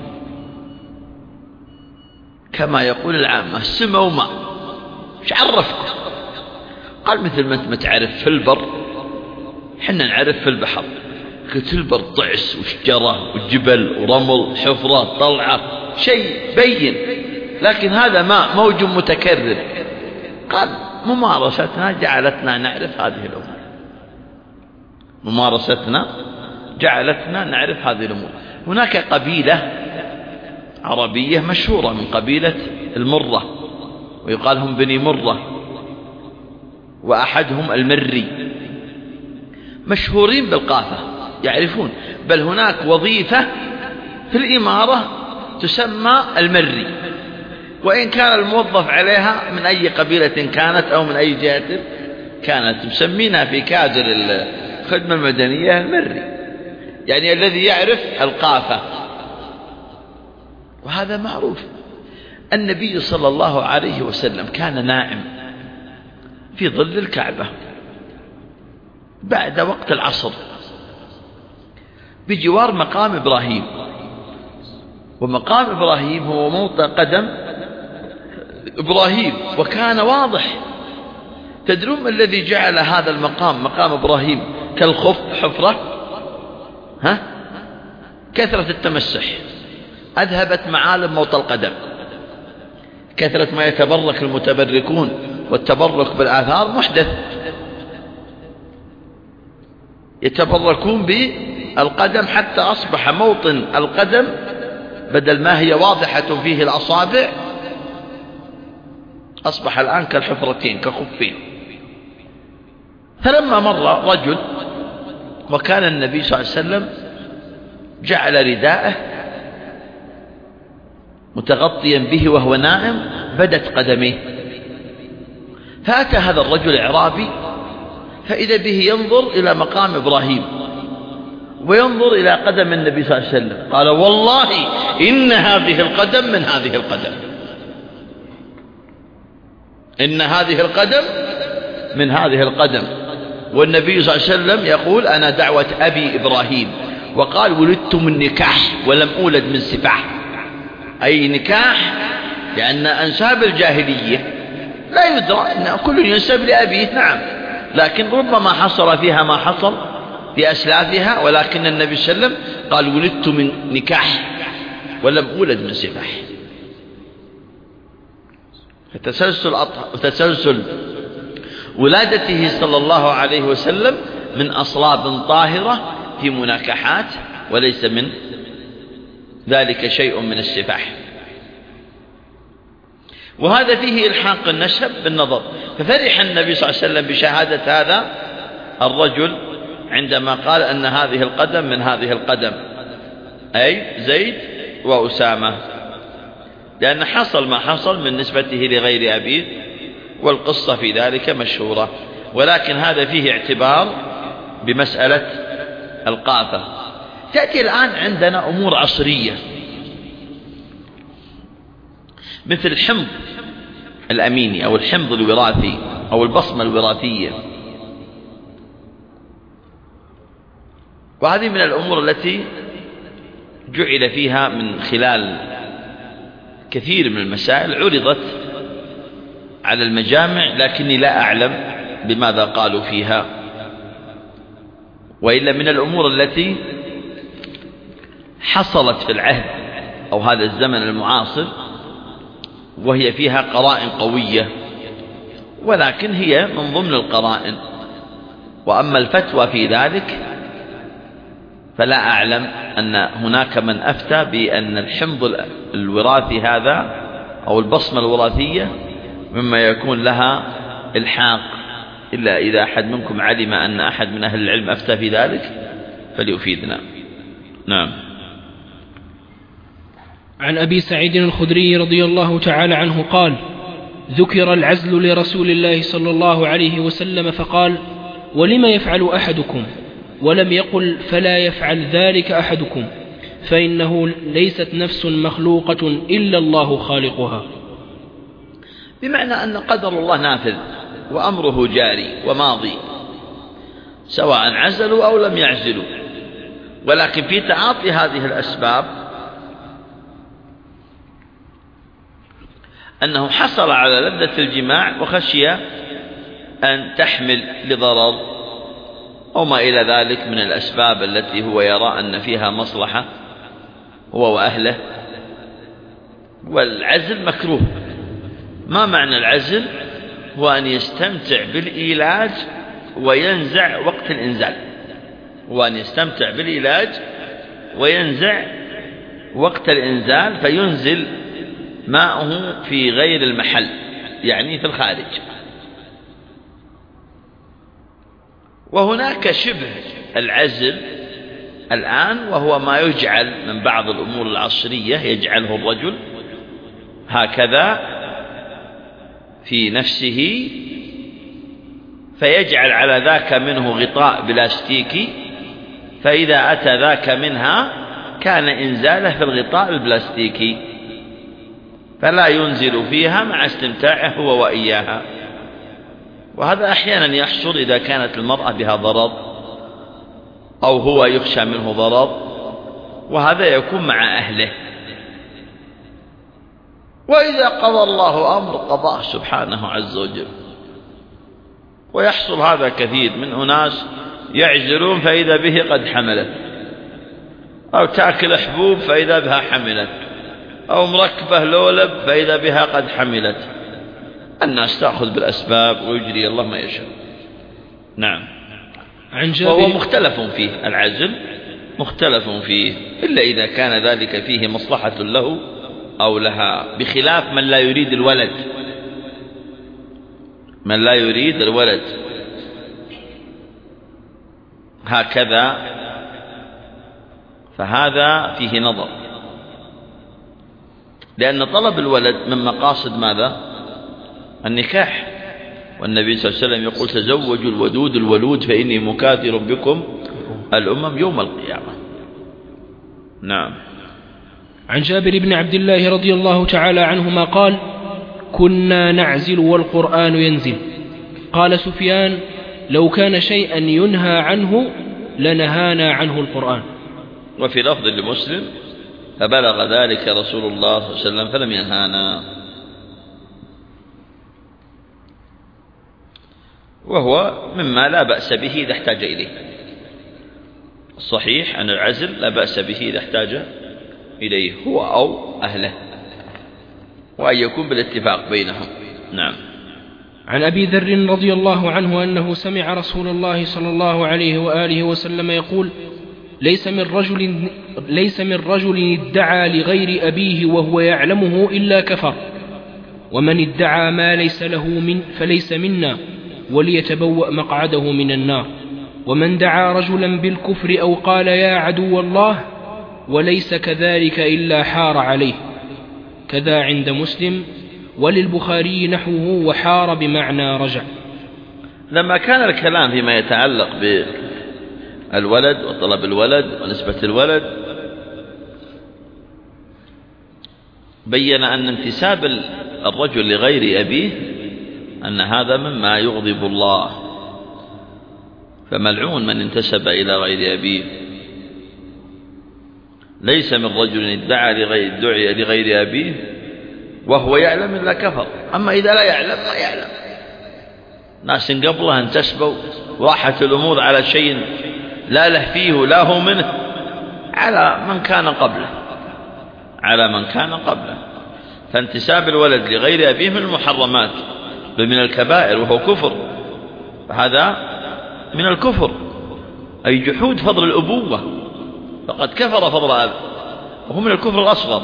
كما يقول العامة سماء وماء، ايش عرفكم؟ قال مثل ما انت ما تعرف في البر حنا نعرف في البحر. قلت البر ضعس وشجرة وجبل ورمل حفرة طلعة شيء بين، لكن هذا ماء موج متكرر. قال ممارستنا جعلتنا نعرف هذه الأمور، ممارستنا جعلتنا نعرف هذه الأمور. هناك قبيلة عربية مشهورة من قبيلة المرة، ويقال هم بني مرة، وأحدهم المري، مشهورين بالقافة يعرفون. بل هناك وظيفة في الإمارة تسمى المري، وإن كان الموظف عليها من أي قبيلة كانت أو من أي جهة كانت، مسمينها في كادر الخدمة المدنية المري، يعني الذي يعرف القافة. وهذا معروف. النبي صلى الله عليه وسلم كان نائم في ظل الكعبة بعد وقت العصر بجوار مقام إبراهيم، ومقام إبراهيم هو موطئ قدم إبراهيم، وكان واضح. تدرون ما الذي جعل هذا المقام مقام إبراهيم كالخف حفرة؟ ها؟ كثرة التمسح أذهبت معالم موطئ القدم. كثرة ما يتبرك المتبركون، والتبرك بالآثار محدث، يتبركون بالقدم حتى أصبح موطن القدم بدل ما هي واضحة فيه الأصابع أصبح الآن كالحفرتين كخفين. فلما مر رجل وكان النبي صلى الله عليه وسلم جعل رداءه متغطيا به وهو نائم بدت قدميه، فأتى هذا الرجل الإعرابي فإذا به ينظر إلى مقام إبراهيم وينظر إلى قدم النبي صلى الله عليه وسلم، قال والله إن هذه القدم من هذه القدم، إن هذه القدم من هذه القدم. والنبي صلى الله عليه وسلم يقول أنا دعوة أبي إبراهيم، وقال ولدت من نكاح ولم أولد من سفاح، أي نكاح، لأن أنساب الجاهلية لا يدرى أن كل ينسب لأبيه، نعم، لكن ربما حصل فيها ما حصل في أسلافها، ولكن النبي صلى الله عليه وسلم قال ولدت من نكاح ولم أولد من سفاح. فتسلسل أط... تسلسل ولادته صلى الله عليه وسلم من أصلاب طاهرة في مناكحات، وليس من ذلك شيء من السفاح. وهذا فيه إلحاق النسب بالنظر. ففرح النبي صلى الله عليه وسلم بشهادة هذا الرجل عندما قال أن هذه القدم من هذه القدم، أي زيد وأسامة، لأن حصل ما حصل من نسبته لغير أبيه، والقصة في ذلك مشهورة. ولكن هذا فيه اعتبار بمسألة القافة. تأتي الآن عندنا أمور عصرية مثل الحمض الأميني أو الحمض الوراثي أو البصمة الوراثية، وهذه من الأمور التي جعل فيها من خلال كثير من المسائل عرضت على المجامع، لكني لا أعلم بماذا قالوا فيها. وإلا من الأمور التي حصلت في العهد أو هذا الزمن المعاصر، وهي فيها قرائن قوية، ولكن هي من ضمن القرائن. وأما الفتوى في ذلك فلا أعلم أن هناك من أفتى بأن الحمض الوراثي هذا أو البصمة الوراثية مما يكون لها إلحاق، إلا إذا أحد منكم علم أن أحد من أهل العلم أفتى في ذلك فليفيدنا. نعم. عن أبي سعيد الخدري رضي الله تعالى عنه قال: ذكر العزل لرسول الله صلى الله عليه وسلم فقال: ولم يفعل أحدكم؟ ولم يقل فلا يفعل ذلك أحدكم، فإنه ليست نفس مخلوقة إلا الله خالقها. بمعنى أن قدر الله نافذ وأمره جاري وماضي، سواء عزلوا أو لم يعزلوا. ولكن في تعاطي هذه الأسباب أنه حصل على لذة الجماع وخشي أن تحمل لضرر أو ما إلى ذلك من الأسباب التي هو يرى أن فيها مصلحة هو وأهله. والعزل مكروه. ما معنى العزل؟ هو أن يستمتع بالإيلاج وينزع وقت الإنزال، هو أن يستمتع بالإيلاج وينزع وقت الإنزال، فينزل ماءه في غير المحل، يعني في الخارج. وهناك شبه العزل الآن، وهو ما يجعل من بعض الأمور العصرية يجعله الرجل هكذا في نفسه، فيجعل على ذاك منه غطاء بلاستيكي، فإذا أتى ذاك منها كان إنزاله في الغطاء البلاستيكي، فلا ينزل فيها مع استمتاعه هو وإياها. وهذا أحيانا يحصل إذا كانت المرأة بها ضرر أو هو يخشى منه ضرر، وهذا يكون مع أهله. وإذا قضى الله أمر قضاه سبحانه عز وجل. ويحصل هذا كثير من أناس يعزلون فإذا به قد حملت، أو تأكل حبوب فإذا بها حملت، أو مركبة لولب فإذا بها قد حملت. الناس تأخذ بالأسباب ويجري الله ما يشاء. نعم. عن جابر وهو مختلف فيه، العزل مختلف فيه، إلا إذا كان ذلك فيه مصلحة له أو لها، بخلاف من لا يريد الولد، من لا يريد الولد هكذا، فهذا فيه نظر، لأن طلب الولد من مقاصد ماذا؟ النكاح. والنبي صلى الله عليه وسلم يقول: تزوجوا الودود الولود فإني مكاثر بكم الأمم يوم القيامة. نعم. عن جابر بن عبد الله رضي الله تعالى عنهما قال: كنا نعزل والقرآن ينزل. قال سفيان: لو كان شيئا ينهى عنه لنهانا عنه القرآن. وفي لفظ لمسلم فبلغ ذلك رسول الله صلى الله عليه وسلم فلم ينهانا. وهو مما لا بأس به إذا احتاج إليه. الصحيح أن العزل لا بأس به إذا احتاج إليه هو أو أهله، وأن يكون بالاتفاق بينهم. نعم. عن أبي ذر رضي الله عنه أنه سمع رسول الله صلى الله عليه وآله وسلم يقول: ليس من رجل ليس من رجل ادعى لغير أبيه وهو يعلمه إلا كفر، ومن ادعى ما ليس له من فليس منا، وليتبوأ مقعده من النار. ومن دعا رجلا بالكفر أو قال يا عدو الله وليس كذلك إلا حار عليه. كذا عند مسلم، وللبخاري نحوه وحار بمعنى رجع. لما كان الكلام فيما يتعلق بالولد وطلب الولد ونسبة الولد، بين أن انتساب الرجل لغير أبيه أن هذا مما يغضب الله، فملعون من انتسب إلى غير أبيه. ليس من رجل ادعى لغير, دعي لغير أبيه وهو يعلم إلا كفر. أما إذا لا يعلم ما يعلم، ناس قبله انتسبوا وراحت الأمور على شيء لا له فيه لا هو منه، على من كان قبله على من كان قبله فانتساب الولد لغير أبيه من المحرمات بل من الكبائر، وهو كفر. فهذا من الكفر، أي جحود فضل الأبوة، فقد كفر فضل أب، وهو من الكفر الأصغر،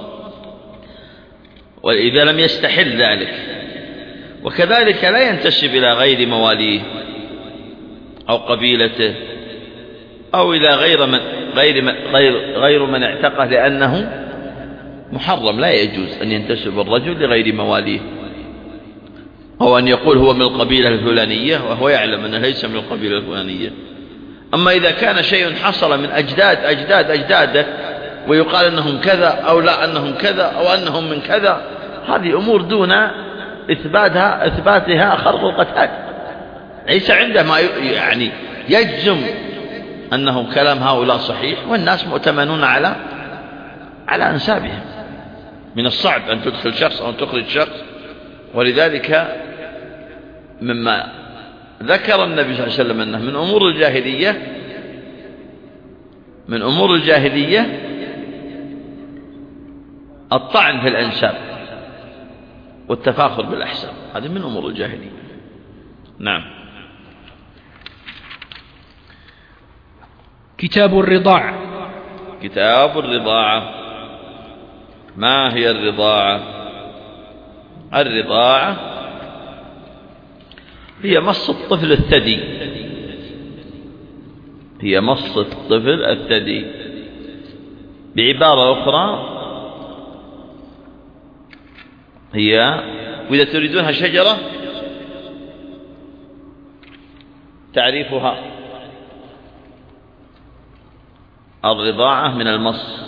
وإذا لم يستحل ذلك. وكذلك لا ينتسب إلى غير مواليه أو قبيلته أو إلى غير من غير من غير, غير من اعتقه، لأنه محرم. لا يجوز أن ينتسب الرجل لغير مواليه، أو أن يقول هو من القبيلة الفلانية وهو يعلم أنه ليس من القبيلة الفلانية. أما إذا كان شيء حصل من أجداد أجداد أجداده ويقال أنهم كذا أو لا أنهم كذا أو أنهم من كذا، هذه أمور دون إثباتها إثباتها خرق القتال. ليس عنده ما يعني يجزم أنه كلام هؤلاء صحيح، والناس مؤتمنون على على أنسابهم. من الصعب أن تدخل شخص أو تخرج شخص، ولذلك مما ذكر النبي صلى الله عليه وسلم أنه من أمور الجاهلية من أمور الجاهلية الطعن في الأنساب والتفاخر بالأحساب، هذه من أمور الجاهلية. نعم. كتاب الرضاعة. كتاب الرضاعة. ما هي الرضاعة؟ الرضاعة هي مص الطفل الثدي هي مص الطفل الثدي بعبارة أخرى، هي وإذا تريدونها شجرة تعريفها الرضاعة من المص،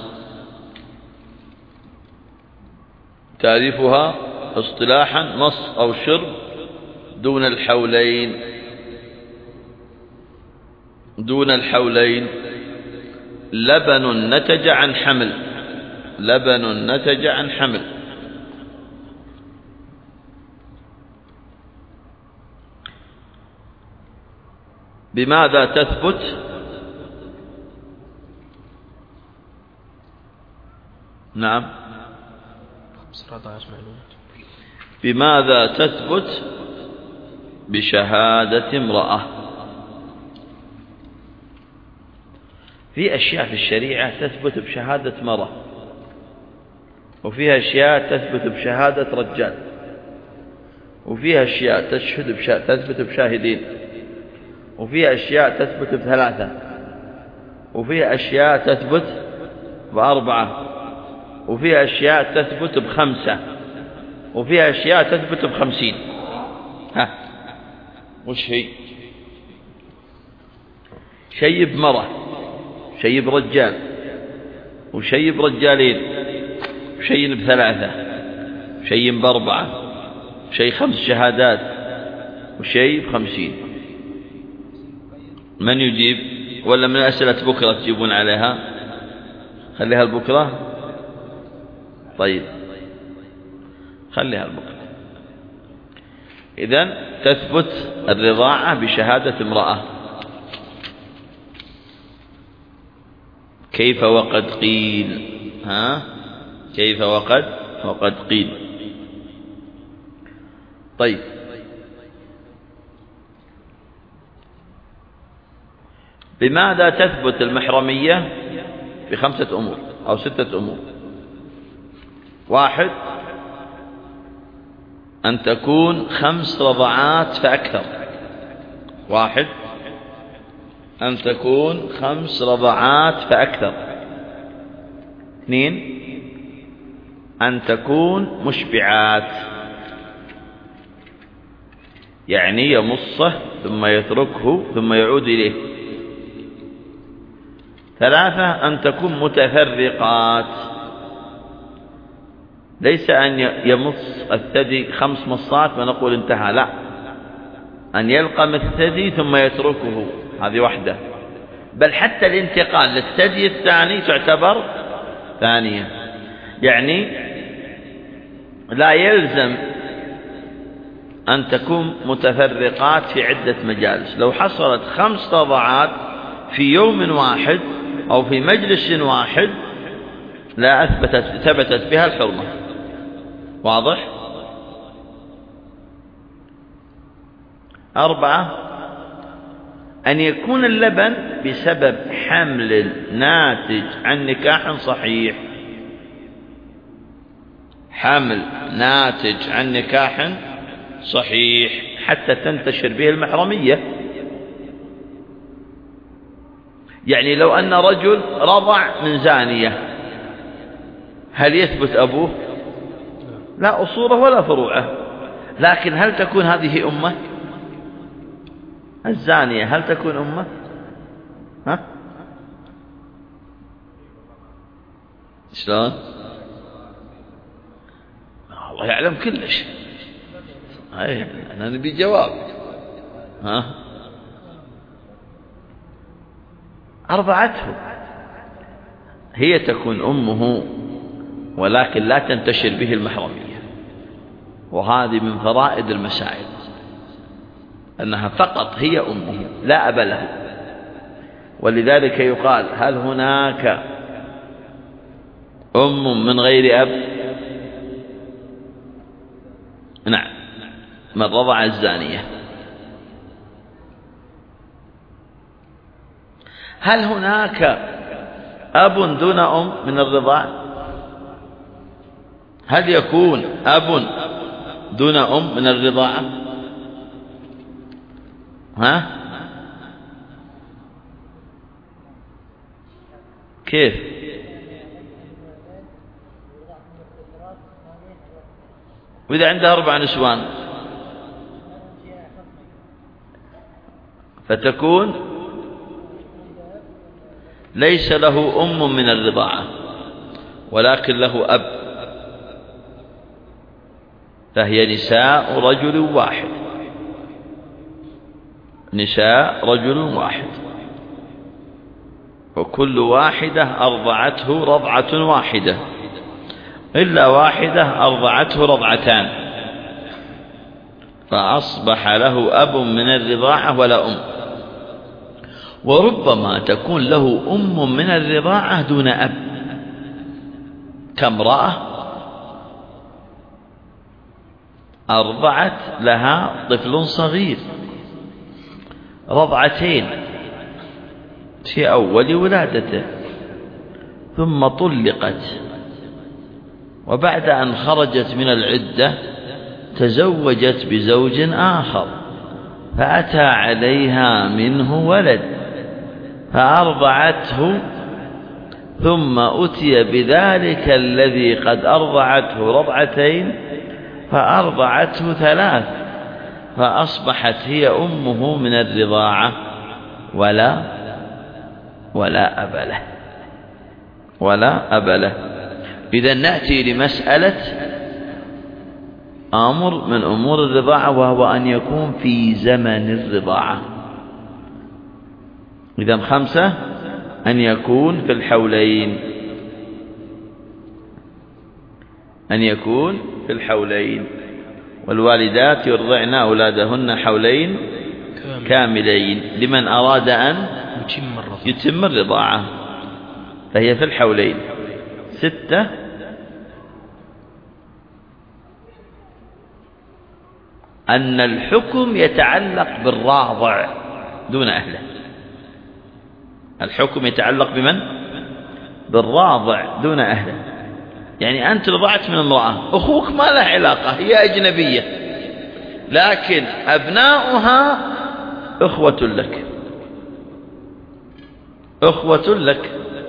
تعريفها اصطلاحا مص أو شرب دون الحولين دون الحولين لبن نتج عن حمل لبن نتج عن حمل بماذا تثبت؟ نعم. بماذا تثبت؟ بشهادة امرأة. في أشياء في الشريعة تثبت بشهادة مرأة، وفيها أشياء تثبت بشهادة رجال، وفيها أشياء تشهد بشا... تثبت بشاهدين، وفيها أشياء تثبت بثلاثة، وفيها أشياء تثبت بأربعة، وفيها أشياء تثبت بخمسة، وفيها أشياء تثبت بخمسين. ها وش هي؟ شيء بمرأة، شيء برجال، وشيء برجالين، وشيء بثلاثة، وشيء بأربعة، وشيء خمس شهادات، وشيء بخمسين. من يجيب؟ ولا من أسئلة بكرة تجيبون عليها؟ خليها البكرة. طيب خليها البكرة. إذن تثبت الرضاعة بشهادة امرأة. كيف وقد قيل؟ ها؟ كيف وقد وقد قيل. طيب بماذا تثبت المحرمية؟ بخمسة أمور أو ستة أمور. واحد، أن تكون خمس رضعات فأكثر. واحد، أن تكون خمس رضعات فأكثر. اثنين، أن تكون مشبعات، يعني يمصه ثم يتركه ثم يعود إليه. ثلاثة، أن تكون متفرقات، ليس أن يمص الثدي خمس مصات ونقول انتهى، لا، أن يلقم الثدي ثم يتركه، هذه واحدة. بل حتى الانتقال للثدي الثاني تعتبر ثانية. يعني لا يلزم أن تكون متفرقات في عدة مجالس. لو حصلت خمس رضعات في يوم واحد أو في مجلس واحد لا أثبتت ثبتت بها الحرمة. واضح؟ أربعة، أن يكون اللبن بسبب حمل ناتج عن نكاح صحيح. حمل ناتج عن نكاح صحيح حتى تنتشر به المحرمية. يعني لو أن رجل رضع من زانية، هل يثبت أبوه؟ لا أصوله ولا فروعه. لكن هل تكون هذه أمه؟ الزانية هل تكون أمه؟ ها؟ شلون؟ الله يعلم كل شيء. أي أنا نبي جواب. ها؟ أرضعته، هي تكون أمه ولكن لا تنتشر به المحرمية. وهذه من فرائض المسائل، أنها فقط هي أمه لا أب له. ولذلك يقال هل هناك أم من غير أب؟ نعم، من رضع الزانية. هل هناك أب دون أم من الرضاع؟ هل يكون أب دون أم من الرضاعة؟ ها؟ كيف؟ وإذا عندها أربع نسوان فتكون ليس له أم من الرضاعة ولكن له أب، فهي نساء رجل واحد. نساء رجل واحد، وكل واحدة أرضعته رضعة واحدة، إلا واحدة أرضعته رضعتان، فأصبح له أب من الرضاعة ولا أم. وربما تكون له أم من الرضاعة دون أب، كامرأة أرضعت لها طفل صغير رضعتين في أول ولادته، ثم طلقت، وبعد أن خرجت من العدة تزوجت بزوج آخر، فأتى عليها منه ولد فأرضعته، ثم أتي بذلك الذي قد أرضعته رضعتين فأرضعته ثلاث، فأصبحت هي أمه من الرضاعة ولا ولا أب له ولا أب له. إذا نأتي لمسألة أمر من أمور الرضاعة، وهو أن يكون في زمن الرضاعة. إذن خمسة أن يكون في الحولين، أن يكون في الحولين. والوالدات يرضعن أولادهن حولين كاملين لمن أراد أن يتم الرضاعة، فهي في الحولين. ستة أن الحكم يتعلق بالراضع دون أهله. الحكم يتعلق بمن؟ بالراضع دون أهله. يعني أنت رضعت من امرأة، أخوك ما له علاقة، هي أجنبية، لكن أبناؤها أخوة لك، أخوة لك،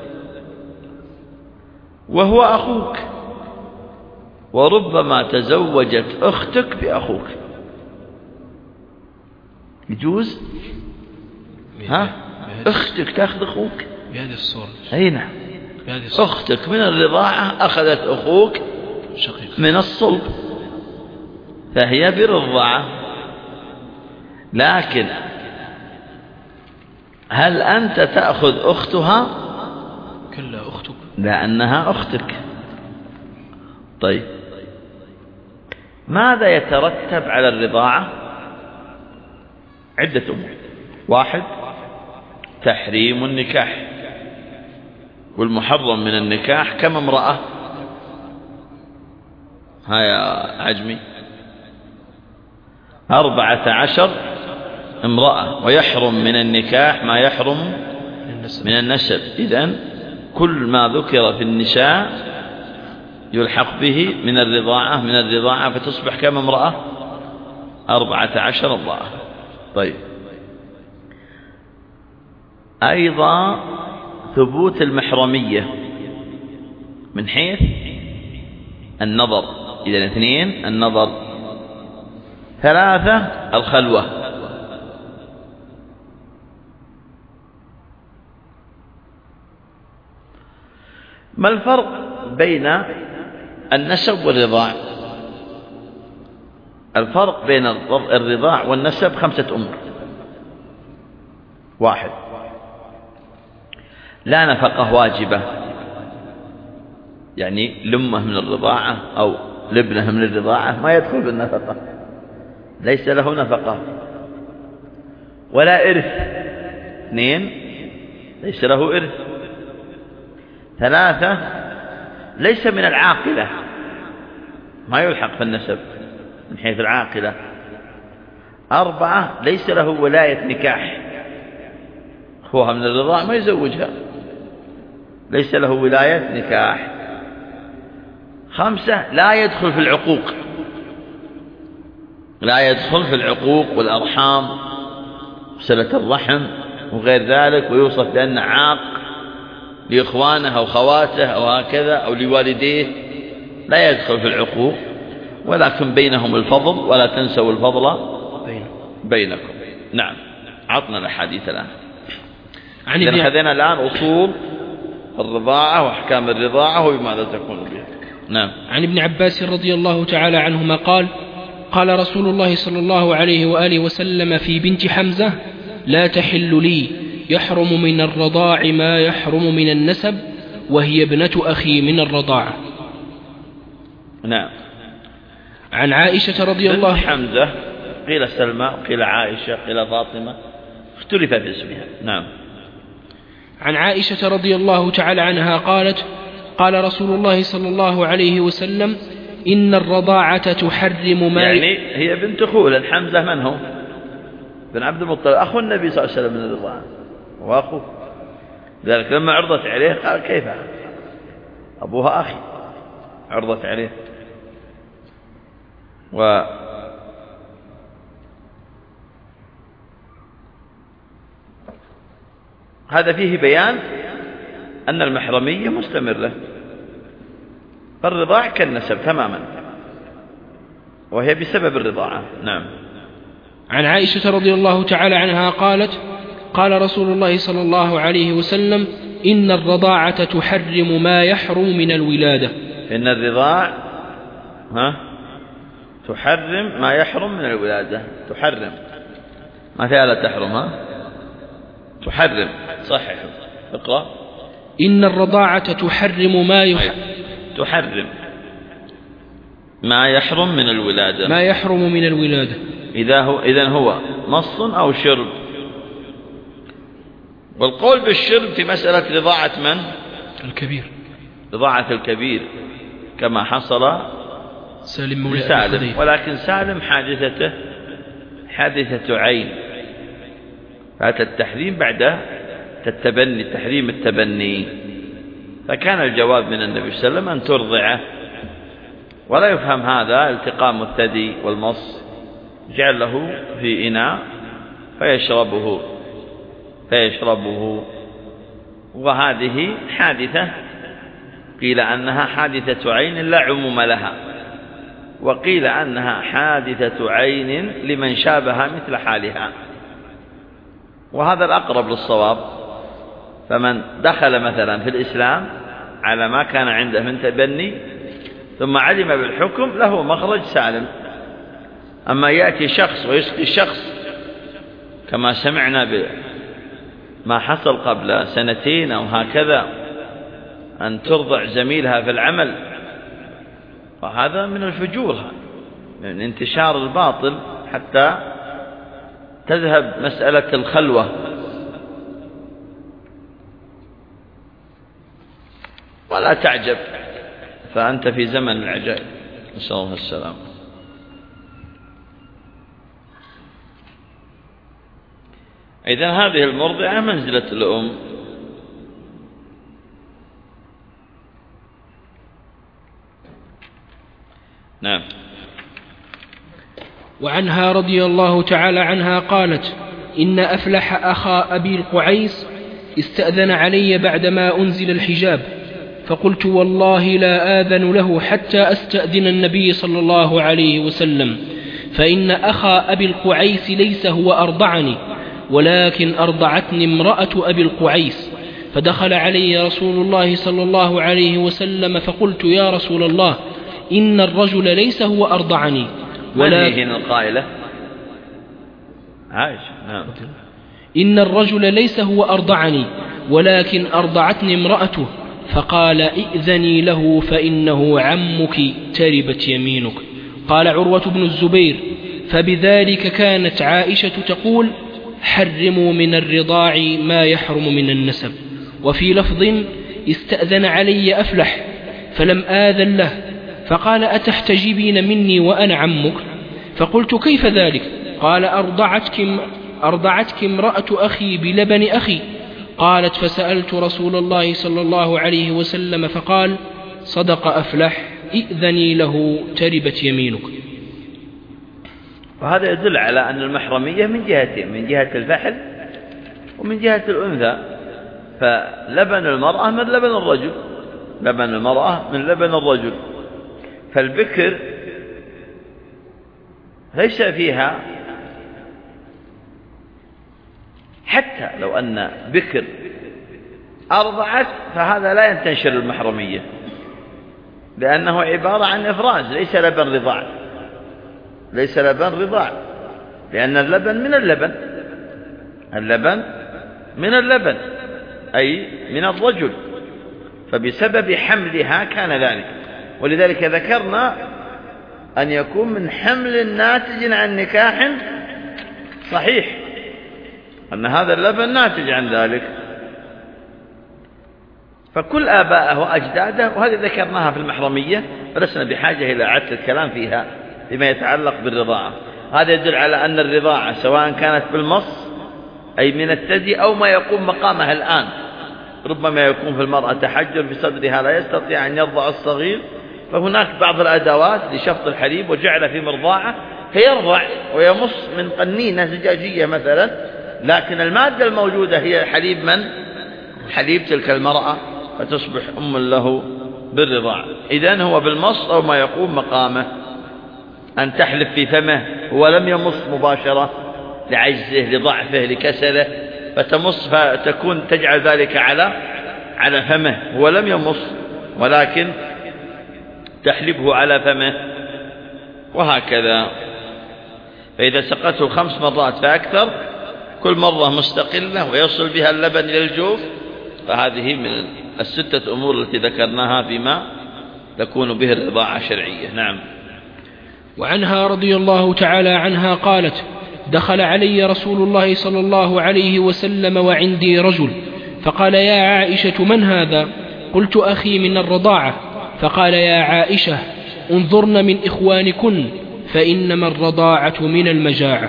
وهو أخوك، وربما تزوجت أختك بأخوك. يجوز؟ ها؟ أختك تأخذ أخوك بهذه الصورة. أي نعم، أختك من الرضاعة أخذت أخوك شقيق من الصلب، فهي بالرضاعة. لكن هل أنت تأخذ أختها؟ كلا، أختك، لأنها أختك. طيب، ماذا يترتب على الرضاعة؟ عدة أمور. واحد، تحريم النكاح، والمحرم من النكاح كم امرأة؟ ها يا عجمي، أربعة عشر امرأة، ويحرم من النكاح ما يحرم من النسب. إذن كل ما ذكر في النساء يلحق به من الرضاعة، من الرضاعة فتصبح كم امرأة؟ أربعة عشر امرأة. طيب، أيضا ثبوت المحرمية من حيث النظر. إذن اثنين، النظر. ثلاثة، الخلوة. ما الفرق بين النسب والرضاع؟ الفرق بين الرضاع والنسب خمسة أمور. واحد، لا نفقة واجبة، يعني لمه من الرضاعة أو لابنه من الرضاعة ما يدخل بالنفقة، ليس له نفقة. ولا إرث. اثنين، ليس له إرث. ثلاثة، ليس من العاقلة، ما يلحق في النسب من حيث العاقلة. أربعة، ليس له ولاية نكاح، أخوها من الرضاع ما يزوجها، ليس له ولاية نكاح. خمسة، لا يدخل في العقوق، لا يدخل في العقوق والأرحام، صلة الرحم وغير ذلك، ويوصف بأنه عاق لإخوانه أو خواته أو هكذا أو لوالديه، لا يدخل في العقوق، ولكن بينهم الفضل، ولا تنسوا الفضل بينكم. نعم، عطنا الحديث الآن. إذن خذينا الآن أصول الرضاعة وأحكام الرضاعة وبماذا تكون بها. نعم. عن ابن عباس رضي الله تعالى عنهما قال: قال رسول الله صلى الله عليه وآله وسلم في بنت حمزة: لا تحل لي، يحرم من الرضاع ما يحرم من النسب، وهي ابنة أخي من الرضاعة. نعم. عن عائشة رضي الله بنت حمزة قيل سلمى، قيل عائشة، قيل فاطمة، اختلف في اسمها. نعم. عن عائشة رضي الله تعالى عنها قالت: قال رسول الله صلى الله عليه وسلم: إن الرضاعة تحرم ما يعني هي بنت خول الحمزة، من هو؟ بن عبد المطلب، أخو النبي صلى الله عليه وسلم من الرضاعة، وأخوه. ذلك لما عرضت عليه قال: كيف أبوها أخي، عرضت عليه. و هذا فيه بيان أن المحرمية مستمرة، فالرضاع كالنسب تماما، وهي بسبب الرضاعة. نعم. عن عائشة رضي الله تعالى عنها قالت: قال رسول الله صلى الله عليه وسلم: إن الرضاعة تحرم ما يحرم من الولادة. إن الرضاع ها تحرم ما يحرم من الولادة. تحرم ما فيها لا تحرم، ها تحرم صحيح اقرأ. إن الرضاعة تحرم ما يحرم تحرم ما يحرم من الولادة ما يحرم من الولادة إذا هو إذن هو مص أو شرب. والقول بالشرب في مسألة رضاعة من؟ الكبير، رضاعة الكبير كما حصل سالم سالم، ولكن سالم حادثته حادثة عين، فأتى التحريم بعد التبني، تحريم التبني، فكان الجواب من النبي صلى الله عليه وسلم أن ترضعه. ولا يفهم هذا التقام الثدي والمص، جعل له في إناء فيشربه فيشربه وهذه حادثة قيل أنها حادثة عين لا عموم لها، وقيل أنها حادثة عين لمن شابه مثل حالها، وهذا الأقرب للصواب. فمن دخل مثلا في الإسلام على ما كان عنده من تبني ثم علم بالحكم له مخرج سالم. أما يأتي شخص ويسقي شخص كما سمعنا بما حصل قبل سنتين أو هكذا، أن ترضع زميلها في العمل، وهذا من الفجور، من انتشار الباطل حتى تذهب مسألة الخلوة. ولا تعجب، فأنت في زمن العجائب، نسأل الله السلام. إذن هذه المرضعة منزلة الأم. نعم. وعنها رضي الله تعالى عنها قالت: إن أفلح أخا أبي القعيس استأذن علي بعدما أنزل الحجاب، فقلت: والله لا آذن له حتى أستأذن النبي صلى الله عليه وسلم، فإن أخا أبي القعيس ليس هو أرضعني، ولكن أرضعتني امرأة أبي القعيس. فدخل علي رسول الله صلى الله عليه وسلم، فقلت: يا رسول الله، إن الرجل ليس هو أرضعني، ولكن القائلة عائشة. نعم. إن الرجل ليس هو أرضعني، ولكن أرضعتني امرأته. فقال: ائذني له فإنه عمك، تربت يمينك. قال عروة بن الزبير: فبذلك كانت عائشة تقول: حرموا من الرضاع ما يحرم من النسب. وفي لفظ: استأذن علي أفلح فلم آذن له، فقال: أتحتجبين مني وأنا عمك؟ فقلت: كيف ذلك؟ قال: أرضعتك, أرضعتك امرأة أخي بلبن أخي. قالت: فسألت رسول الله صلى الله عليه وسلم فقال: صدق أفلح، ائذني له، تربت يمينك. وهذا يدل على أن المحرمية من جهتين، من جهة الفحل ومن جهة الأنثى. فلبن المرأة من لبن الرجل، لبن المرأة من لبن الرجل، فالبكر ليس فيها، حتى لو أن بكر أرضعت فهذا لا ينتشر المحرمية، لأنه عبارة عن إفراز، ليس لبن رضاع، ليس لبن رضاع، لأن اللبن من اللبن، اللبن من اللبن أي من الرجل، فبسبب حملها كان ذلك. ولذلك ذكرنا أن يكون من حمل ناتج عن نكاح صحيح، أن هذا اللبن ناتج عن ذلك. فكل آباءه وأجداده، وهذه ذكرناها في المحرمية، فلسنا بحاجة إلى إعادة الكلام فيها فيما يتعلق بالرضاعة. هذا يدل على أن الرضاعة سواء كانت بالمص أي من الثدي أو ما يقوم مقامها الآن. ربما يكون في المرأة تحجر بصدرها لا يستطيع أن يرضع الصغير، فهناك بعض الأدوات لشفط الحليب وجعل في مرضاعة فيرضع ويمص من قنينة زجاجية مثلا، لكن المادة الموجودة هي حليب من؟ حليب تلك المرأة، فتصبح أم له بالرضاعة. إذن هو بالمص أو ما يقوم مقامه. أن تحلف في فمه، هو لم يمص مباشرة لعجزه لضعفه لكسله، فتمص فتكون تجعل ذلك على على فمه، هو لم يمص ولكن تحلبه على فمه، وهكذا. فإذا سقته خمس مرات فأكثر كل مرة مستقلة ويصل بها اللبن إلى الجوف، فهذه من الستة أمور التي ذكرناها فيما تكون به الرضاعة الشرعية. نعم. وعنها رضي الله تعالى عنها قالت: دخل علي رسول الله صلى الله عليه وسلم وعندي رجل، فقال: يا عائشة من هذا؟ قلت: أخي من الرضاعة. فقال: يا عائشة انظرن من إخوانكن فإنما الرضاعة من المجاعة،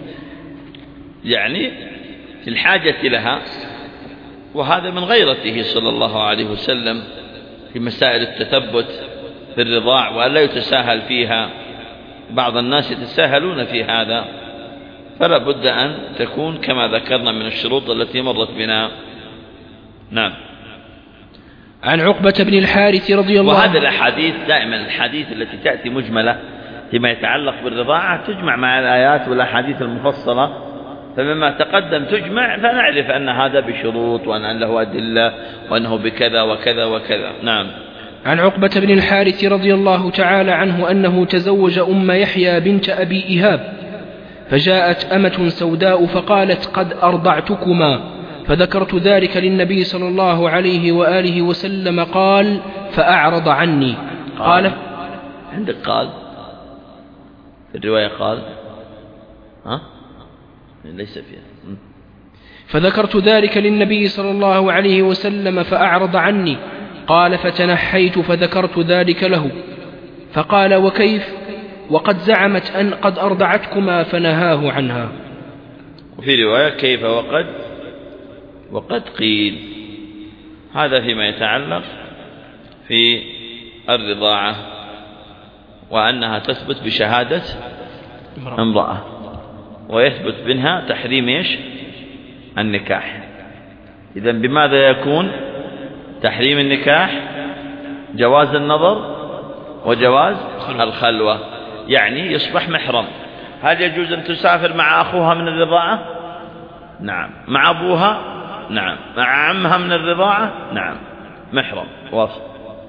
يعني الحاجة لها، وهذا من غيرته صلى الله عليه وسلم في مسائل التثبت في الرضاع وأن لا يتساهل فيها. بعض الناس يتساهلون في هذا، فلا بد أن تكون كما ذكرنا من الشروط التي مرت بنا. نعم. عن عقبة بن الحارث رضي الله عنه. وهذا الأحاديث دائما الحديث التي تأتي مجملة فيما يتعلق بالرضاعة تجمع مع الآيات والأحاديث المفصلة، فمما تقدم تجمع، فنعرف أن هذا بشروط وأن له أدلة وأنه بكذا وكذا وكذا. نعم. عن عقبة بن الحارث رضي الله تعالى عنه أنه تزوج أم يحيى بنت أبي إيهاب، فجاءت أمة سوداء فقالت: قد أرضعتكما، فذكرت ذلك للنبي صلى الله عليه وآله وسلم، قال: فأعرض عني. قال, قال عندك قال في الرواية قال ها ليس فيها. فذكرت ذلك للنبي صلى الله عليه وسلم فأعرض عني. قال: فتنحيت فذكرت ذلك له، فقال: وكيف وقد زعمت أن قد أرضعتكما، فنهاه عنها. وفي رواية كيف وقد وقد قيل. هذا فيما يتعلق في الرضاعة، وأنها تثبت بشهادة امرأة، ويثبت منها تحريم إيش؟ النكاح. إذن بماذا يكون تحريم النكاح؟ جواز النظر وجواز الخلوة، يعني يصبح محرم. هل يجوز أن تسافر مع أخوها من الرضاعة؟ نعم. مع أبوها؟ نعم. مع عمها من الرضاعة؟ نعم. محرم. واصل.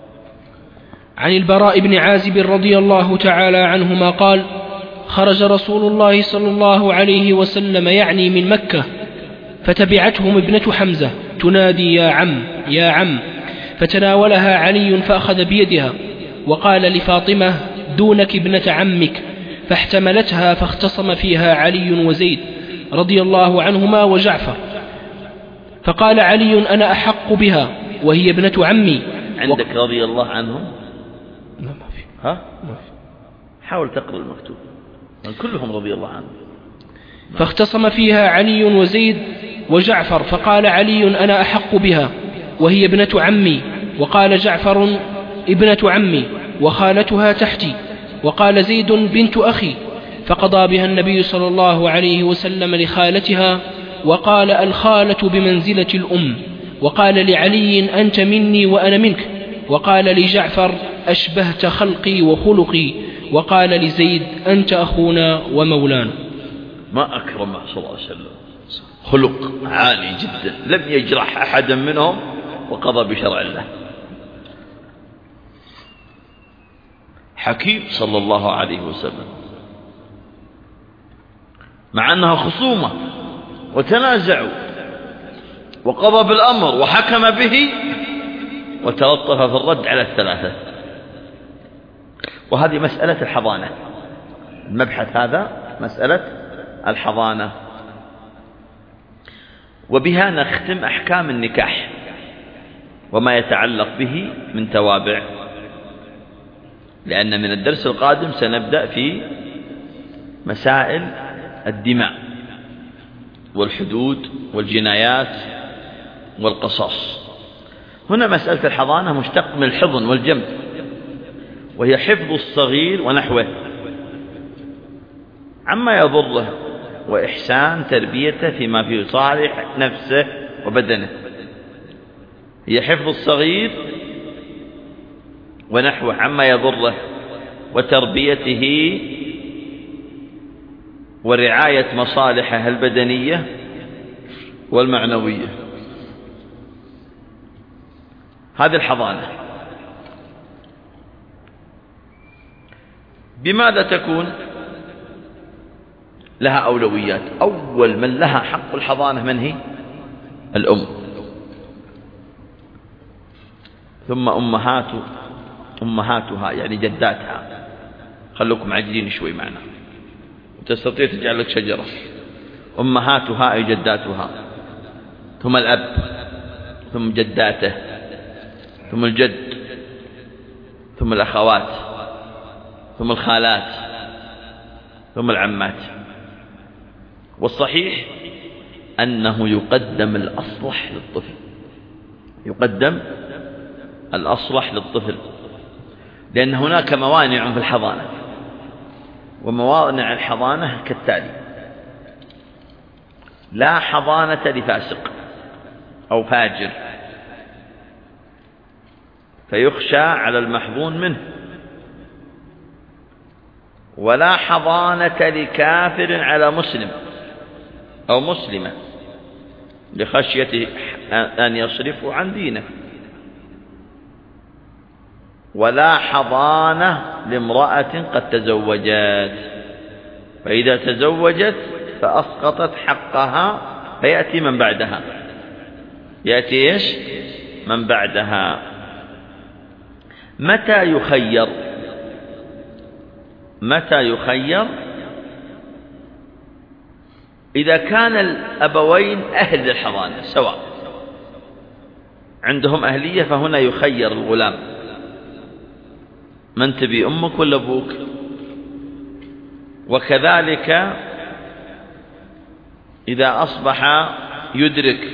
عن البراء بن عازب رضي الله تعالى عنهما قال: خرج رسول الله صلى الله عليه وسلم يعني من مكة، فتبعتهم ابنة حمزة تنادي: يا عم يا عم، فتناولها علي فأخذ بيدها وقال لفاطمة: دونك ابنة عمك، فاحتملتها، فاختصم فيها علي وزيد رضي الله عنهما وجعفر، فقال علي: أنا أحق بها وهي ابنة عمي. عندك رضي الله عنهم؟ لا ما في. ها؟ ما في. حاول تقرأ المكتوب، كلهم رضي الله عنهم. فاختصم فيها علي وزيد وجعفر، فقال علي: أنا أحق بها وهي ابنة عمي، وقال جعفر: ابنة عمي وخالتها تحتي، وقال زيد: بنت أخي. فقضى بها النبي صلى الله عليه وسلم لخالتها، وقال: الخالة بمنزلة الأم. وقال لعلي: أنت مني وأنا منك. وقال لجعفر: أشبهت خلقي وخلقي. وقال لزيد: أنت أخونا ومولانا. ما أكرم صلى الله عليه وسلم، خلق عالي جدا، لم يجرح أحدا منهم وقضى بشرع الله. حكيم صلى الله عليه وسلم، مع أنها خصومة وتنازعوا، وقضى بالأمر وحكم به، وتلطف في الرد على الثلاثة. وهذه مسألة الحضانة، المبحث هذا مسألة الحضانة. وبها نختم أحكام النكاح وما يتعلق به من توابع، لأن من الدرس القادم سنبدأ في مسائل الدماء والحدود والجنايات والقصاص. هنا مسألة الحضانة مشتق من الحضن والجمع، وهي حفظ الصغير ونحوه عما يضره، وإحسان تربيته فيما في صالح نفسه وبدنه. هي حفظ الصغير ونحوه عما يضره، وتربيته ورعاية مصالحه البدنية والمعنوية. هذه الحضانة. بماذا تكون؟ لها أولويات. أول من لها حق الحضانة من هي؟ الأم، ثم أمهات أمهاتها يعني جداتها. خلوكم عاجلين شوي معنا، تستطيع تجعل لك شجرة. أمهاتها أي جداتها، ثم الأب، ثم جداته، ثم الجد، ثم الأخوات، ثم الخالات، ثم العمات. والصحيح أنه يقدم الأصلح للطفل، يقدم الأصلح للطفل، لأن هناك موانع في الحضانة، وموانع الحضانة كالتالي: لا حضانة لفاسق أو فاجر فيخشى على المحظون منه، ولا حضانة لكافر على مسلم أو مسلمة لخشية أن يصرفوا عن دينه، ولا حضانة لامرأة قد تزوجت فإذا تزوجت فأسقطت حقها فيأتي من بعدها، يأتي إيش؟ من بعدها. متى يخير؟ متى يخير؟ إذا كان الأبوين أهل للحضانة سواء، عندهم أهلية، فهنا يخير الغلام: من تبي، أمك ولا أبوك؟ وكذلك إذا أصبح يدرك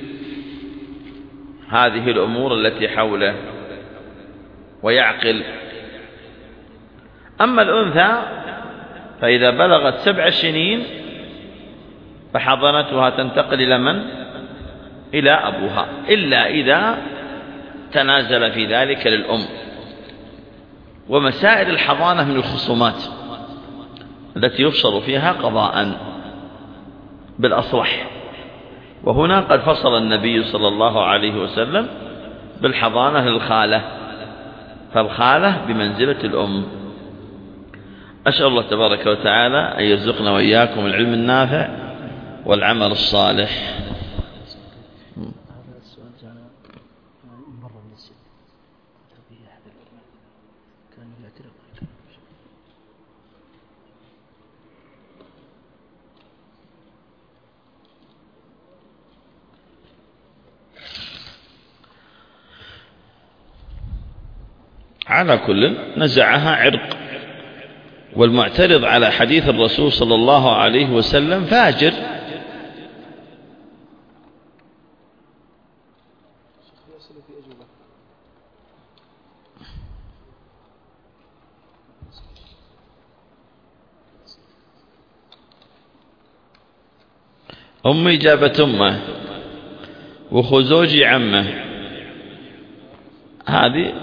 هذه الأمور التي حوله ويعقل. أما الأنثى فإذا بلغت سبع سنين فحضانتها تنتقل إلى من؟ إلى أبوها، إلا إذا تنازل في ذلك للأم. ومسائل الحضانة من الخصومات التي يفصل فيها قضاء بالأصلح، وهنا قد فصل النبي صلى الله عليه وسلم بالحضانة للخالة، فالخالة بمنزلة الأم. أسأل الله تبارك وتعالى أن يرزقنا وإياكم العلم النافع والعمل الصالح. على كل نزعها عرق، والمعترض على حديث الرسول صلى الله عليه وسلم فاجر. أمي جابت أمه وأخو زوجي عمه، هذه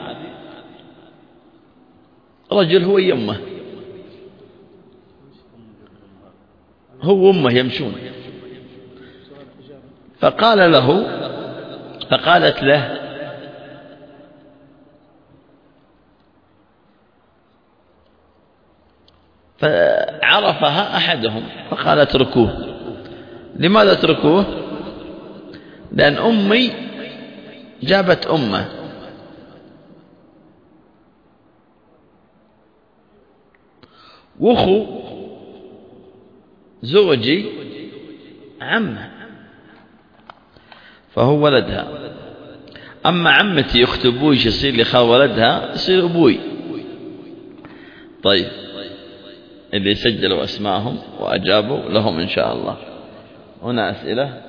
رجل هو يمه، هو أمه يمشون، فقال له فقالت له: فعرفها أحدهم فقال: اتركوه. لماذا اتركوه؟ لأن أمي جابت أمه، وأخو زوجي عمه فهو ولدها. أما عمتي أخت أبوي يصير لي خال ولدها، يصير أبوي. طيب، اللي سجلوا أسماءهم وأجابوا لهم إن شاء الله. هنا أسئلة.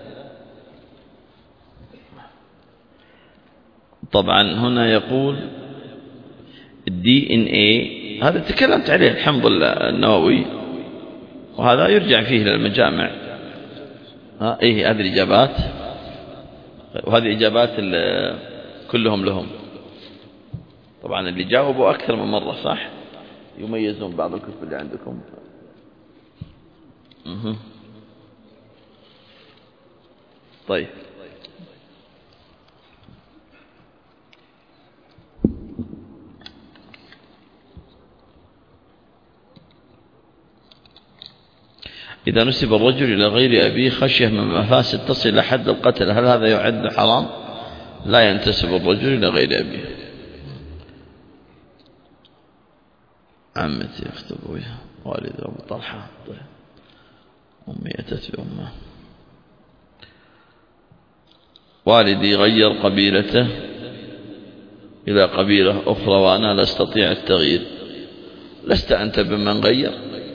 طبعا هنا يقول الدي إن إيه، هذا تكلمت عليه الحمد لله النووي، وهذا يرجع فيه للمجامع. ها إيه، هذه الإجابات، وهذه إجابات كلهم لهم. طبعا اللي جاوبوا أكثر من مرة صح، يميزون بعض الكتب اللي عندكم. أه. طيب، إذا نسب الرجل إلى غير أبيه خشية من مفاسد تصل إلى حد القتل، هل هذا يعد حرام؟ لا ينتسب الرجل إلى غير أبيه. عمتي أخت أبويا والد أبو طلحة، أمي أتت بأمه. والدي غير قبيلته إلى قبيلة أخرى وأنا لا أستطيع التغيير. لست أنت بمن غير؟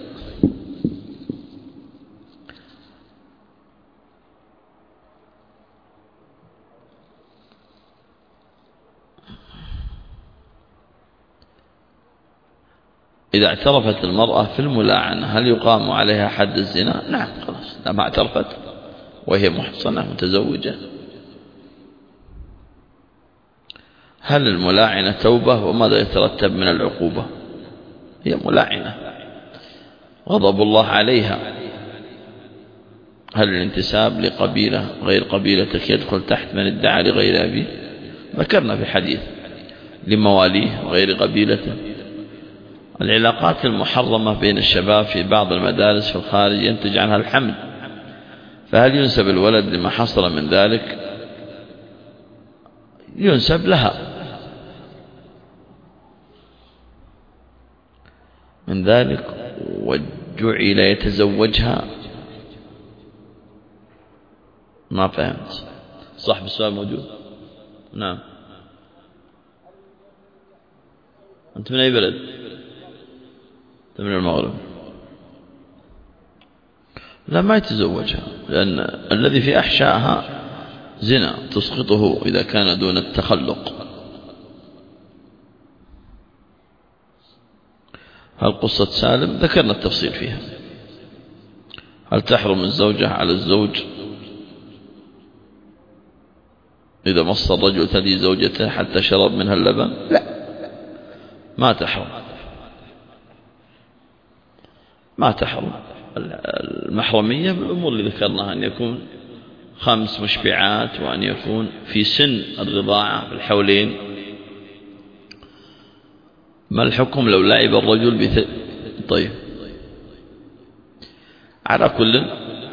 إذا اعترفت المرأة في الملاعنة هل يقام عليها حد الزنا؟ نعم خلاص، لما اعترفت وهي محصنة متزوجة. هل الملاعنة توبة وماذا يترتب من العقوبة؟ هي ملاعنة غضب الله عليها. هل الانتساب لقبيلة غير قبيلتك يدخل تحت من ادعى لغير أبيه؟ ذكرنا في حديث لمواليه غير قبيلته. العلاقات المحرمة بين الشباب في بعض المدارس في الخارج ينتج عنها الحمل، فهل ينسب الولد لما حصل من ذلك؟ ينسب لها من ذلك وجعل يتزوجها. ما فهمت. صاحب السؤال موجود؟ نعم. أنت من أي بلد؟ أنت من المغرب. لا ما يتزوجها، لأن الذي في أحشائها زنا تسقطه إذا كان دون التخلق. هل قصة سالم ذكرنا التفصيل فيها. هل تحرم الزوجة على الزوج إذا مص الرجل ثدي زوجته حتى شرب منها اللبن؟ لا، ما تحرم، ما تحرم. المحرمية بالأمور اللي ذكرناها، أن يكون خمس مشبعات، وأن يكون في سن الرضاعة في الحولين. ما الحكم لو لعب الرجل بث... طيب، على كل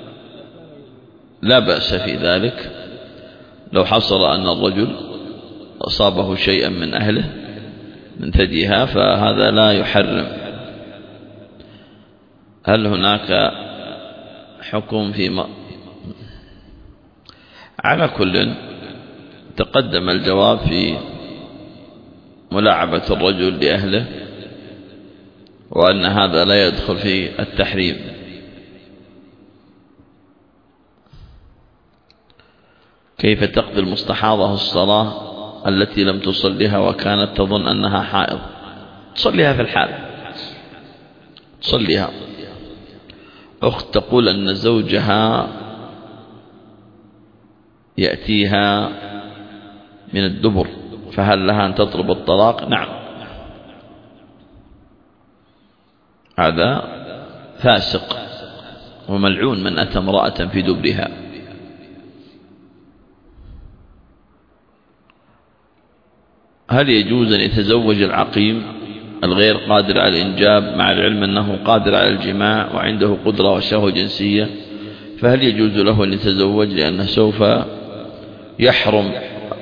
لا بأس في ذلك. لو حصل أن الرجل أصابه شيئا من أهله من ثديها فهذا لا يحرم. هل هناك حكم في م... على كل تقدم الجواب في ملاعبة الرجل لأهله، وأن هذا لا يدخل في التحريم. كيف تقضي المستحاضة الصلاة التي لم تصليها وكانت تظن أنها حائض؟ تصليها في الحال، تصليها. أخت تقول أن زوجها يأتيها من الدبر، فهل لها أن تطلب الطلاق؟ نعم، هذا فاسق وملعون من أتى امرأة في دبرها. هل يجوز أن يتزوج العقيم الغير قادر على الإنجاب مع العلم أنه قادر على الجماع وعنده قدرة وشهوة جنسية؟ فهل يجوز له أن يتزوج لأنه سوف يحرم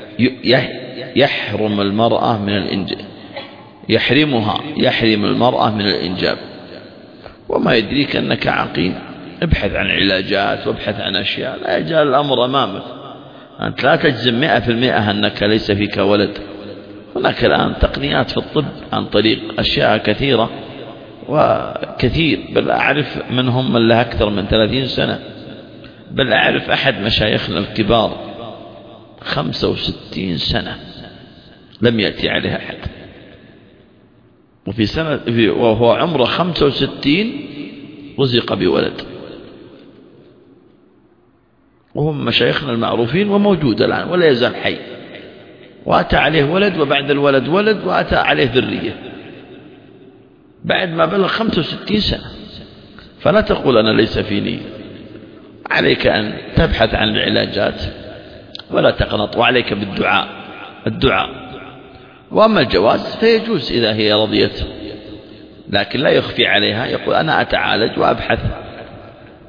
يحرم المرأة من الإنجاب، يحرمها يحرم المرأة من الإنجاب؟ وما يدريك أنك عقيم؟ ابحث عن علاجات وابحث عن أشياء، لا يجعل الأمر أمامك. أنت لا تجزم مئة في المئة أنك ليس فيك ولد. هناك الآن تقنيات في الطب عن طريق أشياء كثيرة وكثير، بل أعرف منهم من له أكثر من ثلاثين سنة. بل أعرف أحد مشايخنا الكبار خمسة وستين سنة لم يأتي عليها أحد، وفي سنة وهو عمره خمسة وستين رزق بولد، وهم مشايخنا المعروفين وموجود الآن ولا يزال حي، وأتى عليه ولد وبعد الولد ولد وأتى عليه ذرية بعد ما بلغ خمسة وستين سنة. فلا تقول أنا ليس فيني، عليك أن تبحث عن العلاجات ولا تقنط، وعليك بالدعاء الدعاء. وأما الجواز فيجوز إذا هي رضيت، لكن لا يخفي عليها، يقول أنا أتعالج وأبحث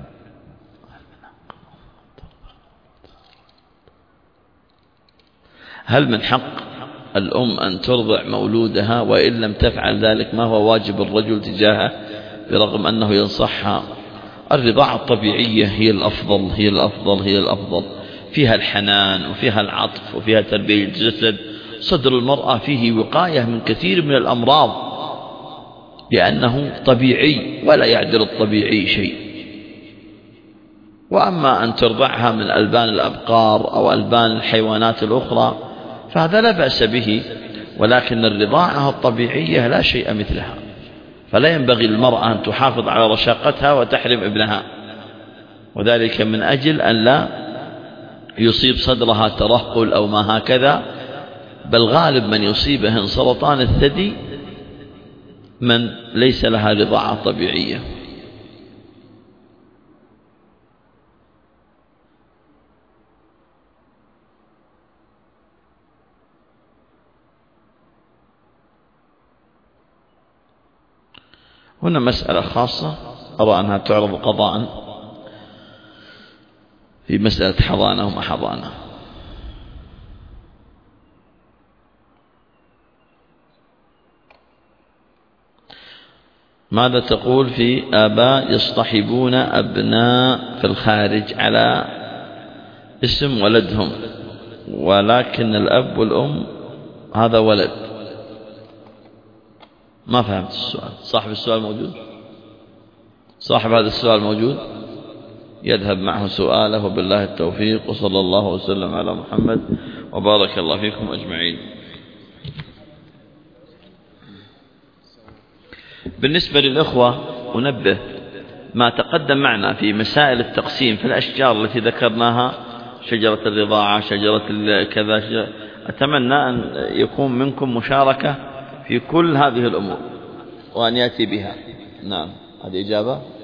هل من حق الأم أن ترضع مولودها؟ وإن لم تفعل ذلك ما هو واجب الرجل تجاهه برغم أنه ينصحها؟ الرضاعة الطبيعية هي الأفضل هي الأفضل هي الأفضل فيها الحنان وفيها العطف وفيها تربية الجسد. صدر المرأة فيه وقاية من كثير من الأمراض لأنه طبيعي ولا يعدل الطبيعي شيء. وأما أن ترضعها من ألبان الأبقار أو ألبان الحيوانات الأخرى فهذا لا بأس به، ولكن الرضاعة الطبيعية لا شيء مثلها، فلا ينبغي للمرأة أن تحافظ على رشاقتها وتحرم ابنها، وذلك من أجل أن لا يصيب صدرها ترهل أو ما هكذا، بل غالب من يصيبهن سرطان الثدي من ليس لها رضاعة طبيعية. هنا مسألة خاصة أرى أنها تعرض قضاء في مسألة حضانة وما حضانة. ماذا تقول في آباء يصطحبون أبناء في الخارج على اسم ولدهم ولكن الأب والأم هذا ولد؟ ما فهمت السؤال. صاحب السؤال موجود؟ صاحب هذا السؤال موجود؟ يذهب معه سؤاله، وبالله التوفيق، وصلى الله وسلم على محمد وبارك الله فيكم أجمعين. بالنسبة للأخوة أنبه ما تقدم معنا في مسائل التقسيم في الأشجار التي ذكرناها، شجرة الرضاعة، شجرة كذا، شجرة. أتمنى أن يكون منكم مشاركة في كل هذه الأمور وأن يأتي بها. نعم، هذه إجابة.